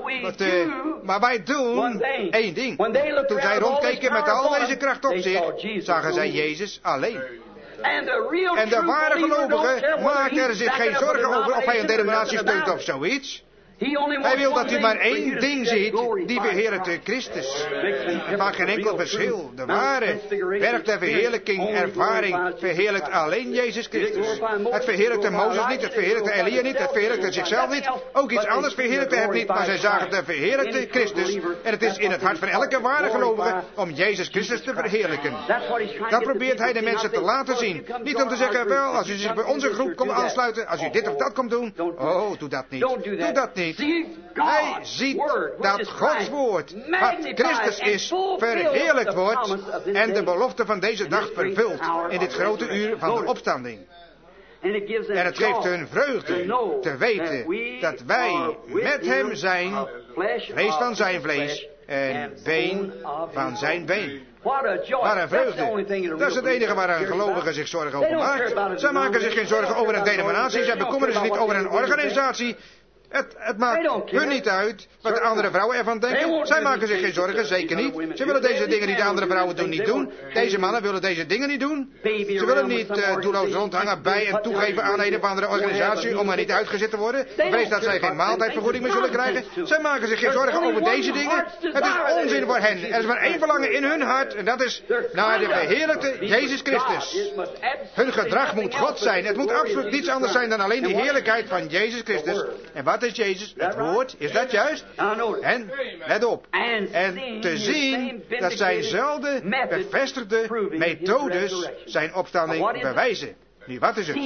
maar wij doen één ding. Toen zij rondkeken met al deze kracht op zich, zagen zij Jezus alleen. En de ware gelovige maakt er zich geen zorgen over of hij een denominatie steunt of zoiets. Hij wil dat u maar één ding ziet, die verheerlijkte Christus. Er maakt geen enkel verschil. De ware werk der verheerlijking, ervaring, verheerlijkt alleen Jezus Christus. Het verheerlijkte Mozes niet, het verheerlijkte Elia niet, het verheerlijkte zichzelf niet. Ook iets anders verheerlijkte hem niet, maar zij zagen de verheerlijkte Christus. En het is in het hart van elke ware gelovige om Jezus Christus te verheerlijken. Dat probeert hij de mensen te laten zien. Niet om te zeggen, wel, als u zich bij onze groep komt aansluiten, als u dit of dat komt doen, oh, doe dat niet. Doe dat niet. Hij ziet dat Gods woord, wat Christus is, verheerlijkt wordt en de belofte van deze dag vervult in dit grote uur van de opstanding. En het geeft hun vreugde te weten dat wij met hem zijn, vlees van zijn vlees en been van zijn been. Wat een vreugde. Dat is het enige waar een gelovige zich zorgen over maakt. Zij maken zich geen zorgen over een denominatie, zij bekommeren zich niet over een organisatie. Het maakt hun niet uit wat de andere vrouwen ervan denken. Zij maken zich geen zorgen, zeker niet. Ze willen deze dingen die de andere vrouwen doen niet doen. Deze mannen willen deze dingen niet doen. Ze willen niet doelloos rondhangen bij en toegeven aan een of andere organisatie om er niet uitgezet te worden. Vrees dat zij geen maaltijdvergoeding meer zullen krijgen. Zij maken zich geen zorgen over deze dingen. Het is onzin voor hen. Er is maar één verlangen in hun hart en dat is naar de verheerlijkte Jezus Christus. Hun gedrag moet God zijn. Het moet absoluut niets anders zijn dan alleen de heerlijkheid van Jezus Christus. En wat is Jezus? Het woord, is dat juist? En, let op, en te zien dat zijnzelfde bevestigde methodes zijn opstanding bewijzen. Nu, wat is het?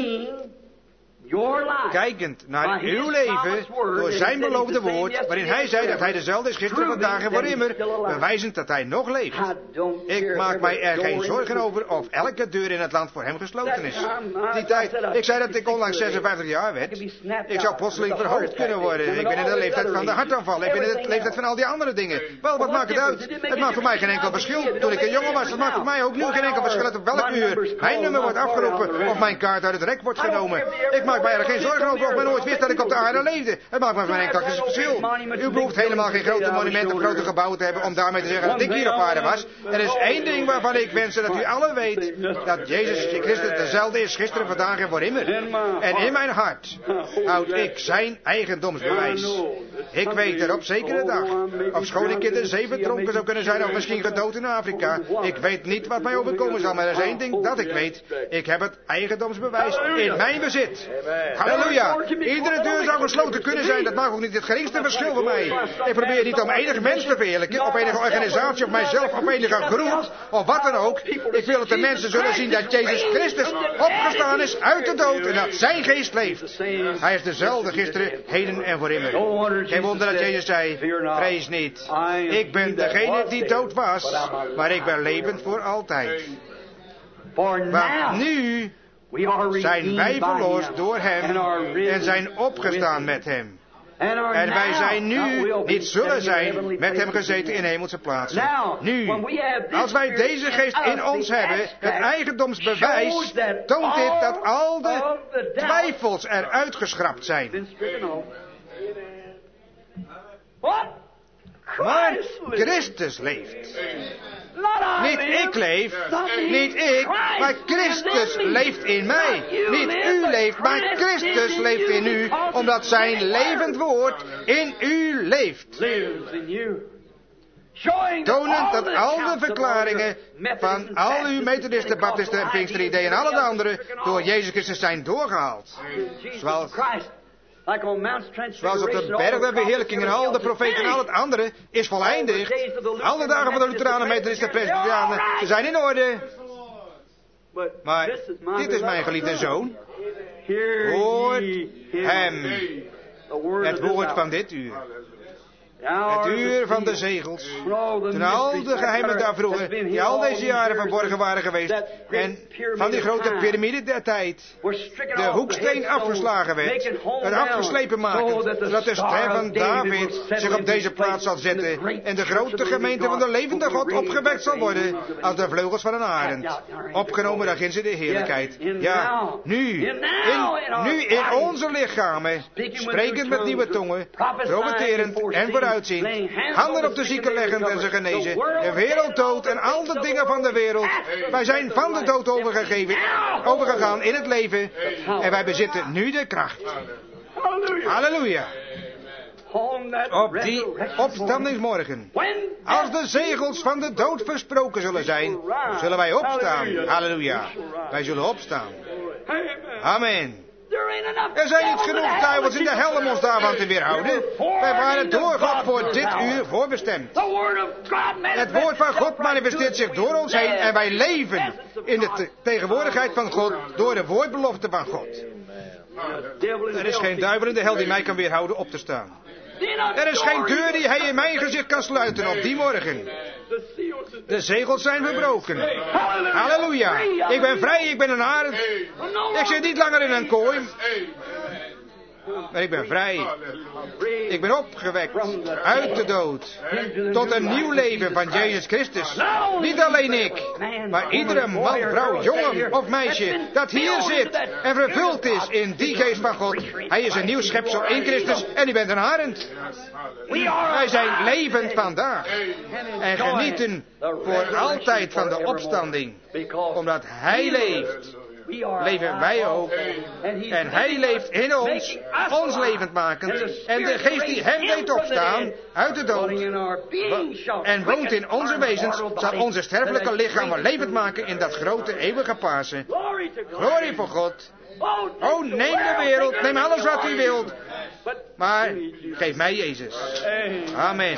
Kijkend naar uw leven door zijn beloofde woord, waarin hij zei dat hij dezelfde is gisteren, vandaag en voor immer, bewijzend dat hij nog leeft. Ik maak mij er geen zorgen over of elke deur in het land voor hem gesloten is. Die tijd, ik zei dat ik onlangs 56 jaar werd. Ik zou plotseling verhoogd kunnen worden. Ik ben in de leeftijd van de hartaanval. Ik ben in de leeftijd van al die andere dingen. Wel, wat maakt het uit? Het maakt voor mij geen enkel verschil. Toen ik een jongen was, het maakt voor mij ook nu geen enkel verschil op welk uur mijn nummer wordt afgeroepen of mijn kaart uit het rek wordt genomen. Ik maak mij er geen zorgen over of men nooit wist dat ik op de aarde leefde. Het maakt me geen enkel verschil. U behoeft helemaal geen grote monumenten of grote gebouwen te hebben om daarmee te zeggen dat ik hier op aarde was. Er is één ding waarvan ik wens dat u allen weet, dat Jezus Christus dezelfde is gisteren, vandaag en voor immer. En in mijn hart houd ik zijn eigendomsbewijs. Ik weet er op zekere dag, ofschoon ik in de zee verdronken zou kunnen zijn of misschien gedood in Afrika. Ik weet niet wat mij overkomen zal, maar er is één ding dat ik weet. Ik heb het eigendomsbewijs in mijn bezit. Halleluja. Iedere deur zou gesloten kunnen zijn. Dat maakt ook niet het geringste verschil voor mij. Ik probeer niet om enig mens te verheerlijken, of enige organisatie, of mijzelf, of enige groep, of wat dan ook. Ik wil dat de mensen zullen zien dat Jezus Christus opgestaan is uit de dood en dat zijn geest leeft. Hij is dezelfde gisteren, heden en voor immer. Geen wonder dat Jezus zei, vrees niet. Ik ben degene die dood was, maar ik ben levend voor altijd. Want nu zijn wij verlost door hem en zijn opgestaan met hem. En wij zijn nu, niet zullen zijn, met hem gezeten in hemelse plaatsen. Nu, als wij deze geest in ons hebben, het eigendomsbewijs, toont dit dat al de twijfels eruit geschrapt zijn. Maar Christus leeft. Niet ik leef, niet ik, maar Christus leeft in mij. Niet u leeft, maar Christus leeft in u, omdat zijn levend woord in u leeft. Tonend dat al de verklaringen van al uw Methodisten, Baptisten en Pinkster-ideeën en alle de anderen door Jezus Christus zijn doorgehaald. Zoals op de berg der verheerlijking en al de profeten en al het andere is voleindigd. Alle dagen van de Lutheranen, Methodisten en Presbyterianen, ze zijn in orde. Maar dit is mijn geliefde zoon. Hoort hem. Het woord van dit uur. Het uur van de zegels. Toen al de geheimen daar vroeger, die al deze jaren verborgen waren geweest, en van die grote piramide der tijd, de hoeksteen afgeslagen werd, het afgeslepen maken, zodat de ster van David zich op deze plaats zal zetten, en de grote gemeente van de levende God opgewekt zal worden, als de vleugels van een arend. Opgenomen daar ginds in de heerlijkheid. Ja, nu in onze lichamen, sprekend met nieuwe tongen, profeterend en vooruitziend, handen op de zieken leggend en ze genezen, de wereld dood en al de dingen van de wereld. Wij zijn van de dood overgegaan in het leven en wij bezitten nu de kracht. Halleluja. Op die opstandingsmorgen, als de zegels van de dood versproken zullen zijn, zullen wij opstaan. Halleluja. Wij zullen opstaan. Amen. Er zijn niet genoeg duivels in de hel om ons daarvan te weerhouden. Wij waren door God voor dit uur voorbestemd. Het woord van God manifesteert zich door ons heen en wij leven in de tegenwoordigheid van God door de woordbelofte van God. Er is geen duivel in de hel die mij kan weerhouden op te staan. Er is geen deur die hij in mijn gezicht kan sluiten op die morgen. De zegels zijn verbroken. Halleluja. Ik ben vrij, ik ben een arend. Ik zit niet langer in een kooi. Maar ik ben vrij. Ik ben opgewekt uit de dood tot een nieuw leven van Jezus Christus. Niet alleen ik, maar iedere man, vrouw, jongen of meisje dat hier zit en vervuld is in die geest van God. Hij is een nieuw schepsel in Christus en u bent een arend. Wij zijn levend vandaag en genieten voor altijd van de opstanding. Omdat Hij leeft, leven wij ook. En Hij leeft in ons, ons levend makend. En de geest die Hem deed opstaan uit de dood en woont in onze wezens, zal onze sterfelijke lichamen levend maken in dat grote eeuwige Pasen. Glorie voor God. Oh, neem de wereld, neem alles wat u wilt. Maar geef mij Jezus. Amen.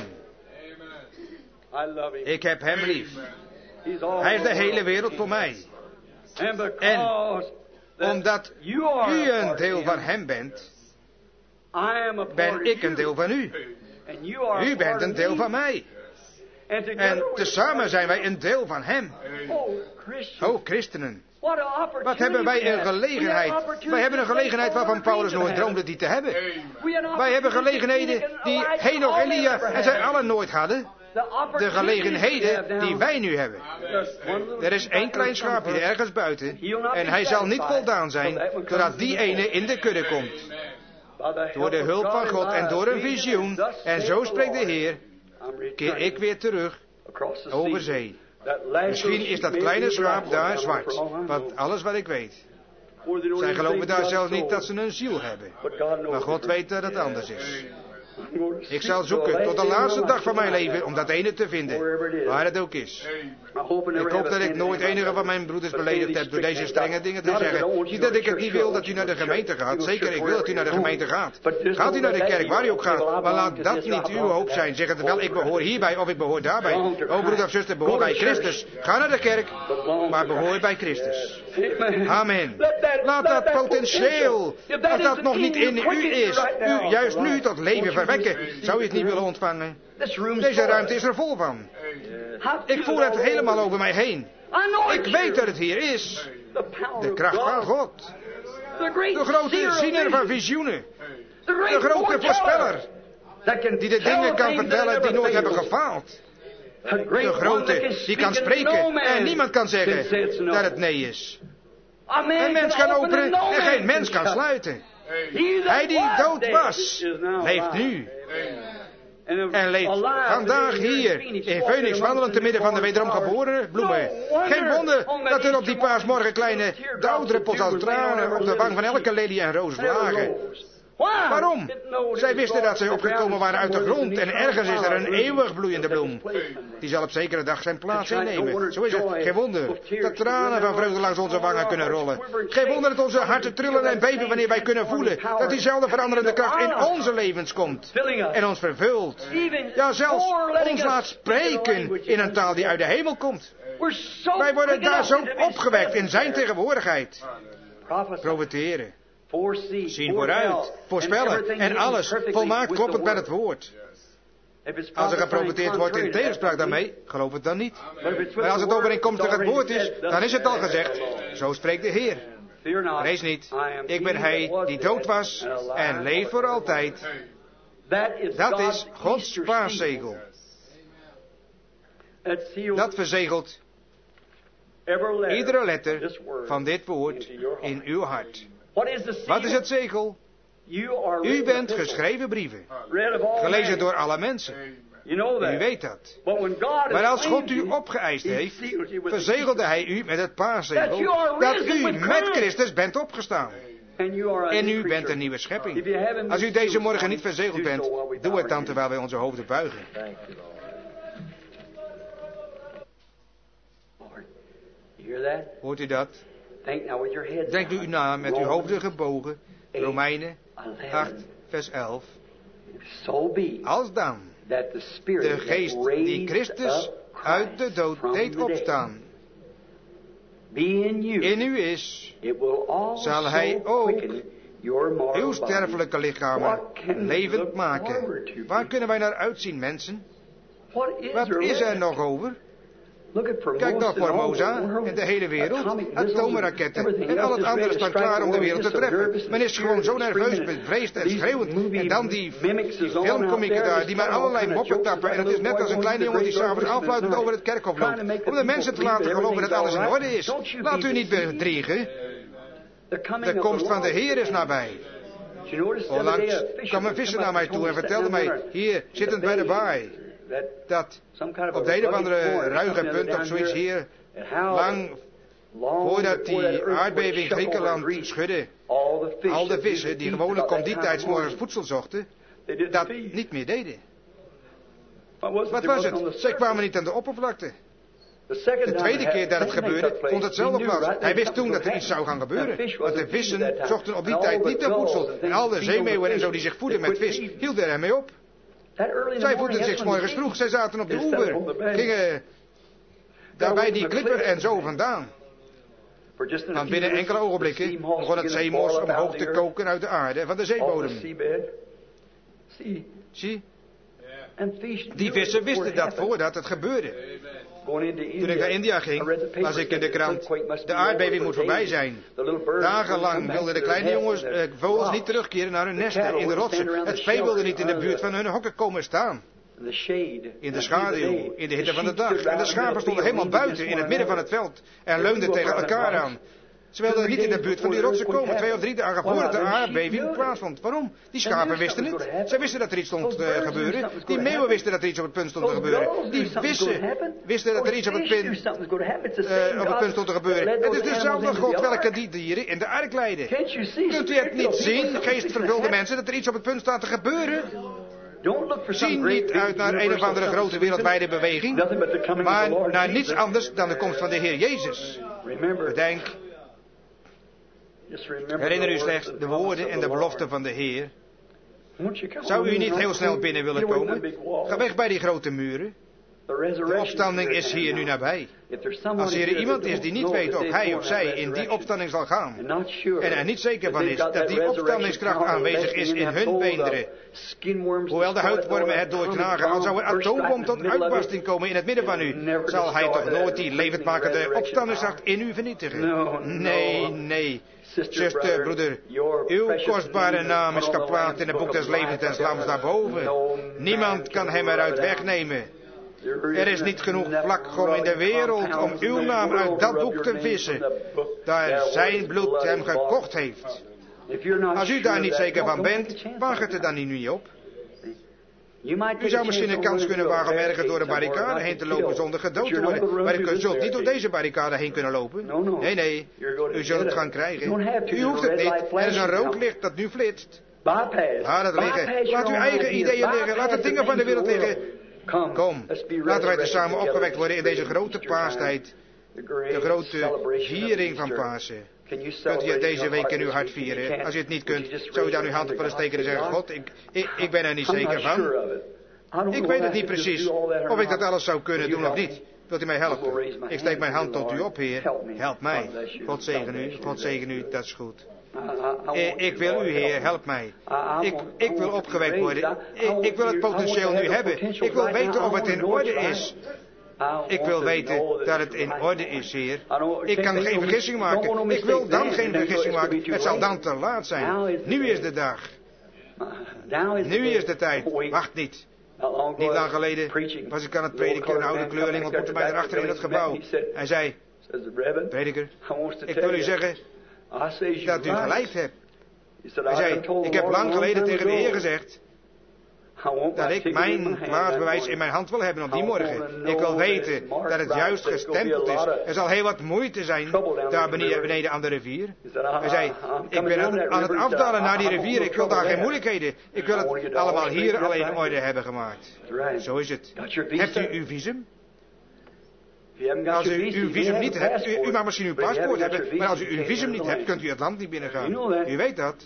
Ik heb Hem lief. Hij is de hele wereld voor mij. En omdat u een deel van Hem bent, ben ik een deel van u. U bent een deel van mij. En tezamen zijn wij een deel van Hem. O christenen. Wat hebben wij een gelegenheid. Wij hebben een gelegenheid waarvan Paulus nooit droomde die te hebben. Wij hebben gelegenheden die Henoch, Elia en zij allen nooit hadden. De gelegenheden die wij nu hebben. Er is één klein schaapje ergens buiten. En hij zal niet voldaan zijn totdat die ene in de kudde komt. Door de hulp van God en door een visioen. En zo spreekt de Heer. Keer ik weer terug over zee. Misschien is dat kleine schaap daar zwart. Want alles wat ik weet. Zij geloven daar zelfs niet dat ze een ziel hebben. Maar God weet dat het anders is. Ik zal zoeken tot de laatste dag van mijn leven om dat ene te vinden, waar het ook is. Ik hoop dat ik nooit enige van mijn broeders beledigd heb door deze strenge dingen te zeggen. Niet dat ik het niet wil dat u naar de gemeente gaat. Zeker, ik wil dat u naar de gemeente gaat. Gaat u naar de kerk, waar u ook gaat. Maar laat dat niet uw hoop zijn. Zeg het wel, ik behoor hierbij of ik behoor daarbij. O broeder of zuster, behoor bij Christus. Ga naar de kerk, maar behoor bij Christus. Amen. Laat dat potentieel, als dat nog niet in u is, u juist nu tot leven verwekken. Zou u het niet willen ontvangen? Deze ruimte is er vol van. Ik voel het helemaal over mij heen. Ik weet dat het hier is. De kracht van God. De grote ziener van visioenen. De grote voorspeller. Die de dingen kan vertellen die nooit hebben gefaald. De grote die kan spreken en niemand kan zeggen dat het nee is. Een mens kan openen en geen mens kan sluiten. Hij die dood was, leeft nu. En leeft vandaag hier in Phoenix wandelend te midden van de wederom geboren bloemen. Geen wonder dat er op die paasmorgen kleine dauwdruppels als tranen op de wang van elke lelie en roos lagen. Waarom? Zij wisten dat zij opgekomen waren uit de grond en ergens is er een eeuwig bloeiende bloem. Die zal op zekere dag zijn plaats innemen. Zo is het. Geen wonder dat tranen van vreugde langs onze wangen kunnen rollen. Geen wonder dat onze harten trillen en beven wanneer wij kunnen voelen dat diezelfde veranderende kracht in onze levens komt en ons vervult. Ja, zelfs ons laat spreken in een taal die uit de hemel komt. Wij worden daar zo opgewekt in zijn tegenwoordigheid. Profiteren. Zien vooruit, voorspellen en alles volmaakt kloppend met het woord. Als er geprofiteerd wordt in tegenspraak daarmee, geloof het dan niet. Maar als het overeenkomstig het woord is, dan is het al gezegd, zo spreekt de Heer. Vrees niet, ik ben Hij die dood was en leeft voor altijd. Dat is Gods paaszegel. Dat verzegelt iedere letter van dit woord in uw hart. Wat is het zegel? U bent geschreven brieven, gelezen door alle mensen. U weet dat. Maar als God u opgeëist heeft, verzegelde Hij u met het paaszegel dat u met Christus bent opgestaan. En u bent een nieuwe schepping. Als u deze morgen niet verzegeld bent, doe het dan terwijl wij onze hoofden buigen. Hoort u dat? Denk nu na met uw hoofden gebogen. Romeinen 8, vers 11. Als dan de geest die Christus uit de dood deed opstaan in u is, zal Hij ook uw sterfelijke lichamen levend maken. Waar kunnen wij naar uitzien, mensen? Wat is er nog over? Kijk naar Formosa en de hele wereld, atoomraketten en al het andere staat klaar om de wereld te treffen. Men is gewoon zo nerveus, bevreesd en schreeuwend. En dan die filmkomieken daar, die maar allerlei moppen tappen. En het is net als een kleine jongen die s'avonds afluitend over het kerkhof loopt. Om de mensen te laten geloven dat alles in orde is. Laat u niet bedriegen. De komst van de Heer is nabij. Onlangs kwam een visser naar mij toe en vertelde mij, hier, zittend bij de baai, dat op de een of andere ruige punt of zoiets hier, lang voordat die aardbeving Griekenland schudde, al de vissen die gewoonlijk om die tijd 's morgens voedsel zochten, dat niet meer deden. Wat was het? Zij kwamen niet aan de oppervlakte. De tweede keer dat het gebeurde, vond het zelf plaats. Hij wist toen dat er iets zou gaan gebeuren. Want de vissen zochten op die tijd niet naar voedsel. En al de zeemeeuwen en zo die zich voeden met vis, hielden ermee op. Zij voelden zich 's morgens vroeg, zij zaten op de oever, gingen daarbij die klipper en zo vandaan. Want binnen enkele ogenblikken begon het zeemos omhoog te koken uit de aarde van de zeebodem. Zie? Die vissen wisten dat voordat het gebeurde. Toen ik naar India ging, las ik in de krant, de aardbeving moet voorbij zijn. Dagenlang wilden de kleine jongens, vogels niet terugkeren naar hun nesten in de rotsen. Het vee wilde niet in de buurt van hun hokken komen staan. In de schaduw, in de hitte van de dag. En de schapen stonden helemaal buiten, in het midden van het veld, en leunden tegen elkaar aan. Ze wilden niet in de buurt van die rotsen komen, 2 of 3 dagen voordat de aardbeving plaatsvond. Waarom? Die schapen wisten het. Zij wisten dat er iets stond te gebeuren. Die meeuwen wisten dat er iets op het punt stond te gebeuren. Die vissen wisten dat er iets op het punt stond te gebeuren. Het is dezelfde God welke die dieren in de ark leidde. Kunt u het niet zien, geestvervulde mensen, dat er iets op het punt staat te gebeuren? Zie niet uit naar een of andere grote wereldwijde beweging, maar naar niets anders dan de komst van de Heer Jezus. Bedenk, herinner u slechts de woorden en de beloften van de Heer. Zou u niet heel snel binnen willen komen? Ga weg bij die grote muren. De opstanding is hier nu nabij. Als er iemand is die niet weet of hij of zij in die opstanding zal gaan, en er niet zeker van is dat die opstandingskracht aanwezig is in hun beenderen, hoewel de huidwormen het doorknagen, al zou een atoombom tot uitbarsting komen in het midden van u, zal hij toch nooit die levendmakende opstandingskracht in u vernietigen? Nee, nee. Zuster, broeder, uw kostbare naam is gekwaad in het boek des levens des lams daarboven. Niemand kan hem eruit wegnemen. Er is niet genoeg vlakgrond in de wereld om uw naam uit dat boek te vissen, daar zijn bloed hem gekocht heeft. Als u daar niet zeker van bent, waag het er dan niet op. U zou misschien een kans kunnen wagen om ergens door een barricade heen te lopen zonder gedood te worden. Maar u zult niet door deze barricade heen kunnen lopen. Nee, u zult het gaan krijgen. U hoeft het niet. Er is een rood licht dat nu flitst. Laat het liggen. Laat uw eigen ideeën liggen. Laat de dingen van de wereld liggen. Kom, laten wij tezamen opgewekt worden in deze grote paastijd. De grote viering van Pasen. Kunt u deze week in uw hart vieren? Als u het niet kunt, zou u dan uw hand op willen steken en zeggen: God, ik ben er niet zeker van. Ik weet het niet precies of ik dat alles zou kunnen doen of niet. Wilt u mij helpen? Ik steek mijn hand tot u op, Heer. Help mij. God zegen u. God zegen u. Dat is goed. Ik wil u, Heer, help mij. Ik wil opgewekt worden. Ik wil het potentieel nu hebben. Ik wil weten of het in orde is. Ik wil weten dat het in orde is, Heer. Ik kan geen vergissing maken. Ik wil dan geen vergissing maken. Het zal dan te laat zijn. Nu is de dag. Nu is de tijd. Wacht niet. Niet lang geleden was ik aan het prediken. Een oude kleurling ontmoette mij erachter in het gebouw. Hij zei: prediker, ik wil u zeggen dat u gelijk hebt. Hij zei: ik heb lang geleden tegen de Heer gezegd dat ik mijn plaatsbewijs in mijn hand wil hebben op die morgen. Ik wil weten dat het juist gestempeld is. Er zal heel wat moeite zijn daar beneden aan de rivier. Hij zei: ik ben aan het afdalen naar die rivier. Ik wil daar geen moeilijkheden. Ik wil het allemaal hier alleen in orde hebben gemaakt. Zo is het. Hebt u uw visum? Als u uw visum niet hebt, u mag misschien uw paspoort hebben, maar als u uw visum niet hebt, kunt u het land niet binnengaan. U weet dat.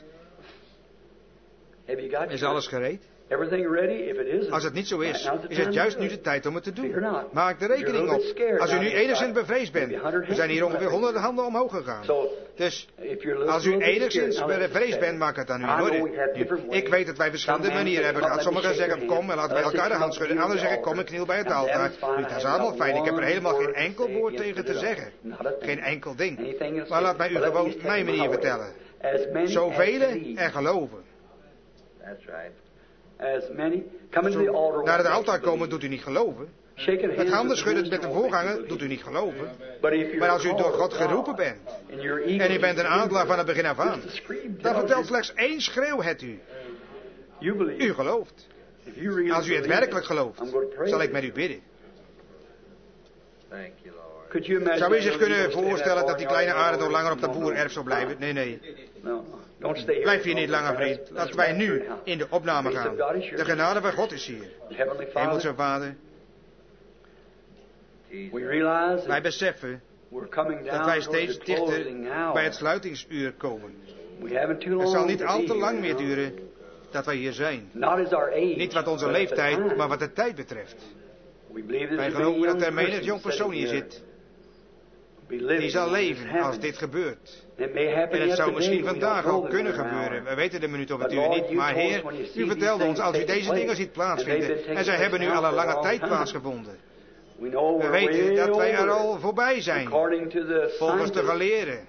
Is alles gereed? Als het niet zo is, is het juist nu de tijd om het te doen. Maak er rekening op. Als u nu enigszins bevreesd bent, er zijn hier ongeveer 100 handen omhoog gegaan. Dus, als u enigszins bevreesd bent, maak het dan nu in orde. Ik weet dat wij verschillende manieren hebben gehad. Sommigen zeggen: kom en laten wij elkaar de hand schudden. Anderen zeggen: kom en kniel bij het altaar. Nu, dat is allemaal fijn. Ik heb er helemaal geen enkel woord tegen te zeggen. Geen enkel ding. Maar laat mij u gewoon mijn manier vertellen. Zoveel er geloven. Naar het altaar komen doet u niet geloven. Het handen schudden met de voorganger doet u niet geloven. Maar als u door God geroepen bent en u bent een adelaar van het begin af aan, dan vertelt slechts één schreeuw het u. U gelooft. Als u het werkelijk gelooft, zal ik met u bidden. Zou u zich kunnen voorstellen dat die kleine aarde nog langer op dat boerenerf zou blijven? Nee. Blijf hier niet langer, vriend. Laten wij nu in de opname gaan. De genade van God is hier. Hemelse Vader, wij beseffen dat wij steeds dichter bij het sluitingsuur komen. Het zal niet al te lang meer duren dat wij hier zijn. Niet wat onze leeftijd, maar wat de tijd betreft. Wij geloven dat er menig jong persoon hier zit die zal leven als dit gebeurt. En het zou misschien vandaag al kunnen gebeuren. We weten de minuut of het uur niet. Maar Heer, u vertelde ons, als u deze dingen ziet plaatsvinden, en zij hebben nu al een lange tijd plaatsgevonden. We weten dat wij er al voorbij zijn, volgens de geleerden.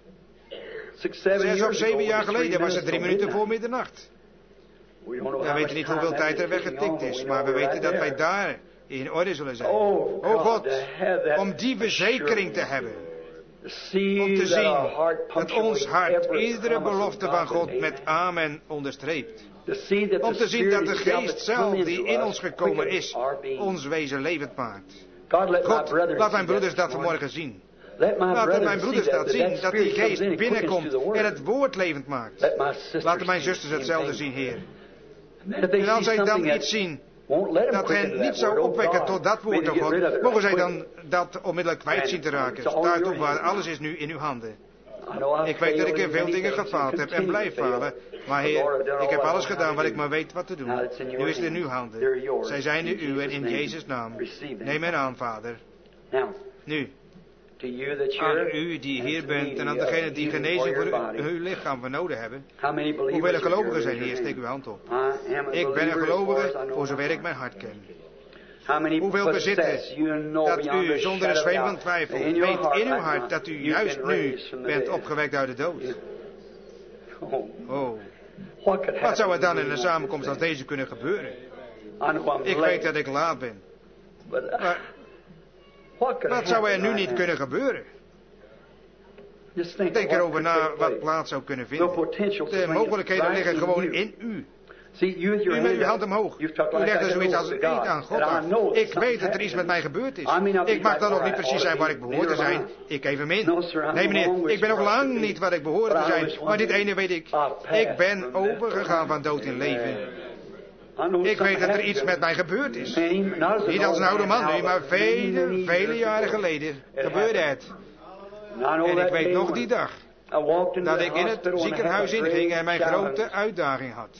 6 of 7 jaar geleden was het 3 minuten voor middernacht. We weten niet hoeveel tijd er weggetikt is, maar we weten dat wij daar in orde zullen zijn. O God, om die verzekering te hebben. Om te zien dat ons hart iedere belofte van God met amen onderstreept. Om te zien dat de geest zelf die in ons gekomen is, ons wezen levend maakt. God, laat mijn broeders dat vanmorgen zien. Laten mijn broeders dat zien, dat die geest binnenkomt en het woord levend maakt. Laten mijn zusters hetzelfde zien, Heer. En als zij dan iets zien dat hen niet zou opwekken tot dat woord van God, mogen zij dan dat onmiddellijk kwijt zien te raken. Sta toe, Vader, alles is nu in uw handen. Ik weet dat ik in veel dingen gefaald heb en blijf falen, maar Heer, ik heb alles gedaan wat ik maar weet wat te doen. Nu is het in uw handen. Zij zijn de uwe in Jezus' naam. Neem hen aan, Vader. Nu, aan u die hier bent en aan degenen die genezing voor uw lichaam van nodig hebben. Hoeveel gelovigen zijn hier? Steek uw hand op. Ik ben een gelovige voor zover ik mijn hart ken. Hoeveel bezitten dat u zonder een zweem van twijfel weet in uw hart dat u juist nu bent opgewekt uit de dood. Oh. Wat zou er dan in een samenkomst als deze kunnen gebeuren? Ik weet dat ik laat ben. Maar wat zou er nu niet kunnen gebeuren? Denk erover na wat plaats zou kunnen vinden. De mogelijkheden liggen gewoon in u. U met uw hand omhoog. U legt er zoiets als een eed aan God af. Ik weet dat er iets met mij gebeurd is. Ik mag dan nog niet precies zijn waar ik behoor te zijn. Ik evenmin. Nee meneer, ik ben nog lang niet waar ik behoor te zijn. Maar dit ene weet ik. Ik ben overgegaan van dood in leven. Ik weet dat er iets met mij gebeurd is. Niet als een oude man nu, maar vele jaren geleden gebeurde het. En ik weet nog die dag dat ik in het ziekenhuis inging en mijn grote uitdaging had.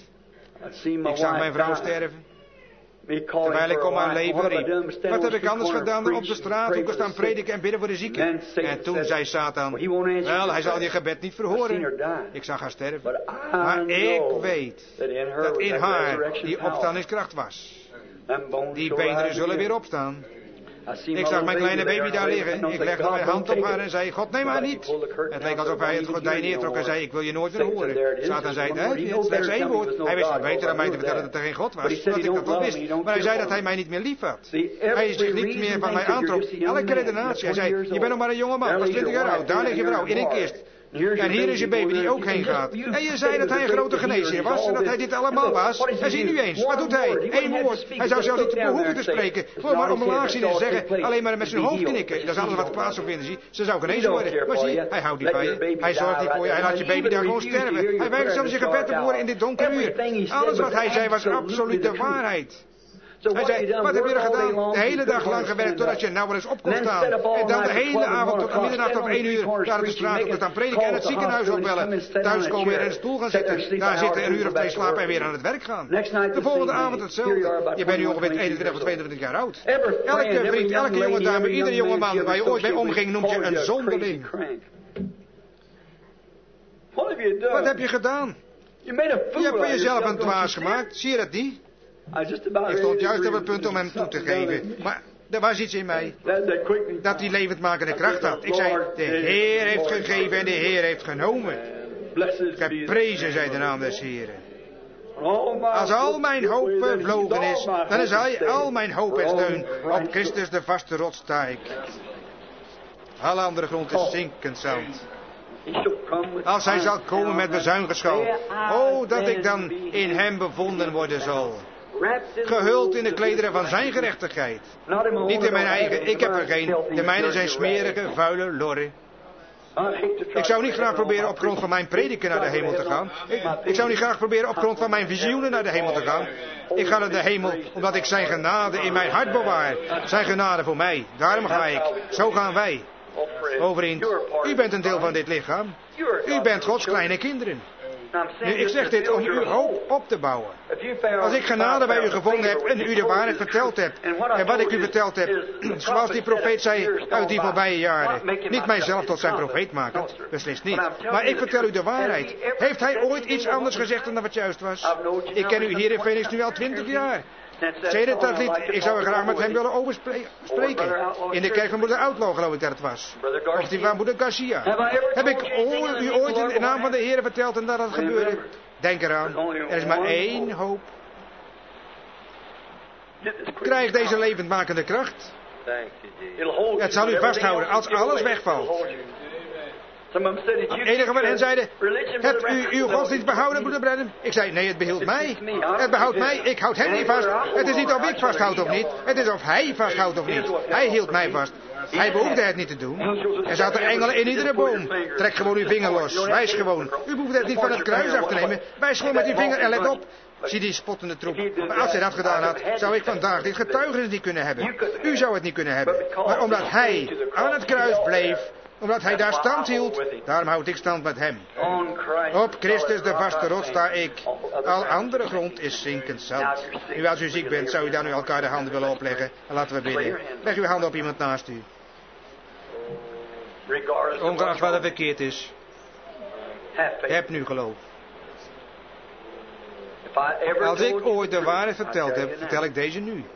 Ik zag mijn vrouw sterven. Terwijl ik om haar leven riep. Wat heb ik anders gedaan dan op de straathoeken staan prediken en bidden voor de zieken? En toen zei Satan, wel, hij zal je gebed niet verhoren. Ik zag haar sterven. Maar ik weet dat in haar die opstandingskracht was. Die beenderen zullen weer opstaan. Ik zag mijn kleine baby daar liggen. Ik legde mijn hand op haar en zei, God, neem haar niet. Het leek alsof hij het gordijn neertrok en zei, ik wil je nooit meer horen. Satan zei, nee, slechts één woord. Hij wist beter dan mij te vertellen dat er geen God was. Dat ik dat wel wist. Maar hij zei dat hij mij niet meer lief had. Hij zich niet meer van mij aantrok. Elke redenatie. Hij zei, je bent nog maar een jonge man, was 20 jaar oud. Daar ligt je vrouw, in een kist. En hier is je baby die ook heen gaat. En je zei dat hij een grote geneesheer was en dat hij dit allemaal was. En zie nu eens, wat doet hij? Eén woord. Hij zou zelfs niet behoeven te spreken. Voor maar omlaag zien en zeggen, alleen maar met zijn hoofd knikken. Dat is alles wat plaats zou vinden, zie. Ze zou genezen worden. Maar zie, hij houdt niet van je. Hij zorgt niet voor je. Hij laat je baby daar gewoon sterven. Hij weigert zelfs je gebed te voeren in dit donkere uur. Alles wat hij zei was absoluut de waarheid. Hij zei, wat heb je er gedaan? De hele dag lang gewerkt totdat je nou wel eens op kon staan. En dan de hele avond tot middernacht of 1 uur daar op de straat op te staan prediken en het ziekenhuis opbellen. Thuiskomen weer in de stoel gaan zitten. Daar zitten een uur of 2 slapen en weer aan het werk gaan. De volgende avond hetzelfde. Je bent nu ongeveer 21 of 22 jaar oud. Elke vriend, elke jonge dame, iedere jonge man waar je ooit mee omging noemt je een zonderling. Wat heb je gedaan? Je hebt van jezelf een dwaas gemaakt. Zie je dat niet? Ik stond juist op het punt om hem toe te geven. Maar er was iets in mij dat die levendmakende kracht had. Ik zei, de Heer heeft gegeven en de Heer heeft genomen. Geprezen zij de naam des Heeren. Als al mijn hoop vervlogen is, dan is al mijn hoop en steun. Op Christus de vaste rots sta ik. Alle andere grond is zinkend zand. Als hij zal komen met bezuingeschal. Oh, dat ik dan in hem bevonden worden zal. Gehuld in de klederen van zijn gerechtigheid. Niet in mijn eigen, ik heb er geen. De mijne zijn smerige, vuile lorren. Ik zou niet graag proberen op grond van mijn prediken naar de hemel te gaan. Ik zou niet graag proberen op grond van mijn visioenen naar de hemel te gaan. Ik ga naar de hemel omdat ik zijn genade in mijn hart bewaar. Zijn genade voor mij. Daarom ga ik. Zo gaan wij. O vriend, u bent een deel van dit lichaam. U bent Gods kleine kinderen. Nu, ik zeg dit om uw hoop op te bouwen. Als ik genade bij u gevonden heb en u de waarheid verteld hebt, en wat ik u verteld heb, zoals die profeet zei uit die voorbije jaren, niet mijzelf tot zijn profeet maken, beslist niet. Maar ik vertel u de waarheid. Heeft hij ooit iets anders gezegd dan wat juist was? Ik ken u hier in Phoenix nu al 20 jaar. Sedert dat lied, ik zou er graag met hem willen over spreken. In de kerk van moeder Outlaw geloof ik dat het was. Of die van moeder Garcia. Heb ik u ooit in de naam van de Heer verteld en dat het gebeurde? Denk eraan, er is maar één hoop. Krijg deze levendmakende kracht. Het zal u vasthouden als alles wegvalt. Enigen van hen zeiden, hebt u uw godsdienst behouden, broeder Branham? Ik zei, nee, het behield mij. Het behoudt mij, ik houd hem niet vast. Het is niet of ik vasthoud of niet, het is of hij vasthoudt of niet. Hij hield mij vast. Hij behoefde het niet te doen. Er zaten engelen in iedere boom. Trek gewoon uw vinger los, wijs gewoon. U behoeft het niet van het kruis af te nemen. Wijs gewoon met uw vinger en let op. Zie die spottende troep. Maar als hij dat gedaan had, zou ik vandaag dit getuigenis niet kunnen hebben. U zou het niet kunnen hebben. Maar omdat hij aan het kruis bleef, omdat hij daar stand hield, daarom houd ik stand met hem. Op Christus de vaste rots sta ik. Al andere grond is zinkend zand. Nu als u ziek bent, zou u dan nu elkaar de handen willen opleggen. En laten we bidden. Leg uw handen op iemand naast u. Ongeacht wat er verkeerd is. Heb nu geloof. Als ik ooit de waarheid verteld heb, vertel ik deze nu.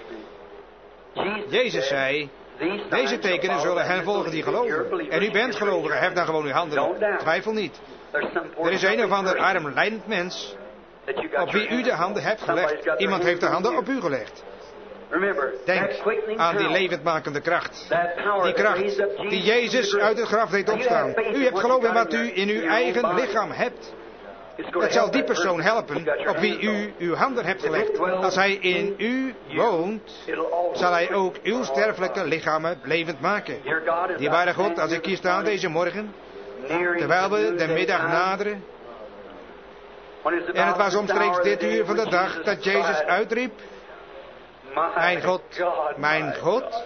Jezus zei, deze tekenen zullen hen volgen die geloven. En u bent gelovige, hef dan gewoon uw handen op. Twijfel niet. Er is een of ander arm lijdend mens op wie u de handen hebt gelegd. Iemand heeft de handen op u gelegd. Denk aan die levendmakende kracht. Die kracht die Jezus uit het graf deed opstaan. U hebt geloof in wat u in uw eigen lichaam hebt. Het zal die persoon helpen op wie u uw handen hebt gelegd. Als hij in u woont, zal hij ook uw sterfelijke lichamen levend maken. Dierbare God, als ik hier sta deze morgen, terwijl we de middag naderen, en het was omstreeks dit uur van de dag dat Jezus uitriep: mijn God,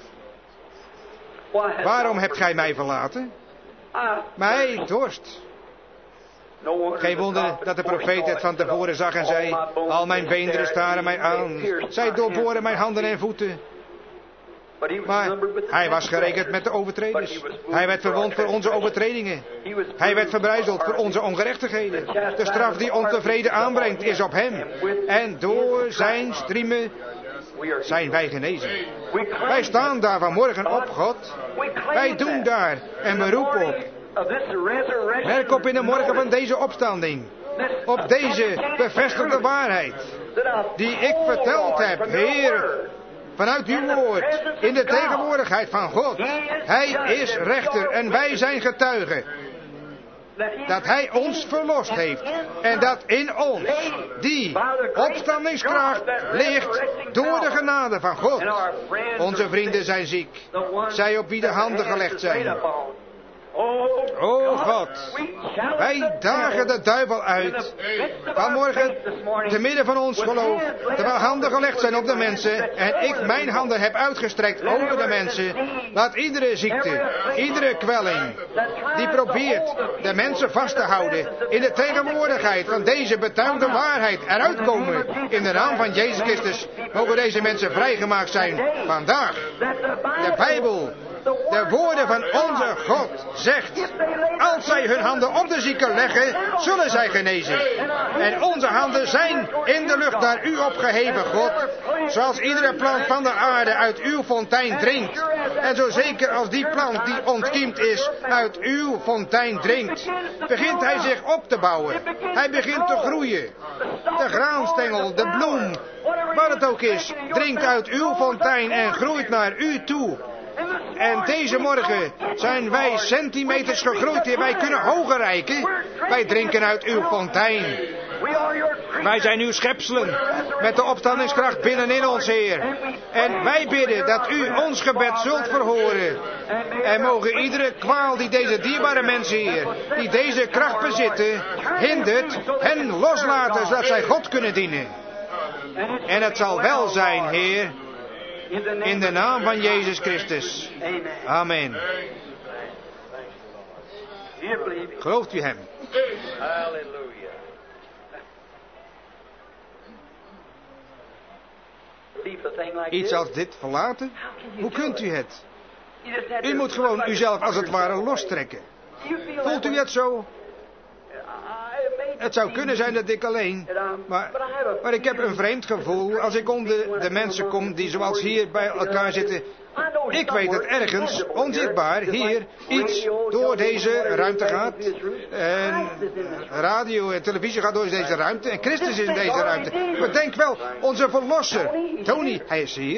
waarom hebt gij mij verlaten? Mij dorst. Geen wonder dat de profeet het van tevoren zag en zei: al mijn beenderen staren mij aan. Zij doorboren mijn handen en voeten. Maar hij was gerekend met de overtreders. Hij werd verwond voor onze overtredingen. Hij werd verbrijzeld voor onze ongerechtigheden. De straf die ontevreden aanbrengt is op hem. En door zijn striemen zijn wij genezen. Wij staan daar vanmorgen op, God. Wij doen daar een beroep op. Merk op in de morgen van deze opstanding. Op deze bevestigde waarheid. Die ik verteld heb, Heer, vanuit uw woord. In de tegenwoordigheid van God. Hij is rechter en wij zijn getuigen. Dat hij ons verlost heeft. En dat in ons die opstandingskracht ligt door de genade van God. Onze vrienden zijn ziek. Zij op wie de handen gelegd zijn. O God, wij dagen de duivel uit. Vanmorgen, te midden van ons geloof, terwijl handen gelegd zijn op de mensen en ik mijn handen heb uitgestrekt over de mensen, laat iedere ziekte, iedere kwelling, die probeert de mensen vast te houden, in de tegenwoordigheid van deze betuigde waarheid eruit komen. In de naam van Jezus Christus mogen deze mensen vrijgemaakt zijn vandaag. De Bijbel, de woorden van onze God zegt: als zij hun handen op de zieken leggen, zullen zij genezen. En onze handen zijn in de lucht naar u opgeheven, God. Zoals iedere plant van de aarde uit uw fontein drinkt. En zo zeker als die plant die ontkiemd is uit uw fontein drinkt, begint hij zich op te bouwen. Hij begint te groeien. De graanstengel, de bloem, wat het ook is, drinkt uit uw fontein en groeit naar u toe. En deze morgen zijn wij centimeters gegroeid en wij kunnen hoger reiken. Wij drinken uit uw fontein. Wij zijn uw schepselen met de opstandingskracht binnenin ons, Heer. En wij bidden dat u ons gebed zult verhoren. En mogen iedere kwaal die deze dierbare mensen, Heer, die deze kracht bezitten, hindert, hen loslaten zodat zij God kunnen dienen. En het zal wel zijn, Heer, in de naam van Jezus Christus. Amen. Gelooft u hem? Iets als dit verlaten? Hoe kunt u het? U moet gewoon uzelf als het ware lostrekken. Voelt u het zo? Het zou kunnen zijn dat ik alleen, maar ik heb een vreemd gevoel als ik onder de mensen kom die zoals hier bij elkaar zitten. Ik weet dat ergens, onzichtbaar, hier iets door deze ruimte gaat. En radio en televisie gaat door deze ruimte. En Christus is in deze ruimte. Maar denk wel, onze verlosser, Tony, hij is hier.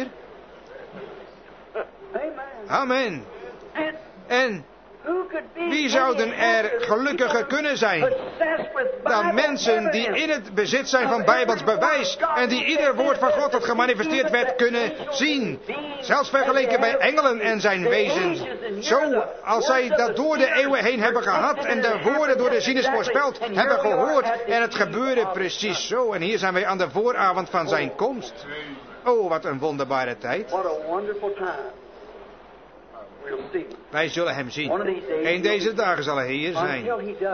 Amen. En wie zouden er gelukkiger kunnen zijn dan mensen die in het bezit zijn van Bijbels bewijs en die ieder woord van God dat gemanifesteerd werd kunnen zien. Zelfs vergeleken bij engelen en zijn wezens. Zo als zij dat door de eeuwen heen hebben gehad en de woorden door de zieners voorspeld hebben gehoord. En het gebeurde precies zo. En hier zijn wij aan de vooravond van zijn komst. Oh, wat een wonderbare tijd. Wij zullen hem zien. Een deze dagen zal hij hier zijn.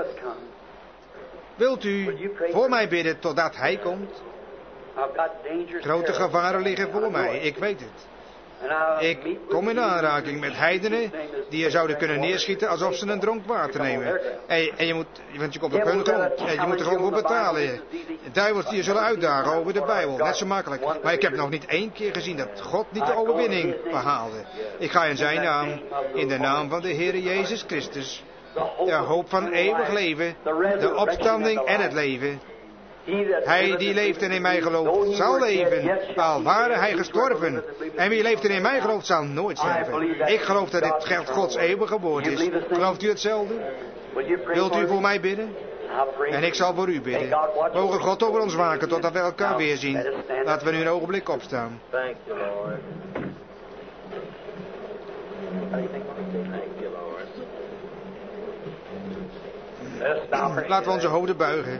Wilt u voor mij bidden totdat hij komt? Grote gevaren liggen voor mij, ik weet het. Ik kom in aanraking met heidenen die je zouden kunnen neerschieten alsof ze een dronk water nemen. En je komt op hun grond. En je moet er gewoon voor betalen. Duivels die je zullen uitdagen over de Bijbel. Net zo makkelijk. Maar ik heb nog niet één keer gezien dat God niet de overwinning behaalde. Ik ga in zijn naam, in de naam van de Heere Jezus Christus. de hoop van eeuwig leven, de opstanding en het leven. Hij die leeft en in mij gelooft, zal leven, al ware hij gestorven. En wie leeft en in mij gelooft, zal nooit sterven. Ik geloof dat dit geldt Gods eeuwige woord is. Gelooft u hetzelfde? Wilt u voor mij bidden? En ik zal voor u bidden. Mogen God over ons waken totdat we elkaar weer zien. Laten we nu een ogenblik opstaan. Laten we onze hoofden buigen.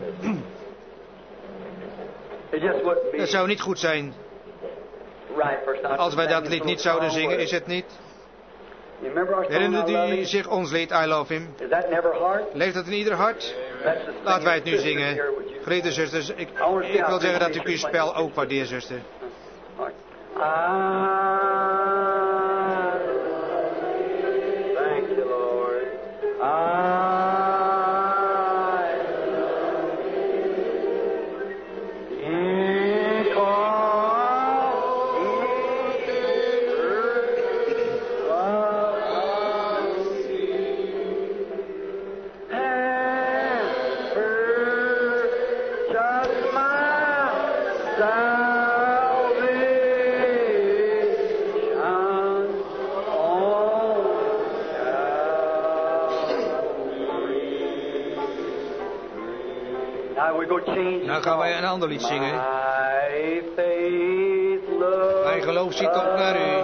Het zou niet goed zijn als wij dat lied niet zouden zingen, is het niet? Herinnert u zich ons lied I Love Him? Leeft dat in ieder hart? Laten wij het nu zingen. Geliefde zusters, ik wil zeggen dat ik uw spel ook waardeer, zuster. Thank you, Lord. Nou gaan wij een ander lied zingen. Mijn geloof ziet op naar u.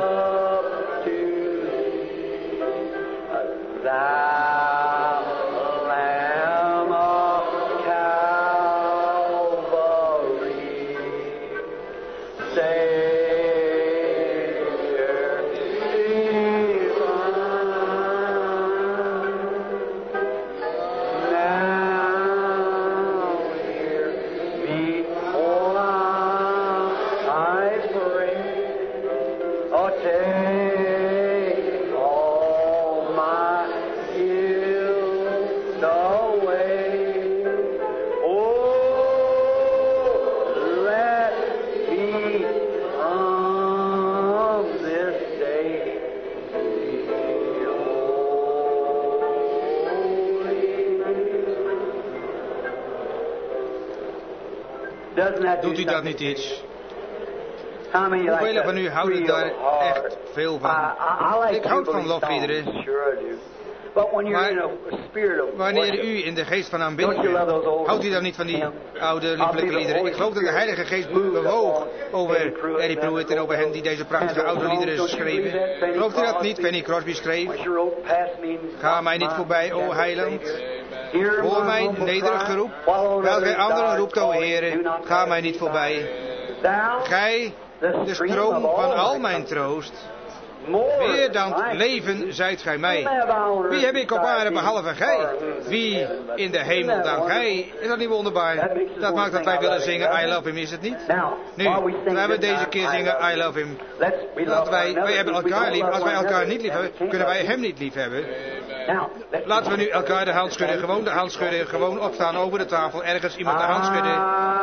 Doet u dat niet iets? Hoeveel van u houden daar echt veel van? Ik houd van lofliederen. Maar wanneer u in de geest van aanbidding bent, houdt u dan niet van die oude lieflijke liederen? Ik geloof dat de Heilige Geest bewoog over Eddie Pruitt en over hen die deze prachtige oude liederen schreven. Gelooft u dat niet? Fanny Crosby schreef: ga mij niet voorbij, o Heiland. Hoor mijn nederig geroep, welk gij anderen roept, o Heere, ga mij niet voorbij. Gij, de stroom van al mijn troost, meer dan leven zijt gij mij. Wie heb ik op aarde behalve gij? Wie in de hemel dan gij? Is dat niet wonderbaar? Dat maakt dat wij willen zingen I Love Him, is het niet? Nu, laten we deze keer zingen I Love Him. Wij hebben elkaar lief. Als wij elkaar niet lief hebben, kunnen wij hem niet lief hebben. Laten we nu elkaar de hand schudden, gewoon opstaan over de tafel, ergens iemand de hand schudden.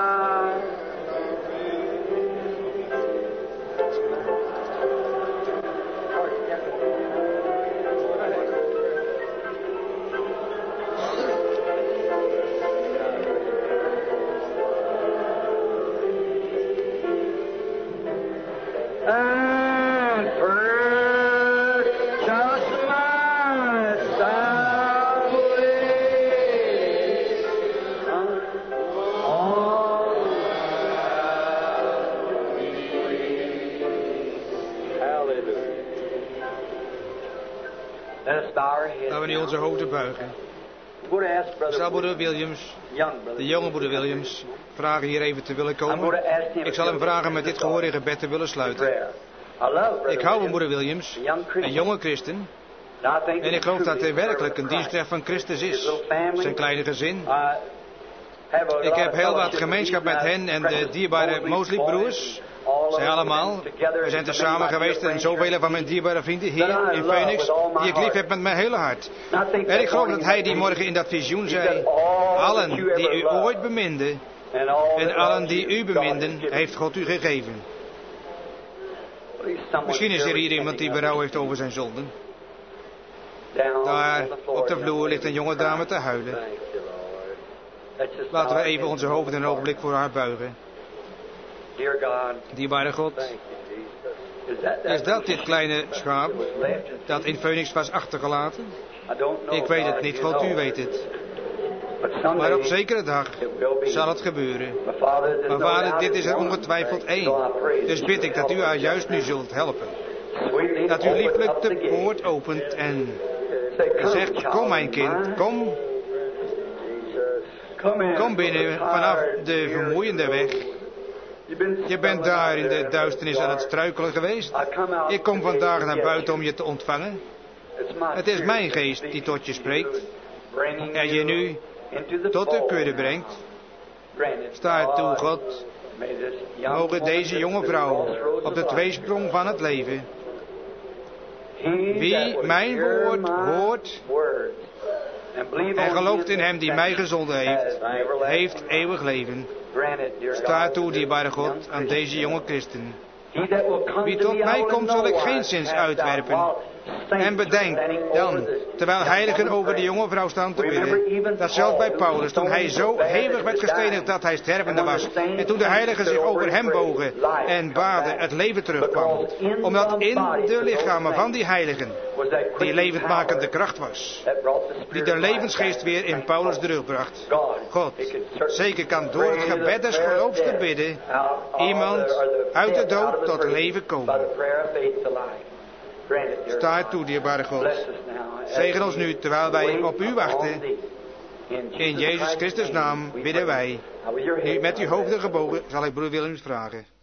Laten we nu onze hoofden buigen. Ik zal broeder Williams, de jonge broeder Williams, vragen hier even te willen komen. Ik zal hem vragen met dit gehoor in gebed te willen sluiten. Ik hou van broeder Williams, een jonge christen. En ik geloof dat hij werkelijk een dienstknecht van Christus is. Zijn kleine gezin. Ik heb heel wat gemeenschap met hen en de dierbare Mosley-broers. Zij allemaal. We zijn tezamen geweest en zoveel van mijn dierbare vrienden hier in Phoenix, die ik lief heb met mijn hele hart. En ik geloof dat hij die morgen in dat visioen zei: allen die u ooit beminden en allen die u beminden, heeft God u gegeven. Misschien is er hier iemand die berouw heeft over zijn zonden. Daar op de vloer ligt een jonge dame te huilen. Laten we even onze hoofden een ogenblik voor haar buigen. Dierbare God, is dat dit kleine schaap dat in Phoenix was achtergelaten? Ik weet het niet, God, u weet het. Maar op zekere dag zal het gebeuren. Maar vader, dit is er ongetwijfeld één. Dus bid ik dat u haar juist nu zult helpen. Dat u lieflijk de poort opent en zegt, kom mijn kind, kom. Kom binnen vanaf de vermoeiende weg. Je bent daar in de duisternis aan het struikelen geweest. Ik kom vandaag naar buiten om je te ontvangen. Het is mijn geest die tot je spreekt. En je nu tot de kudde brengt. Sta toe, God. Mogen deze jonge vrouw op de tweesprong van het leven. Wie mijn woord hoort en gelooft in hem die mij gezonden heeft, heeft eeuwig leven. Sta toe, dierbare God, aan deze jonge christen. Wie tot mij komt, zal ik geen zins uitwerpen. En bedenk dan, terwijl heiligen over de jonge vrouw staan te bidden, dat zelfs bij Paulus, toen hij zo hevig werd gestenigd dat hij stervende was, en toen de heiligen zich over hem bogen en baden, het leven terugkwam. Omdat in de lichamen van die heiligen die levendmakende kracht was, die de levensgeest weer in Paulus terugbracht. God, zeker kan door het gebed des geloofs te bidden iemand uit de dood tot leven komen. Sta toe, dierbare God. Zegen ons nu, terwijl wij op u wachten. In Jezus Christus' naam bidden wij. Nu met uw hoofden gebogen zal ik broeder Willem vragen.